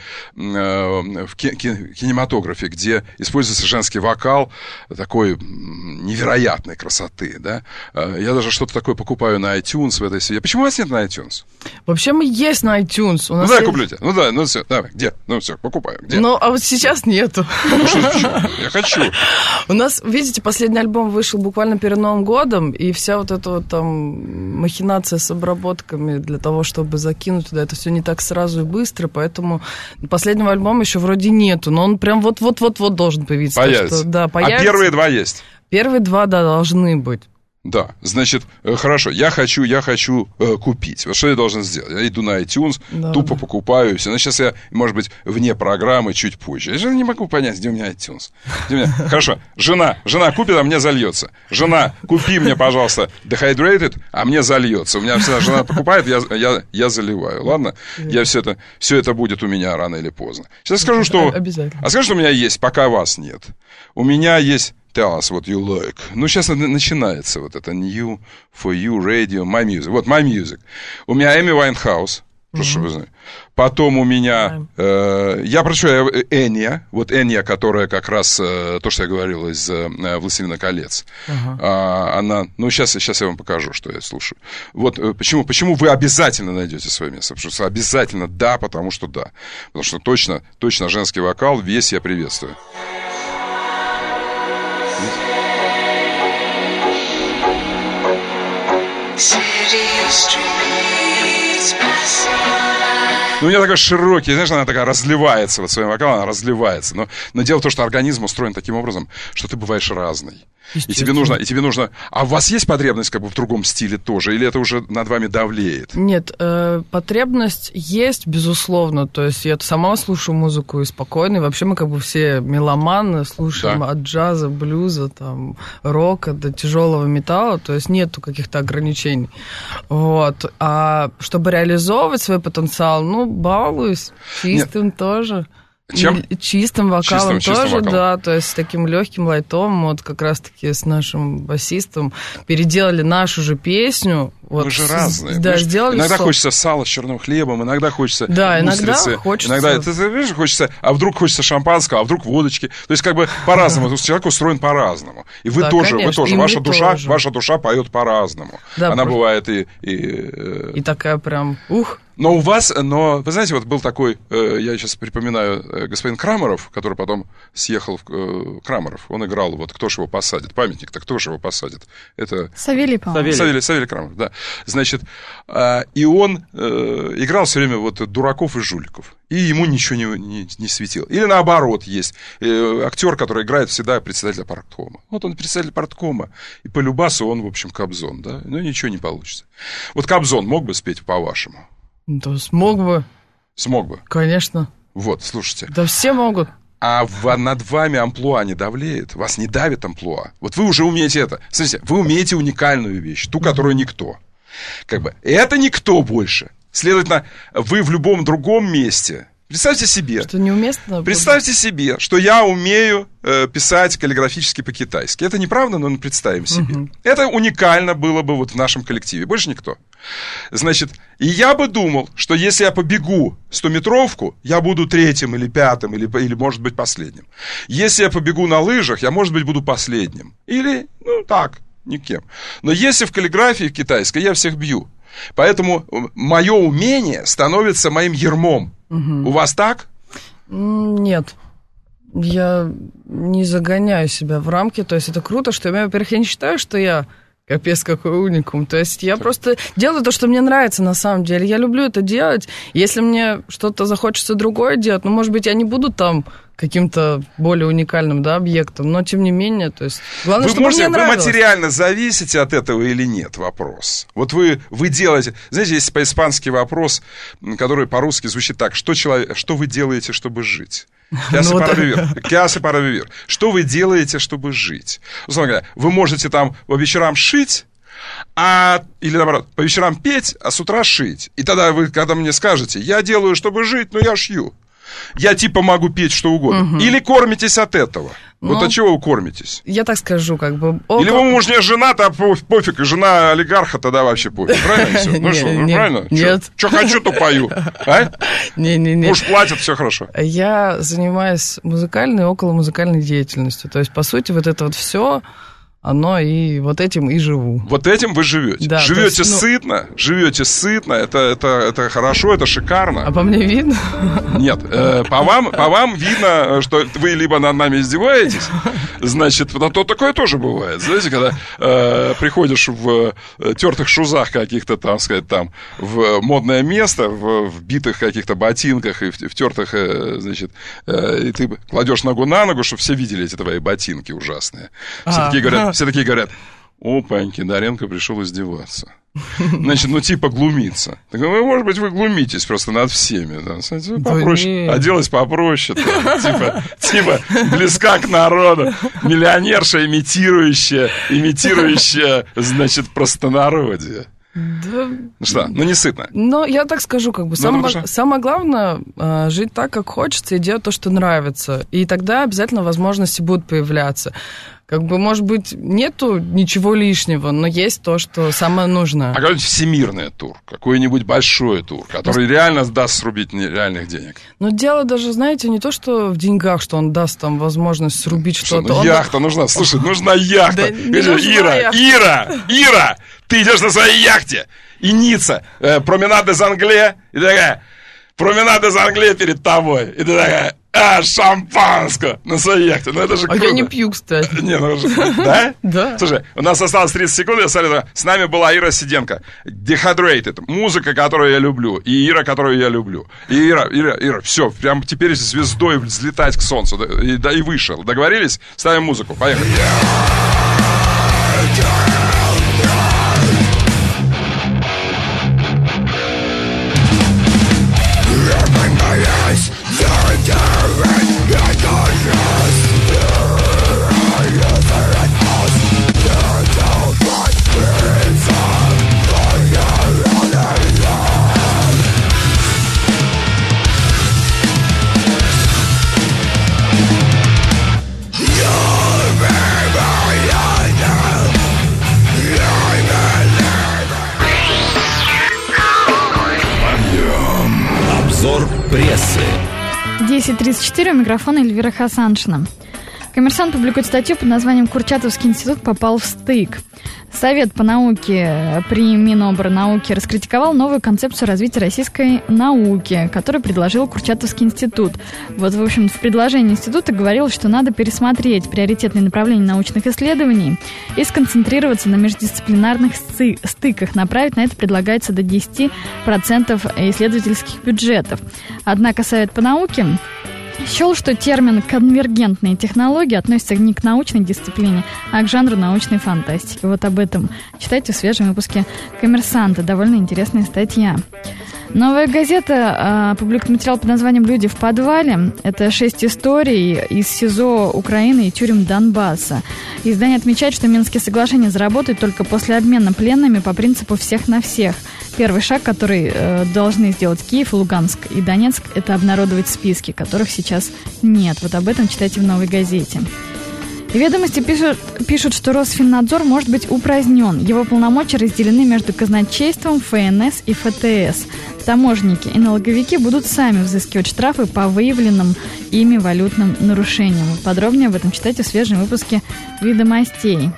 S1: в кинематографе, где используется женский вокал такой невероятной красоты. Да? Я даже что-то такое покупаю на iTunes в этой связи. Почему у вас нет на iTunes?
S12: Вообще мы есть на iTunes. У нас
S1: ну, да,
S12: есть...
S1: куплю тебе. Ну, да, ну, все, давай, где? Ну, все, покупаю. Где?
S12: Ну, а вот сейчас нету.
S1: Ну, что, я хочу.
S12: У нас, видите, последний альбом вышел буквально перед Новым годом, и вся вот эта вот там махинация с обработками для того, чтобы закинуть туда, это все не так сразу и быстро, поэтому последнего альбома еще вроде нету, но он прям вот-вот-вот-вот должен появиться.
S1: Появится.
S12: Что, да, появится.
S1: А первые два есть?
S12: Первые два, да, должны быть.
S1: Да, значит, хорошо, я хочу, я хочу э, купить. Вот что я должен сделать? Я иду на iTunes, да, тупо да. покупаю все. Но сейчас я, может быть, вне программы чуть позже. Я же не могу понять, где у меня iTunes. Где у меня... Хорошо, жена, жена купит, а мне зальется. Жена, купи мне, пожалуйста, Dehydrated, а мне зальется. У меня всегда жена покупает, я, я, я заливаю. Ладно? Я все это, все это будет у меня рано или поздно. Сейчас скажу, что...
S12: Обязательно.
S1: А скажу, что у меня есть, пока вас нет. У меня есть... Tell us what you like. Ну, сейчас начинается вот это New for You Radio, My Music. Вот My Music. У меня Эми Вайнхаус. Прошу mm-hmm. вы Потом у меня... Э, я прошу, Энья. Вот Энья, которая как раз э, то, что я говорил из э, «Властелина колец». Uh-huh. А, она... Ну, сейчас, сейчас я вам покажу, что я слушаю. Вот э, почему, почему вы обязательно найдете свое место. Потому что обязательно да, потому что да. Потому что точно, точно женский вокал весь я приветствую. Ну, у нее такой широкий, знаешь, она такая разливается, вот своим вокалом она разливается. Но, но дело в том, что организм устроен таким образом, что ты бываешь разный. И тебе нужно, и тебе нужно... А у вас есть потребность как бы в другом стиле тоже? Или это уже над вами давлеет?
S12: Нет, э, потребность есть, безусловно. То есть я сама слушаю музыку и спокойно. И вообще мы как бы все меломаны, слушаем да. от джаза, блюза, там, рока до тяжелого металла. То есть нету каких-то ограничений. Вот. А чтобы реализовывать свой потенциал, ну, балуюсь. Чистым Нет. тоже.
S1: Чем?
S12: И чистым вокалом
S1: чистым,
S12: тоже,
S1: чистым вокалом.
S12: Да, то есть с таким легким лайтом, вот как раз-таки с нашим басистом переделали нашу же песню. Вот,
S1: мы же разные.
S12: Да,
S1: мы
S12: сделали
S1: иногда
S12: сок.
S1: Хочется сала с черным хлебом, иногда хочется
S12: да,
S1: устрицы.
S12: иногда хочется.
S1: Иногда, ты, ты видишь, хочется, а вдруг хочется шампанского, а вдруг водочки. То есть как бы по-разному. Человек устроен по-разному. И вы
S12: да,
S1: тоже,
S12: конечно,
S1: вы тоже.
S12: И
S1: Ваша душа,
S12: тоже.
S1: ваша душа поет по-разному. Да, Она просто... бывает и... И,
S12: и такая прям, ух.
S1: Но у вас, но, вы знаете, вот был такой, э, я сейчас припоминаю, э, господин Крамаров, который потом съехал в э, Крамаров, он играл, вот кто же его посадит, памятник-то, кто же его посадит? Это...
S2: Савелий, по-моему.
S1: Савелий, Савелий Крамаров, да. Значит, э, и он э, играл все время вот дураков и жуликов, и ему ничего не, не, не светило. Или наоборот есть э, актер, который играет всегда председателя парткома. Вот он председатель парткома, и по любасу он, в общем, Кобзон, да, но ничего не получится. Вот Кобзон мог бы спеть по-вашему?
S12: Да смог бы.
S1: Смог бы?
S12: Конечно.
S1: Вот, слушайте.
S12: Да все могут.
S1: А в, над вами амплуа не давлеет? Вас не давит амплуа? Вот вы уже умеете это. Смотрите, вы умеете уникальную вещь, ту, которую никто. Как бы, это никто больше. Следовательно, вы в любом другом месте... Представьте себе,
S12: что неуместно.
S1: Представьте было. себе, что я умею э, писать каллиграфически по-китайски. Это неправда, но представим себе. Угу. Это уникально было бы вот в нашем коллективе. Больше никто. Значит, и я бы думал, что если я побегу стометровку, я буду третьим или пятым, или, или, может быть, последним. Если я побегу на лыжах, я, может быть, буду последним. Или, ну, так, никем. Но если в каллиграфии китайской, я всех бью. Поэтому мое умение становится моим ярмом. Угу. У вас так?
S12: Нет. Я не загоняю себя в рамки. То есть это круто, что я, во-первых, я не считаю, что я капец какой уникум. То есть я так. просто делаю то, что мне нравится на самом деле. Я люблю это делать. Если мне что-то захочется другое делать, ну, может быть, я не буду там каким-то более уникальным, да, объектом, но тем не менее, то есть главное,
S1: вы
S12: чтобы
S1: можете,
S12: мне
S1: вы
S12: нравилось.
S1: Материально зависите от этого или нет? Вопрос. Вот вы, вы делаете... Знаете, есть по-испански вопрос, который по-русски звучит так. Что, человек, что вы делаете, чтобы жить? Что вы делаете, чтобы жить? Условно говоря, вы можете там по вечерам шить, а, или наоборот, по вечерам петь, а с утра шить. И тогда вы, когда мне скажете, я делаю, чтобы жить, но я шью. Я типа могу петь что угодно. Угу. Или кормитесь от этого. Ну, вот от чего вы кормитесь?
S12: Я так скажу, как бы...
S1: Около... Или вы муж не женат, а пофиг, и жена олигарха, тогда вообще пофиг. Правильно все? Ну что, ну правильно?
S12: Нет.
S1: Что хочу, то пою.
S12: Не-не-не.
S1: Муж платит, все хорошо.
S12: Я занимаюсь музыкальной и околомузыкальной деятельностью. То есть, по сути, вот это вот все... Оно и вот этим и живу.
S1: Вот этим вы живете. Да, живете есть, ну... сытно, живете сытно, это, это, это хорошо, это шикарно.
S12: А по мне видно?
S1: Нет, э, по, вам, по вам видно, что вы либо над нами издеваетесь, значит, то такое тоже бывает. Знаете, когда э, приходишь в э, тертых шузах каких-то, там, сказать, там, в модное место, в, в битых каких-то ботинках и в, в тертых, э, значит, э, и ты кладешь ногу на ногу, чтобы все видели эти твои ботинки ужасные. Все такие говорят, все такие говорят, опаньки, Доренко пришел издеваться. Значит, ну типа глумиться. Так, ну, может быть, вы глумитесь просто над всеми. Да? Попроще, оделась попроще. Типа, типа близка к народу. Миллионерша, имитирующая, имитирующая, значит, простонародье.
S12: Да.
S1: Ну что, ну не сытно.
S12: Но я так скажу, как бы, самое, самое главное э, жить так, как хочется, и делать то, что нравится. И тогда обязательно возможности будут появляться. Как бы, может быть, нету ничего лишнего, но есть то, что самое нужное.
S1: А какой-нибудь всемирный тур, какой-нибудь большой тур, который Может... реально даст срубить реальных денег.
S12: Но дело даже, знаете, не то, что в деньгах, что он даст там возможность срубить что-то.
S1: Ну,
S12: он...
S1: яхта нужна, слушай, нужна яхта. Ира, Ира, Ира, ты идешь на своей яхте, и Ницца, э, променад из Англии, и такая, променад из Англии перед тобой, и ты такая... А, шампанское на своей яхте. Ну, это же круто.
S12: А я не пью, кстати.
S1: Не, ну, да?
S12: Да.
S1: Слушай, у нас осталось тридцать секунд, я смотрю, с нами была Ира Сиденко. Dehydrated. Музыка, которую я люблю. И Ира, которую я люблю. И Ира, Ира, Ира, все, прям теперь звездой взлетать к солнцу. И, да, и выше. Договорились? Ставим музыку. Поехали.
S9: Прессы.
S2: десять тридцать четыре, у микрофона Эльвира Хасаншина. «Коммерсант» публикует статью под названием «Курчатовский институт попал в стык». Совет по науке при Минобрнауки раскритиковал новую концепцию развития российской науки, которую предложил Курчатовский институт. Вот, в общем, в предложении института говорилось, что надо пересмотреть приоритетные направления научных исследований и сконцентрироваться на междисциплинарных стыках. Направить на это предлагается до десять процентов исследовательских бюджетов. Однако Совет по науке счел, что термин «конвергентные технологии» относится не к научной дисциплине, а к жанру научной фантастики. Вот об этом читайте в свежем выпуске «Коммерсанта». Довольно интересная статья. «Новая газета» э, публикует материал под названием «Люди в подвале». Это шесть историй из СИЗО Украины и тюрем Донбасса. Издание отмечает, что Минские соглашения заработают только после обмена пленными по принципу «всех на всех». Первый шаг, который э, должны сделать Киев, Луганск и Донецк, это обнародовать списки, которых сейчас нет. Вот об этом читайте в «Новой газете». «Ведомости» пишут, пишут, что Росфиннадзор может быть упразднен. Его полномочия разделены между казначейством, ФНС и ФТС. Таможенники и налоговики будут сами взыскивать штрафы по выявленным ими валютным нарушениям. Подробнее об этом читайте в свежем выпуске «Ведомостей».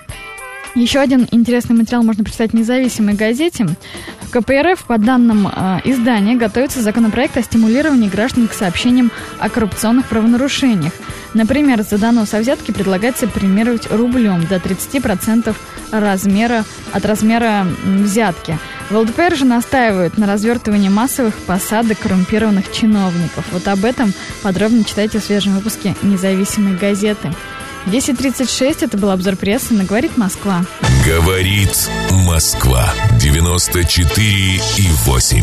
S2: Еще один интересный материал можно прочитать в «Независимой газете». В ка пэ эр эф, по данным э, издания, готовится законопроект о стимулировании граждан к сообщениям о коррупционных правонарушениях. Например, за донос о взятке предлагается премировать рублем до тридцать процентов размера, от размера взятки. В эл дэ пэ эр же настаивают на развертывании массовых посадок коррумпированных чиновников. Вот об этом подробно читайте в свежем выпуске «Независимой газеты». десять тридцать шесть, это был обзор прессы на «Говорит Москва».
S9: «Говорит Москва». девяносто четыре и восемь.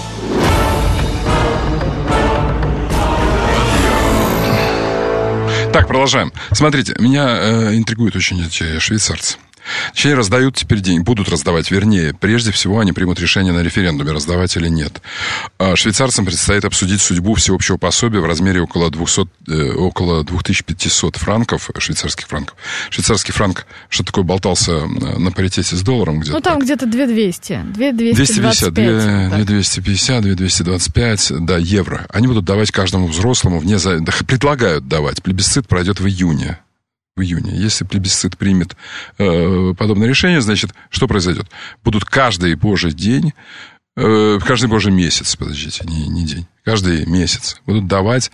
S1: Так, продолжаем. Смотрите, меня э, интригуют очень эти швейцарцы. Точнее, раздают теперь деньги, будут раздавать, вернее, прежде всего они примут решение на референдуме, раздавать или нет. Швейцарцам предстоит обсудить судьбу всеобщего пособия в размере около, двухсот, э, около две тысячи пятьсот франков, швейцарских франков. Швейцарский франк, что такое, болтался на паритете с долларом где-то?
S2: Ну, там так. Где-то две двести, две двести двадцать пять.
S1: две двести пятьдесят, две двести двадцать пять, да, евро. Они будут давать каждому взрослому, вне за... да, предлагают давать. Плебисцит пройдет в июне. В июне. Если плебисцит примет э, подобное решение, значит, что произойдет? Будут каждый божий день, э, каждый божий месяц, подождите, не, не день, каждый месяц будут давать...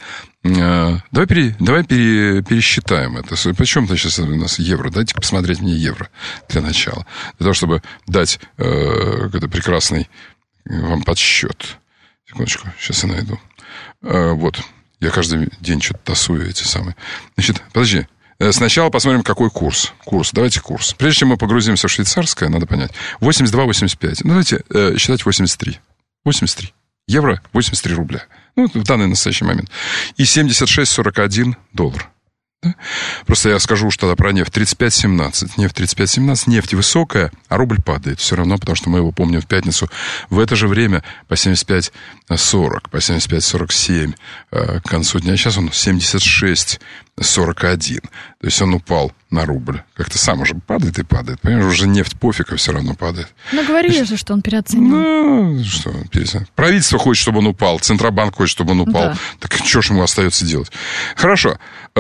S1: Э, давай пере, давай пере, пересчитаем это. Почему-то сейчас у нас евро. Дайте посмотреть мне евро для начала. Для того, чтобы дать э, какой-то прекрасный вам подсчет. Секундочку, сейчас я найду. Э, вот. Я каждый день что-то тасую эти самые. Значит, подожди. Сначала посмотрим, какой курс. Курс. Давайте курс. Прежде чем мы погрузимся в швейцарское, надо понять. восемьдесят два восемьдесят пять. Ну, давайте э, считать восемьдесят три. восемьдесят три. Евро, восемьдесят три рубля. Ну, в данный настоящий момент. И семьдесят шесть сорок один доллар. Да? Просто я скажу уж тогда про нефть. тридцать пять семнадцать. Нефть тридцать пять семнадцать. Нефть высокая, а рубль падает. Все равно, потому что мы его помним в пятницу. В это же время по семьдесят пять сорок, по семьдесят пять сорок семь к концу дня. Сейчас он семьдесят шесть сорок один. То есть он упал на рубль. Как-то сам уже падает и падает. Понимаешь, уже нефть пофиг, а все равно падает.
S2: Ну, говорили Значит, же, что он переоценил.
S1: Ну, что, переоценил. Правительство хочет, чтобы он упал. Центробанк хочет, чтобы он упал. Да. Так что ж ему остается делать? Хорошо.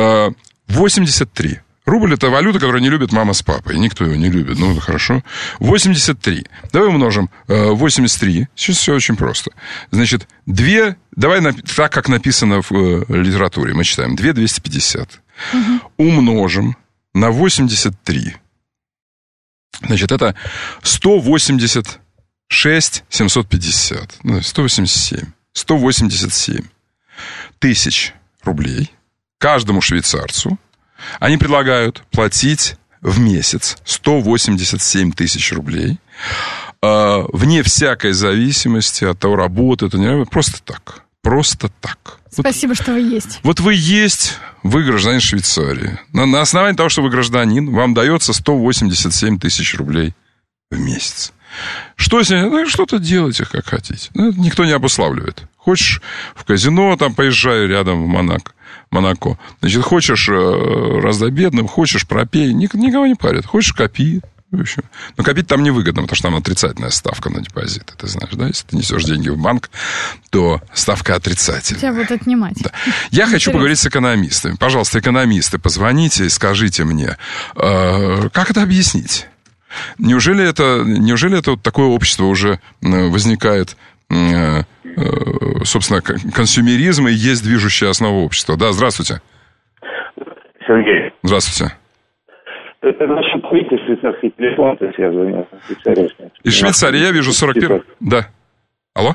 S1: восемьдесят три. Рубль — это валюта, которую не любит мама с папой. Никто его не любит. Ну, хорошо. восемьдесят три. Давай умножим восемьдесят три. Сейчас все очень просто. Значит, две... Давай так, как написано в литературе. Мы читаем. две двести пятьдесят. Угу. Умножим на восемьдесят три. Значит, это сто восемьдесят шесть семьсот пятьдесят. Ну, сто восемьдесят семь. сто восемьдесят семь тысяч рублей каждому швейцарцу они предлагают платить в месяц, сто восемьдесят семь тысяч рублей, э, вне всякой зависимости от того, работает, не просто так. Просто так.
S2: Спасибо,
S1: вот,
S2: что вы есть.
S1: Вот вы есть, вы гражданин Швейцарии. На, на основании того, что вы гражданин, вам дается сто восемьдесят семь тысяч рублей в месяц. Что с ним? Ну, что-то делайте, как хотите. Ну, никто не обуславливает. Хочешь в казино, там поезжай рядом в Монако. Монако. Значит, хочешь э, раздай бедным, хочешь пропей. Ник, никого не парит. Хочешь копи. Но копить там невыгодно, потому что там отрицательная ставка на депозит. Ты знаешь, да? Если ты несешь деньги в банк, то ставка отрицательная.
S2: Тебя будут отнимать.
S1: Да. Я Интересно. хочу поговорить с экономистами. Пожалуйста, экономисты, позвоните и скажите мне, э, как это объяснить? Неужели это, неужели это вот такое общество уже возникает, э, э, собственно, консюмеризм и есть движущая основа общества? Да, здравствуйте.
S14: Сергей.
S1: Здравствуйте.
S14: Это насчет выйти швейцарский телефон, то есть я звоню.
S1: Из Швейцарии я вижу сорок первый. Да. Алло?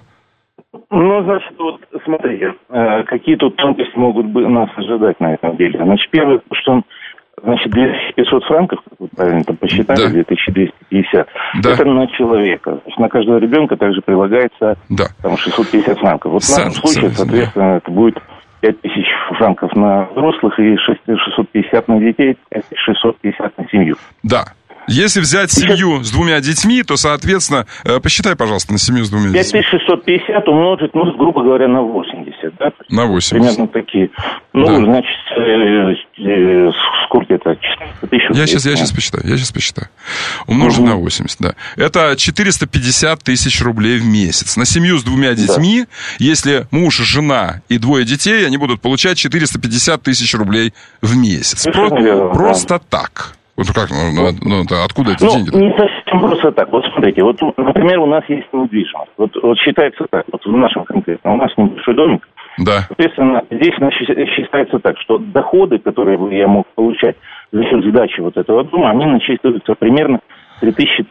S14: Ну, значит, вот смотрите, какие тут тонкости могут нас ожидать на этом деле. Значит, первое, что, значит, две тысячи пятьсот франков, как вы правильно там посчитали, да. две тысячи двести пятьдесят, да. это на человека. Значит, на каждого ребенка также прилагается да. там, шестьсот пятьдесят франков. Вот в нашем случае, соответственно, да. это будет пять тысяч франков на взрослых и шестьсот пятьдесят на детей, шестьсот пятьдесят на семью.
S1: Да. Если взять семью с двумя детьми, то, соответственно, посчитай, пожалуйста, на семью с двумя детьми.
S14: пять тысяч шестьсот пятьдесят умножить, ну, грубо говоря, на восемьдесят, да?
S1: На восемьдесят.
S14: Примерно такие. Ну, да. значит, э, э, сколько это? четыреста тысяч.
S1: Я сейчас, я сейчас посчитаю, я сейчас посчитаю. Умножить угу. на восемьдесят, да. Это четыреста пятьдесят тысяч рублей в месяц. На семью с двумя детьми, да. если муж, жена и двое детей, они будут получать четыреста пятьдесят тысяч рублей в месяц. Про- верно, просто да. так. Вот как, ну, ну, откуда эти
S14: ну,
S1: деньги?
S14: Не совсем просто так. Вот смотрите, вот, например, у нас есть недвижимость. Вот, вот считается так, вот в нашем конкретно, у нас небольшой домик.
S1: Да.
S14: Соответственно, здесь считается так, что доходы, которые я мог получать за счет сдачи вот этого дома, они насчитываются примерно три тысячи,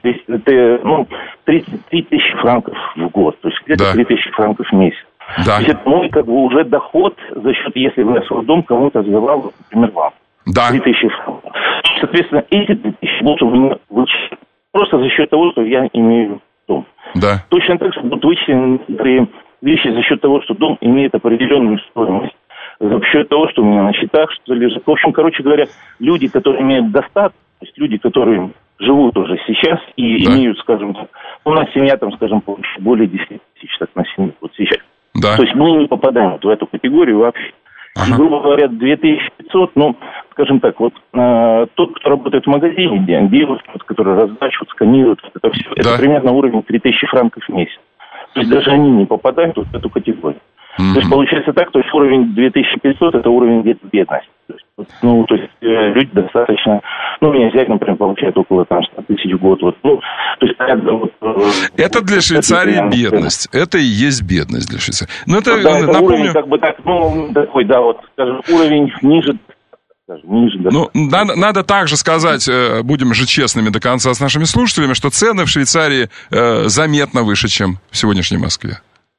S14: ну, тридцать три тысячи франков в год. То есть где-то да. три тысячи франков в месяц.
S1: Да.
S14: То есть это мой как бы уже доход за счет, если бы я свой дом кому-то сдавал, например, вам.
S1: Да.
S14: три тысячи франков. Соответственно, эти три тысячи будут у меня вычислены просто за счет того, что я имею дом.
S1: Да.
S14: Точно так же будут вычислены некоторые вещи за счет того, что дом имеет определенную стоимость. За счет того, что у меня на счетах что лежит. В общем, короче говоря, люди, которые имеют достаток, то есть люди, которые живут уже сейчас и да. имеют, скажем так, у нас семья там, скажем, более десять тысяч так на семью вот сейчас.
S1: Да.
S14: То есть мы не попадаем вот в эту категорию вообще. Ага. И, грубо говоря, две тысячи пятьсот, ну, скажем так, вот э, тот, кто работает в магазине, где делают, который раздачу, сканирует, это все, да. это примерно уровень три тысячи франков в месяц. То есть даже они не попадают вот в эту категорию. Mm-hmm. То есть получается так, то есть уровень две тысячи пятьсот это уровень где-то бедности. То есть, вот, ну, то есть э, люди достаточно, ну, меня взять, например, получают около там сто тысяч в год. Вот, ну, то есть, э, вот, э,
S1: это для Швейцарии это, бедность. Это и есть бедность для Швейцарии. Но это,
S14: да, это
S1: напомню...
S14: уровень, как бы так, ну, такой, да, вот, скажем, уровень ниже. Ниже, да.
S1: Ну, надо, надо также сказать, будем же честными до конца с нашими слушателями, что цены в Швейцарии э, заметно выше, чем в сегодняшней Москве.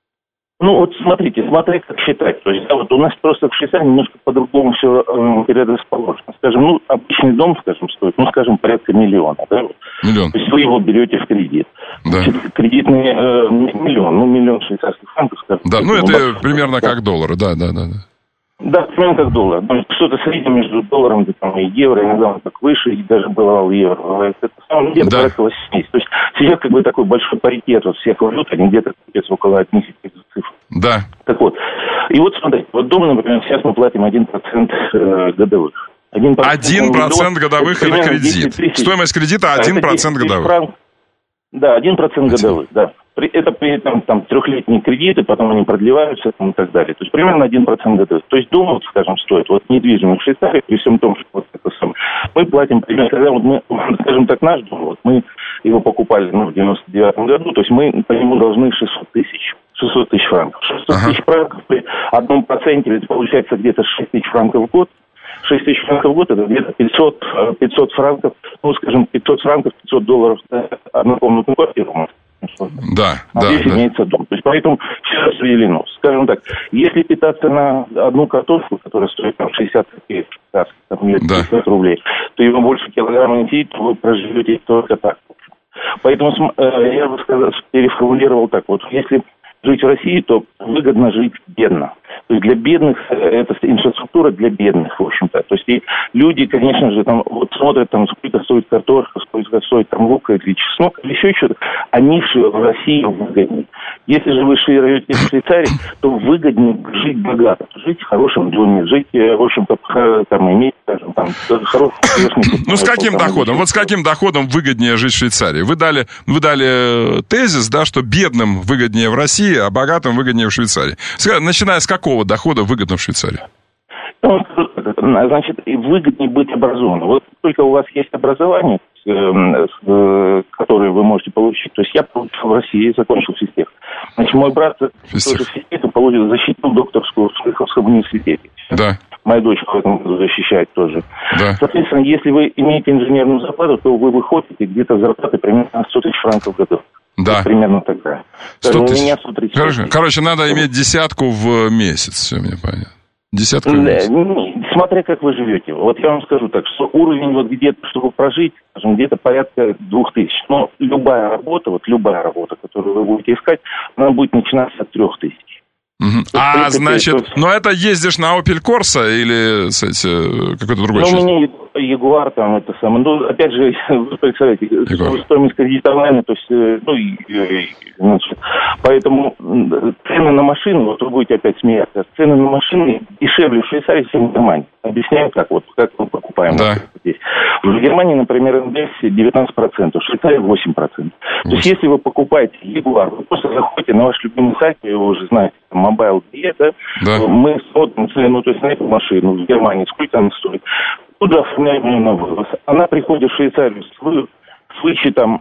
S14: Ну, вот смотрите, смотри, как считать. То есть, да, вот у нас просто в Швейцарии немножко по-другому все э, предрасположено. Скажем, ну, обычный дом, скажем, стоит, ну, скажем, порядка миллиона, да?
S1: Миллион.
S14: То есть вы его берете в кредит.
S1: Да.
S14: Значит, кредитный э, миллион, ну, миллион швейцарских франков, скажем.
S1: Да, ну, это ну, примерно да. как доллары, да, да, да, да.
S14: Да, примерно как доллар. Что-то среднее между долларом там, и евро, иногда он так выше, и даже бывало евро. Это где-то да. порядка восемьдесят. То есть сейчас как бы такой большой паритет вот всех валют, они где-то около одиннадцати цифр.
S1: Да.
S14: Так вот. И вот смотрите, вот дом, например, сейчас мы платим один процент годовых.
S1: один процент годовых это кредит. Стоимость кредита один процент годовых.
S14: Франк. Да, один процент годовых, да. Это при этом там трехлетние кредиты, потом они продлеваются и так далее. То есть примерно один процент годовых. То есть дом, вот, скажем, стоит, вот недвижимость в Швейцарии, при всем том, что вот это самое, мы платим примерно, когда вот мы, скажем так, наш дом, вот мы его покупали ну, в девяносто девятом году, то есть мы по нему должны шестьсот тысяч. шестьсот тысяч франков. шестьсот ага. тысяч франков при одном проценте, это получается где-то шесть тысяч франков в год. шесть тысяч франков в год, это где-то пятьсот, пятьсот франков, ну, скажем, пятьсот франков, пятьсот долларов на однокомнатную квартиру.
S1: Да,
S14: а
S1: да,
S14: здесь
S1: да.
S14: имеется дом. То есть поэтому все распределено. Скажем так, если питаться на одну картошку, которая стоит там шестьдесят копеек, там, например, пятьдесят рублей, то его больше килограмма не сидит, то вы проживете только так. Поэтому я бы сказал, переформулировал так. Вот если жить в России, то выгодно жить бедно. То есть для бедных, это инфраструктура для бедных, в общем-то. То есть и люди, конечно же, там вот смотрят, там, сколько стоит картошка, сколько стоит там лук или чеснок, или еще что-то, они в России выгоднее. Если же вы живете в Швейцарии, то выгоднее жить богато, жить в хорошем доме, жить, в общем-то, там, иметь, скажем, там, хороший...
S1: Ну, с каким доходом? Вот с каким доходом выгоднее жить в Швейцарии? Вы дали, вы дали тезис, да, что бедным выгоднее в России, а богатым выгоднее в Швейцарии. Начиная с какого дохода выгодно в Швейцарии?
S14: Ну, значит, выгоднее быть образованным. Вот только у вас есть образование, которое вы можете получить. То есть я получил в России, закончил физтех. Значит, мой брат тоже физтех получил, защитил докторскую в Швейцарском университете. Да. Моя дочь в этом году защищает тоже. Да. Соответственно, если вы имеете инженерную зарплату, то вы выходите где-то зарплаты примерно сто тысяч франков в году.
S1: Да.
S14: Вот примерно тогда.
S1: сто тысяч. У меня сто тридцать. Короче, короче, надо иметь десятку в месяц, все мне понятно. Десятку в месяц.
S14: Смотря как вы живете. Вот я вам скажу так, что уровень вот где-то, чтобы прожить, скажем, где-то порядка двух тысяч. Но любая работа, вот любая работа, которую вы будете искать, она будет начинаться от трех тысяч.
S1: Угу. А, принципе, значит, это... но это ездишь на Opel Corsa или, кстати, какой-то другой?
S14: Ну, у меня Ягуар там, это самое. Ну, опять же, вы представляете, Ягуар. Стоимость кредитования, то есть, ну, и, и, значит, поэтому цены на машины, вот вы будете опять смеяться, цены на машины дешевле в Швейцарии, чем в Германии. Объясняю, как вот, как мы покупаем.
S1: Да.
S14: Здесь. В Германии, например, эн дэ эс девятнадцать процентов, в Швейцарии восемь процентов. То есть, если вы покупаете Ягуар, вы просто заходите на ваш любимый сайт, вы его уже знаете, Mobile ди и, да? Да. Мы смотрим цену, то есть на эту машину в Германии, сколько она стоит. Тут же оформляем ее на вывоз. Она приходит в Швейцарию с, вы, с вычетом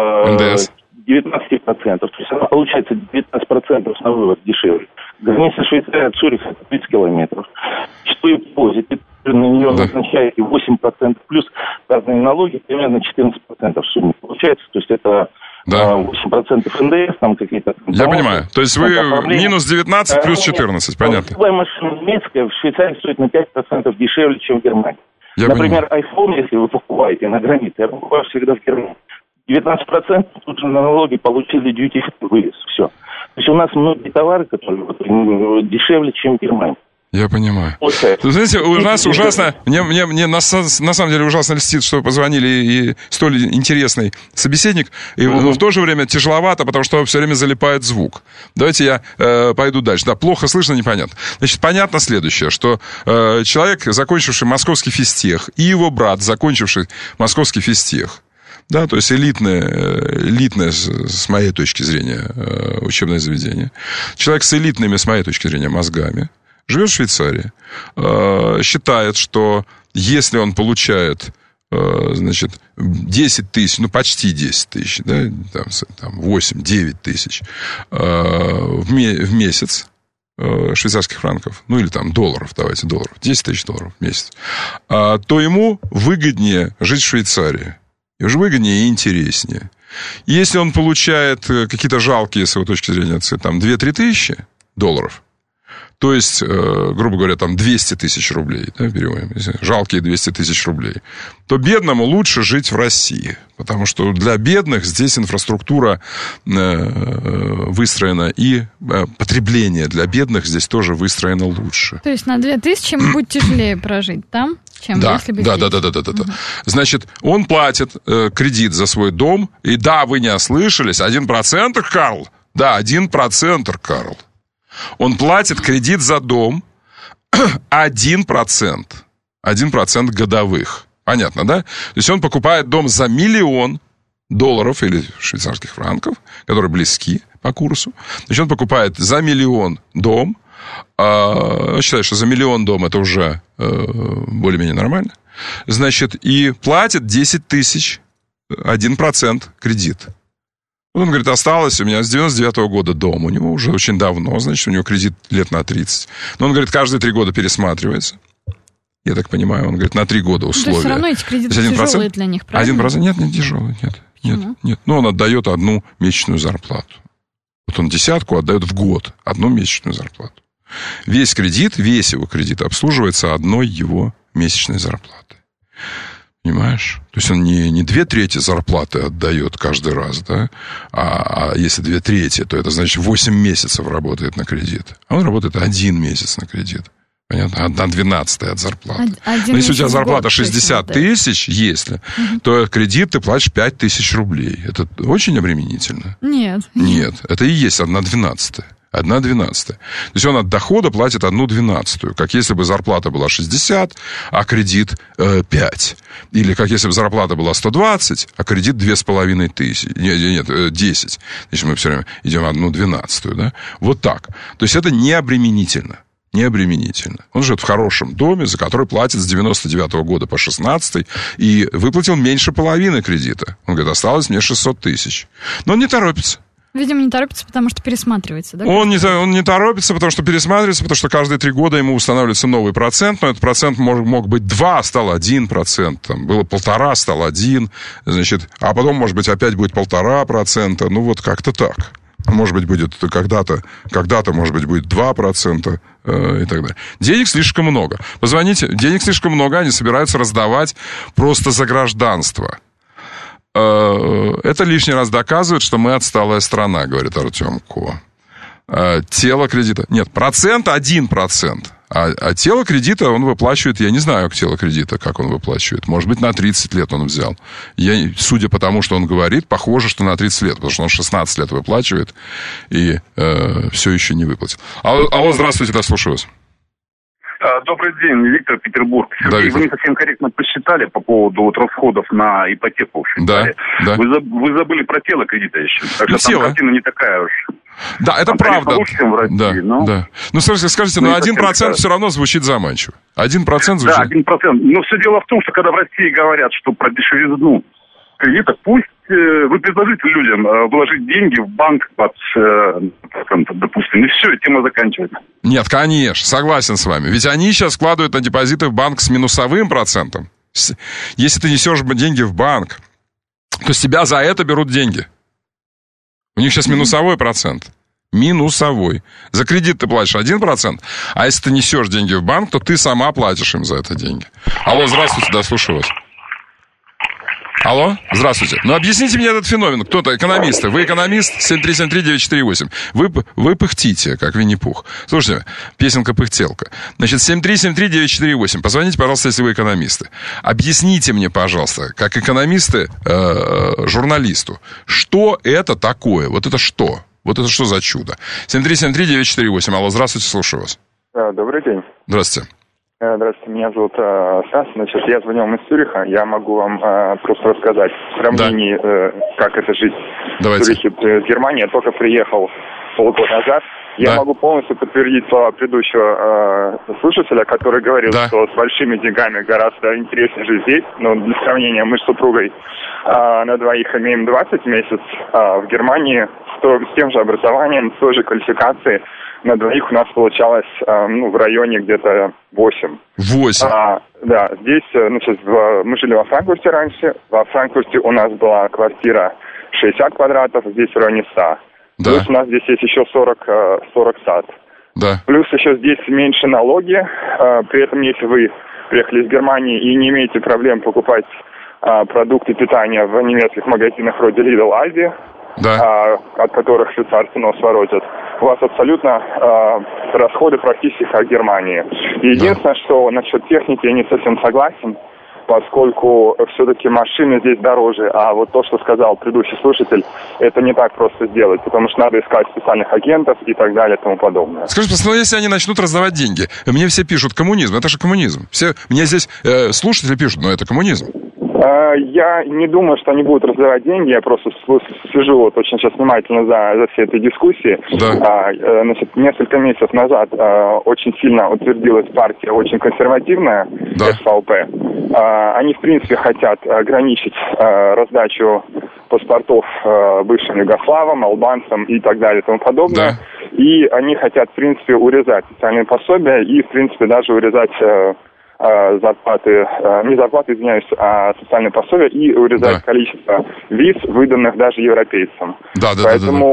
S14: э, девятнадцать процентов. То есть она получается девятнадцать процентов на вывоз дешевле. Граница Швейцарии от Цюриха это тридцать километров. Что вы возите, на нее да. назначаете восемь процентов плюс разные налоги, примерно четырнадцать процентов в сумме получается. То есть это да. восемь процентов эн дэ эс, там какие-то...
S1: Я понимаю. То есть вы минус девятнадцать плюс четырнадцать, понятно.
S14: Любая машина немецкая в Швейцарии стоит на пять процентов дешевле, чем в Германии. Я Например, понимаю. iPhone, если вы покупаете на границе, я покупаю всегда в Германии. девятнадцать процентов тут же на налоги получили duty-free вывез. Все. То есть у нас многие товары, которые дешевле, чем в Германии.
S1: Я понимаю. Вот, знаете, у нас ужасно, мне, мне, мне на, на самом деле ужасно льстит, что позвонили и столь интересный собеседник, и, но в то же время тяжеловато, потому что все время залипает звук. Давайте я э, пойду дальше. Да, плохо слышно, непонятно. Значит, понятно следующее, что э, человек, закончивший московский физтех, и его брат, закончивший московский физтех, да, то есть элитное, элитное, с моей точки зрения, учебное заведение, человек с элитными, с моей точки зрения, мозгами, живет в Швейцарии, считает, что если он получает, значит, десять тысяч, ну, почти десять тысяч, да, там, там восемь-девять тысяч в месяц швейцарских франков, ну, или там долларов, давайте, долларов, десять тысяч долларов в месяц, то ему выгоднее жить в Швейцарии. И уже выгоднее и интереснее. Если он получает какие-то жалкие, с его точки зрения, там, две-три тысячи долларов, то есть, грубо говоря, там двести тысяч рублей, да, берем, жалкие двести тысяч рублей, то бедному лучше жить в России. Потому что для бедных здесь инфраструктура выстроена, и потребление для бедных здесь тоже выстроено лучше.
S2: То есть на две тысячи будет тяжелее прожить там, чем
S1: да,
S2: если бы
S1: да, да, да, да, да, да, да. Угу. Значит, он платит э, кредит за свой дом, и да, вы не ослышались, один процент, Карл, да, один процент, Карл. Он платит кредит за дом один процент. один процент годовых. Понятно, да? То есть он покупает дом за миллион долларов или швейцарских франков, которые близки по курсу. Значит, он покупает за миллион дом. А, считаю, что за миллион дом это уже э, более-менее нормально. Значит, и платит десять тысяч, один процент кредит. Он говорит, осталось у меня с девяносто девятого года дом. У него уже очень давно, значит, у него кредит лет на тридцать. Но он говорит, каждые три года пересматривается. Я так понимаю, он говорит, на три года условия.
S2: То есть все равно эти кредиты тяжелые для них, правильно?
S1: один процент? Нет, не тяжелые, нет. Нет, нет. Но он отдает одну месячную зарплату. Вот он десятку отдает в год, одну месячную зарплату. Весь кредит, весь его кредит обслуживается одной его месячной зарплаты. Понимаешь? То есть он не, не две трети зарплаты отдает каждый раз, да? А, а если две трети, то это значит восемь месяцев работает на кредит. А он работает один месяц на кредит. Понятно? Одна двенадцатая от зарплаты. Но если у тебя зарплата шестьдесят тысяч, если, угу. то кредит ты платишь пять тысяч рублей. Это очень обременительно?
S2: Нет.
S1: Нет, это и есть одна двенадцатая. Одна двенадцатая. То есть он от дохода платит одну двенадцатую. Как если бы зарплата была шестьдесят, а кредит э, пять. Или как если бы зарплата была сто двадцать, а кредит две с половиной тысячи. Нет, нет, десять. Значит, мы все время идем одну двенадцатую, да? Вот так. То есть это не обременительно. Не обременительно. Он живет в хорошем доме, за который платит с девяносто девятого года по шестнадцатый, и выплатил меньше половины кредита. Он говорит, осталось мне шестьсот тысяч. Но он не торопится.
S2: Видимо, не торопится, потому что пересматривается, да?
S1: Он не, он не торопится, потому что пересматривается, потому что каждые три года ему устанавливается новый процент, но этот процент мог, мог быть два, стал один процент, там, было полтора, стал один, значит, а потом, может быть, опять будет полтора процента, ну вот как-то так. Может быть, будет когда-то, когда-то, может быть, будет два процента э, и так далее. Денег слишком много. Позвоните, денег слишком много, они собираются раздавать просто за гражданство. Э, это лишний раз доказывает, что мы отсталая страна, говорит Артем Ко. Э, тело кредита... Нет, процент один процент. А, а тело кредита он выплачивает, я не знаю, тело кредита, как он выплачивает. Может быть, на тридцать лет он взял. Я, судя по тому, что он говорит, похоже, что на тридцать лет, потому что он шестнадцать лет выплачивает и э, все еще не выплатил. Алло, алло, здравствуйте, да, слушаю вас.
S6: Добрый день, Виктор, Петербург. Сергей, да, Виктор. Вы не совсем корректно посчитали по поводу вот расходов на ипотеку.
S1: Да, да.
S6: Вы, вы забыли про тело кредита еще. Так что
S1: тело.
S6: Там картина не такая уж.
S1: Да, это
S6: там,
S1: правда.
S6: Конечно, лучше, чем в России,
S1: да,
S6: но...
S1: да. Ну, скажите, скажите, но один процент все равно звучит заманчиво. Один процент звучит...
S6: Да, один процент. Но все дело в том, что когда в России говорят, что про дешевизну кредита, пусть э, вы предложите людям э, вложить деньги в банк под э, процент, допустим, и все, и тема заканчивается.
S1: Нет, конечно, согласен с вами. Ведь они сейчас вкладывают на депозиты в банк с минусовым процентом. Если ты несешь деньги в банк, то с тебя за это берут деньги. У них сейчас минусовой процент. Минусовой. За кредит ты платишь один процент, а если ты несешь деньги в банк, то ты сама платишь им за это деньги. Алло, здравствуйте, да, слушаю вас. Алло, здравствуйте. Ну, объясните мне этот феномен. Кто-то, экономисты. Вы экономист? семь три семь три девять четыре восемь. Вы, вы пыхтите, как Винни-Пух. Слушайте, песенка-пыхтелка. Значит, семь три семь три девять четыре восемь. Позвоните, пожалуйста, если вы экономисты. Объясните мне, пожалуйста, как экономисты, э, журналисту, что это такое? Вот это что? Вот это что за чудо? семь три семь три девять четыре восемь. Алло, здравствуйте, слушаю вас.
S15: Добрый день.
S1: Здравствуйте.
S15: Здравствуйте, меня зовут э, Стас. Значит, я звоню вам из Цюриха. Я могу вам э, просто рассказать в сравнении, да. э, как это жить
S1: Давайте.
S15: в Цюрихе, в Германии. Я только приехал полгода назад. Я
S1: да.
S15: могу полностью подтвердить слова предыдущего э, слушателя, который говорил, да. что с большими деньгами гораздо интереснее жить здесь. Но для сравнения, мы с супругой э, на двоих имеем двадцать месяцев. А в Германии с, то, с тем же образованием, с той же квалификацией, на двоих у нас получалось, э, ну, в районе где-то восемь.
S1: Восемь?
S15: А, да, здесь, значит, в, мы жили во Франкфурте раньше. Во Франкфурте у нас была квартира шестьдесят квадратов, здесь в районе ста.
S1: Да.
S15: Плюс у нас здесь есть еще сорок, сорок сад.
S1: Да.
S15: Плюс еще здесь меньше налоги. А, при этом, если вы приехали из Германии и не имеете проблем покупать а, продукты питания в немецких магазинах вроде Lidl, Aldi,
S1: да.
S15: а, от которых швейцарцы нос воротят, у вас абсолютно а, расходы практически как в Германии. Единственное, да. что насчет техники я не совсем согласен, поскольку все-таки машины здесь дороже, а вот то, что сказал предыдущий слушатель, это не так просто сделать, потому что надо искать специальных агентов и так далее и тому подобное.
S1: Скажи, ну если они начнут раздавать деньги, мне все пишут коммунизм, это же коммунизм. Все, мне здесь э, слушатели пишут, но это коммунизм.
S15: Я не думаю, что они будут раздавать деньги, я просто слежу вот очень сейчас внимательно за, за всей этой дискуссией.
S1: Да.
S15: А, значит, несколько месяцев назад а, очень сильно утвердилась партия очень консервативная, да. эс вэ пэ. А, они, в принципе, хотят ограничить а, раздачу паспортов а, бывшим югославам, албанцам и так далее и тому подобное. Да. И они хотят, в принципе, урезать социальные пособия и, в принципе, даже урезать... А, зарплаты, не зарплаты, извиняюсь, а социальные пособия и урезать да. количество виз, выданных даже европейцам.
S1: Да, да,
S15: Поэтому
S1: да, да,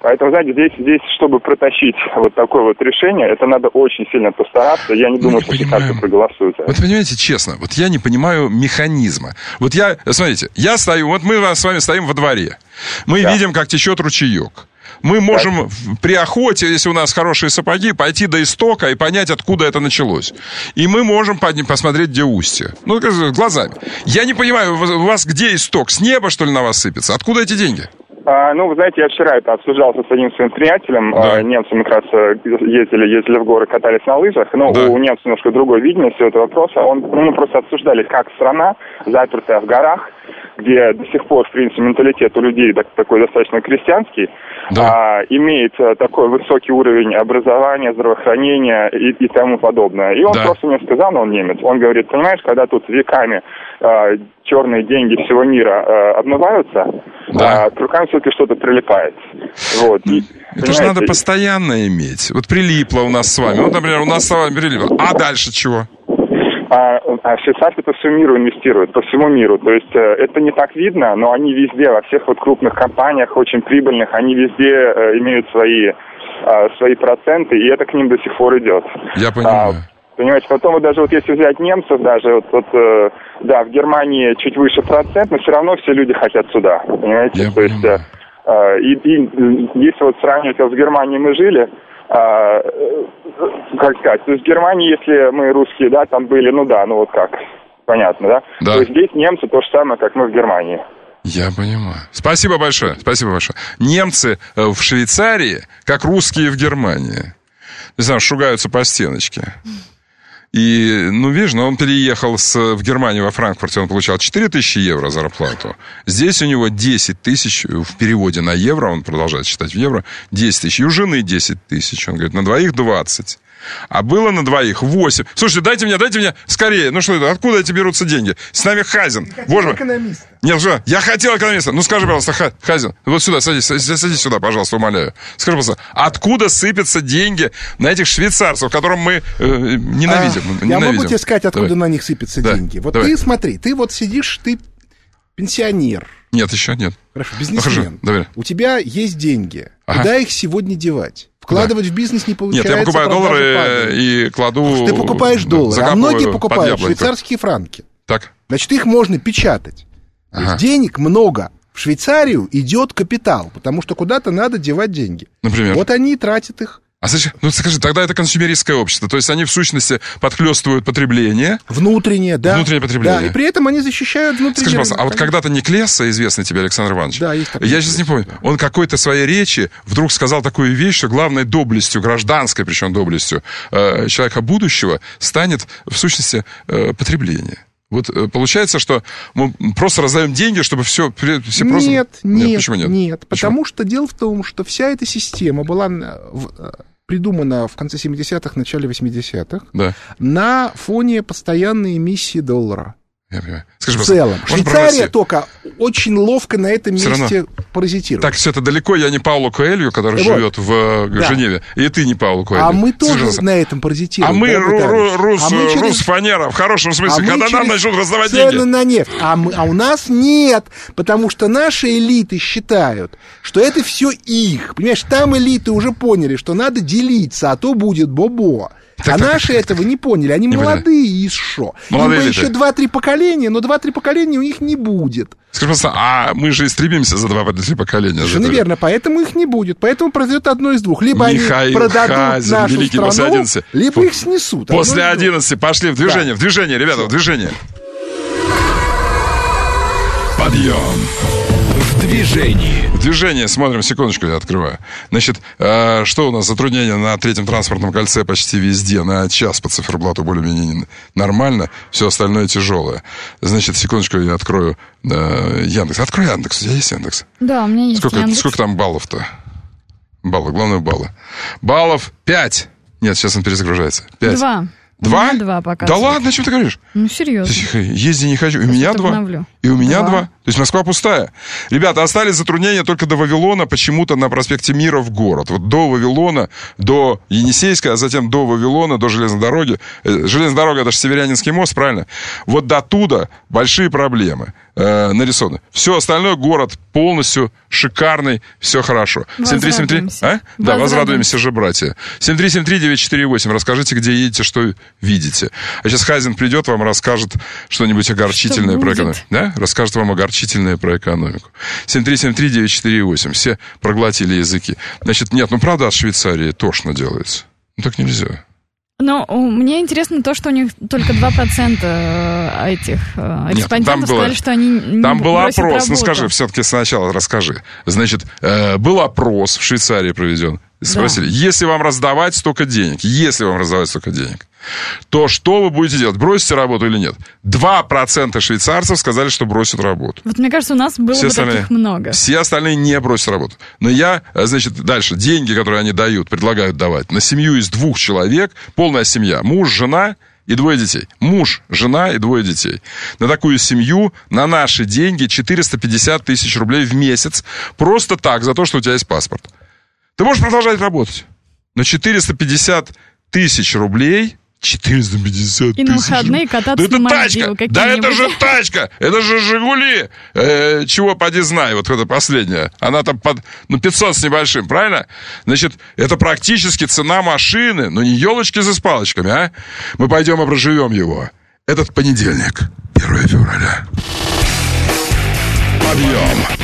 S15: Поэтому, знаете, здесь, здесь, чтобы протащить вот такое вот решение, это надо очень сильно постараться. Я не думаю, что швейцарцы проголосуют.
S1: Вот понимаете, честно, вот я не понимаю механизма. Вот я, смотрите, я стою, вот мы с вами стоим во дворе. Мы да. видим, как течет ручеек. Мы можем да. при охоте, если у нас хорошие сапоги, пойти до истока и понять, откуда это началось. И мы можем посмотреть, где устье. Ну, глазами. Я не понимаю, у вас где исток? С неба, что ли, на вас сыпется? Откуда эти деньги?
S15: А, ну, вы знаете, я вчера это обсуждался с одним своим приятелем. Да. А, немцами как раз ездили, ездили в горы, катались на лыжах. Но да. у немцев немножко другое видение всего этого вопроса. Он, ну, мы просто обсуждали, как страна, запертая в горах, где до сих пор, в принципе, менталитет у людей такой достаточно крестьянский, да. а, имеет такой высокий уровень образования, здравоохранения и, и тому подобное. И он да. просто мне сказал, но он немец, он говорит, понимаешь, когда тут веками а, черные деньги всего мира а, обмываются, да. а, к рукам все-таки что-то прилипает. Вот. И,
S1: это же надо постоянно иметь. Вот прилипло у нас с вами. Вот, например, у нас с вами прилипло. А дальше чего?
S15: А, а швейцарцы по всему миру инвестируют, по всему миру. То есть э, это не так видно, но они везде, во всех вот крупных компаниях, очень прибыльных, они везде э, имеют свои, э, свои проценты, и это к ним до сих пор идет.
S1: Я понимаю.
S15: А, понимаете, потом вот даже вот если взять немцев, даже вот, вот э, да, в Германии чуть выше процент, но все равно все люди хотят сюда, понимаете?
S1: Я
S15: То
S1: понимаю.
S15: есть, э, и, и если вот сравнивать, вот в Германии мы жили, А, как сказать, то есть в Германии, если мы русские, да, там были, ну да, ну вот как, понятно, да?
S1: Да.
S15: То есть здесь немцы то же самое, как мы в Германии.
S1: Я понимаю. Спасибо большое, спасибо большое. Немцы в Швейцарии, как русские в Германии. Не знаю, шугаются по стеночке. И, ну, видишь, ну, он переехал с, в Германию, во Франкфурте, он получал четыре тысячи евро зарплату. Здесь у него десять тысяч, в переводе на евро, он продолжает считать в евро, десять тысяч. И у жены десять тысяч. Он говорит, на двоих двадцать. А было на двоих восемь. Слушайте, дайте мне, дайте мне скорее. Ну что это, откуда эти берутся деньги? С нами Хазин. Боже мой. Экономиста. Нет, что? Я хотел экономиста. Ну скажи, пожалуйста, Хазин, вот сюда, садись, садись сюда, пожалуйста, умоляю. Скажи, пожалуйста, откуда сыпятся деньги на этих швейцарцев, которых мы э, ненавидим,
S16: а,
S1: ненавидим?
S16: Я могу тебе сказать, откуда
S1: Давай.
S16: на них сыпятся
S1: да.
S16: деньги. Вот
S1: Давай.
S16: ты смотри, ты вот сидишь, ты пенсионер.
S1: Нет, еще нет.
S16: Хорошо, бизнесмен.
S1: Ну, хорошо,
S16: у тебя есть деньги.
S1: Ага.
S16: Куда их сегодня девать? Вкладывать да. в бизнес не получается.
S1: Нет, я покупаю доллары падают. И кладу...
S16: Ты покупаешь доллары, а многие покупают швейцарские франки.
S1: Так.
S16: Значит, их можно печатать. Ага. То есть денег много. В Швейцарию идет капитал, потому что куда-то надо девать деньги.
S1: Например?
S16: Вот они и тратят их.
S1: А ну скажи, тогда это консюмеристское общество, то есть они в сущности подхлёстывают потребление.
S16: Внутреннее, да.
S1: Внутреннее потребление.
S16: Да, и при этом они защищают внутреннее.
S1: Скажи, пожалуйста, а вот когда-то Никлесса, известный тебе Александр Иванович,
S16: да, есть такой.
S1: Я сейчас не помню, он какой-то своей речи вдруг сказал такую вещь, что главной доблестью, гражданской причем доблестью э, человека будущего станет в сущности э, потребление. Вот получается, что мы просто раздаем деньги, чтобы все, все просто...
S16: Нет, нет,
S1: нет, почему нет?
S16: Нет, почему? Потому что дело в том, что вся эта система была в, придумана в конце семидесятых, начале восьмидесятых
S1: да.
S16: на фоне постоянной эмиссии доллара.
S1: Скажи,
S16: в целом. Швейцария только очень ловко на этом
S1: все
S16: месте
S1: равно...
S16: паразитирует.
S1: Так, все это далеко. Я не Пауло Коэльо, который вот. живет в да. Женеве. И ты не Пауло Коэльо.
S16: А мы тоже Скажи, на этом паразитируем.
S1: А мы
S16: да,
S1: ру- рус,
S16: а мы через...
S1: рус-фанера, в хорошем смысле, а когда нам начнут раздавать
S16: цены
S1: деньги.
S16: на нефть. А, мы, а у нас нет. Потому что наши элиты считают, что это все их. Понимаешь, там элиты уже поняли, что надо делиться, а то будет бобо. Так, а так, наши так, этого так. не поняли. Они не молодые и шо. Им бы еще два-три поколения, но два-три поколения у них не будет.
S1: Скажи, пожалуйста, а мы же стремимся за два-три поколения.
S16: Совершенно верно, поэтому их не будет. Поэтому произойдет одно из двух. Либо
S1: Михаил
S16: они продадут
S1: Хазин,
S16: нашу
S1: великий,
S16: страну,
S1: после одиннадцати.
S16: либо их снесут.
S1: После одиннадцати пошли в движение, да. в движение, ребята, в движение. Подъем.
S9: В движении.
S1: В движении. Смотрим, секундочку, я открываю. Значит, э, что у нас? Затруднения на третьем транспортном кольце почти везде. На час по циферблату более-менее нормально. Все остальное тяжелое. Значит, секундочку, я открою э, Яндекс. Открой Яндекс. У тебя есть Яндекс?
S2: Да, у меня есть
S1: сколько,
S2: Яндекс.
S1: Сколько там баллов-то? Баллы, главное баллы. Баллов пять. Нет, сейчас он перезагружается. Пять.
S2: Два.
S1: Два?
S2: У меня два пока.
S1: Да ладно, о чем ты говоришь?
S2: Ну, серьезно.
S1: Езди не хочу. У меня два.
S2: Обновлю.
S1: И у меня
S2: два.
S1: два. То есть Москва пустая. Ребята, остались затруднения только до Вавилона, почему-то на проспекте Мира в город. Вот до Вавилона, до Енисейска, а затем до Вавилона, до железной дороги. Железная дорога — это же Северянинский мост, правильно? Вот до туда большие проблемы э, нарисованы. Все остальное, город полностью шикарный, все хорошо. семь три семь три А? Да, возрадуемся же, братья. семь три семь три девять четыре восемь. Расскажите, где едете, что видите. А сейчас Хазин придет, вам расскажет что-нибудь огорчительное про экономику. Да? Расскажет вам огорчительное про экономику. семь три семь три девять четыре восемь. Все проглотили языки. Значит, нет, ну правда от Швейцарии тошно делается. Ну так нельзя.
S2: Но мне интересно то, что у них только два процента этих респондентов сказали, что они не
S1: Там был опрос,
S2: работу.
S1: Ну скажи, все-таки сначала расскажи. Значит, был опрос в Швейцарии проведен. Спросили, да. Если вам раздавать столько денег, если вам раздавать столько денег, то что вы будете делать? Бросите работу или нет? два процента швейцарцев сказали, что бросят работу.
S2: Вот мне кажется, у нас было все бы таких много.
S1: Все остальные не бросят работу. Но я, значит, дальше, деньги, которые они дают, предлагают давать на семью из двух человек, полная семья, муж, жена и двое детей. Муж, жена и двое детей. На такую семью, на наши деньги, четыреста пятьдесят тысяч рублей в месяц. Просто так, за то, что у тебя есть паспорт. Ты можешь продолжать работать. Но четыреста пятьдесят тысяч рублей... четыреста пятьдесят тысяч.
S2: И на выходные кататься
S1: да
S2: на
S1: Мальдивы какие-нибудь. Да это же тачка! Это же «Жигули». Э, чего поди знай, вот это последняя. Она там под ну, пятьсот с небольшим, правильно? Значит, это практически цена машины. Ну, не елочки за палочками, а? Мы пойдем и проживем его. Этот понедельник, первое февраля. Подъем.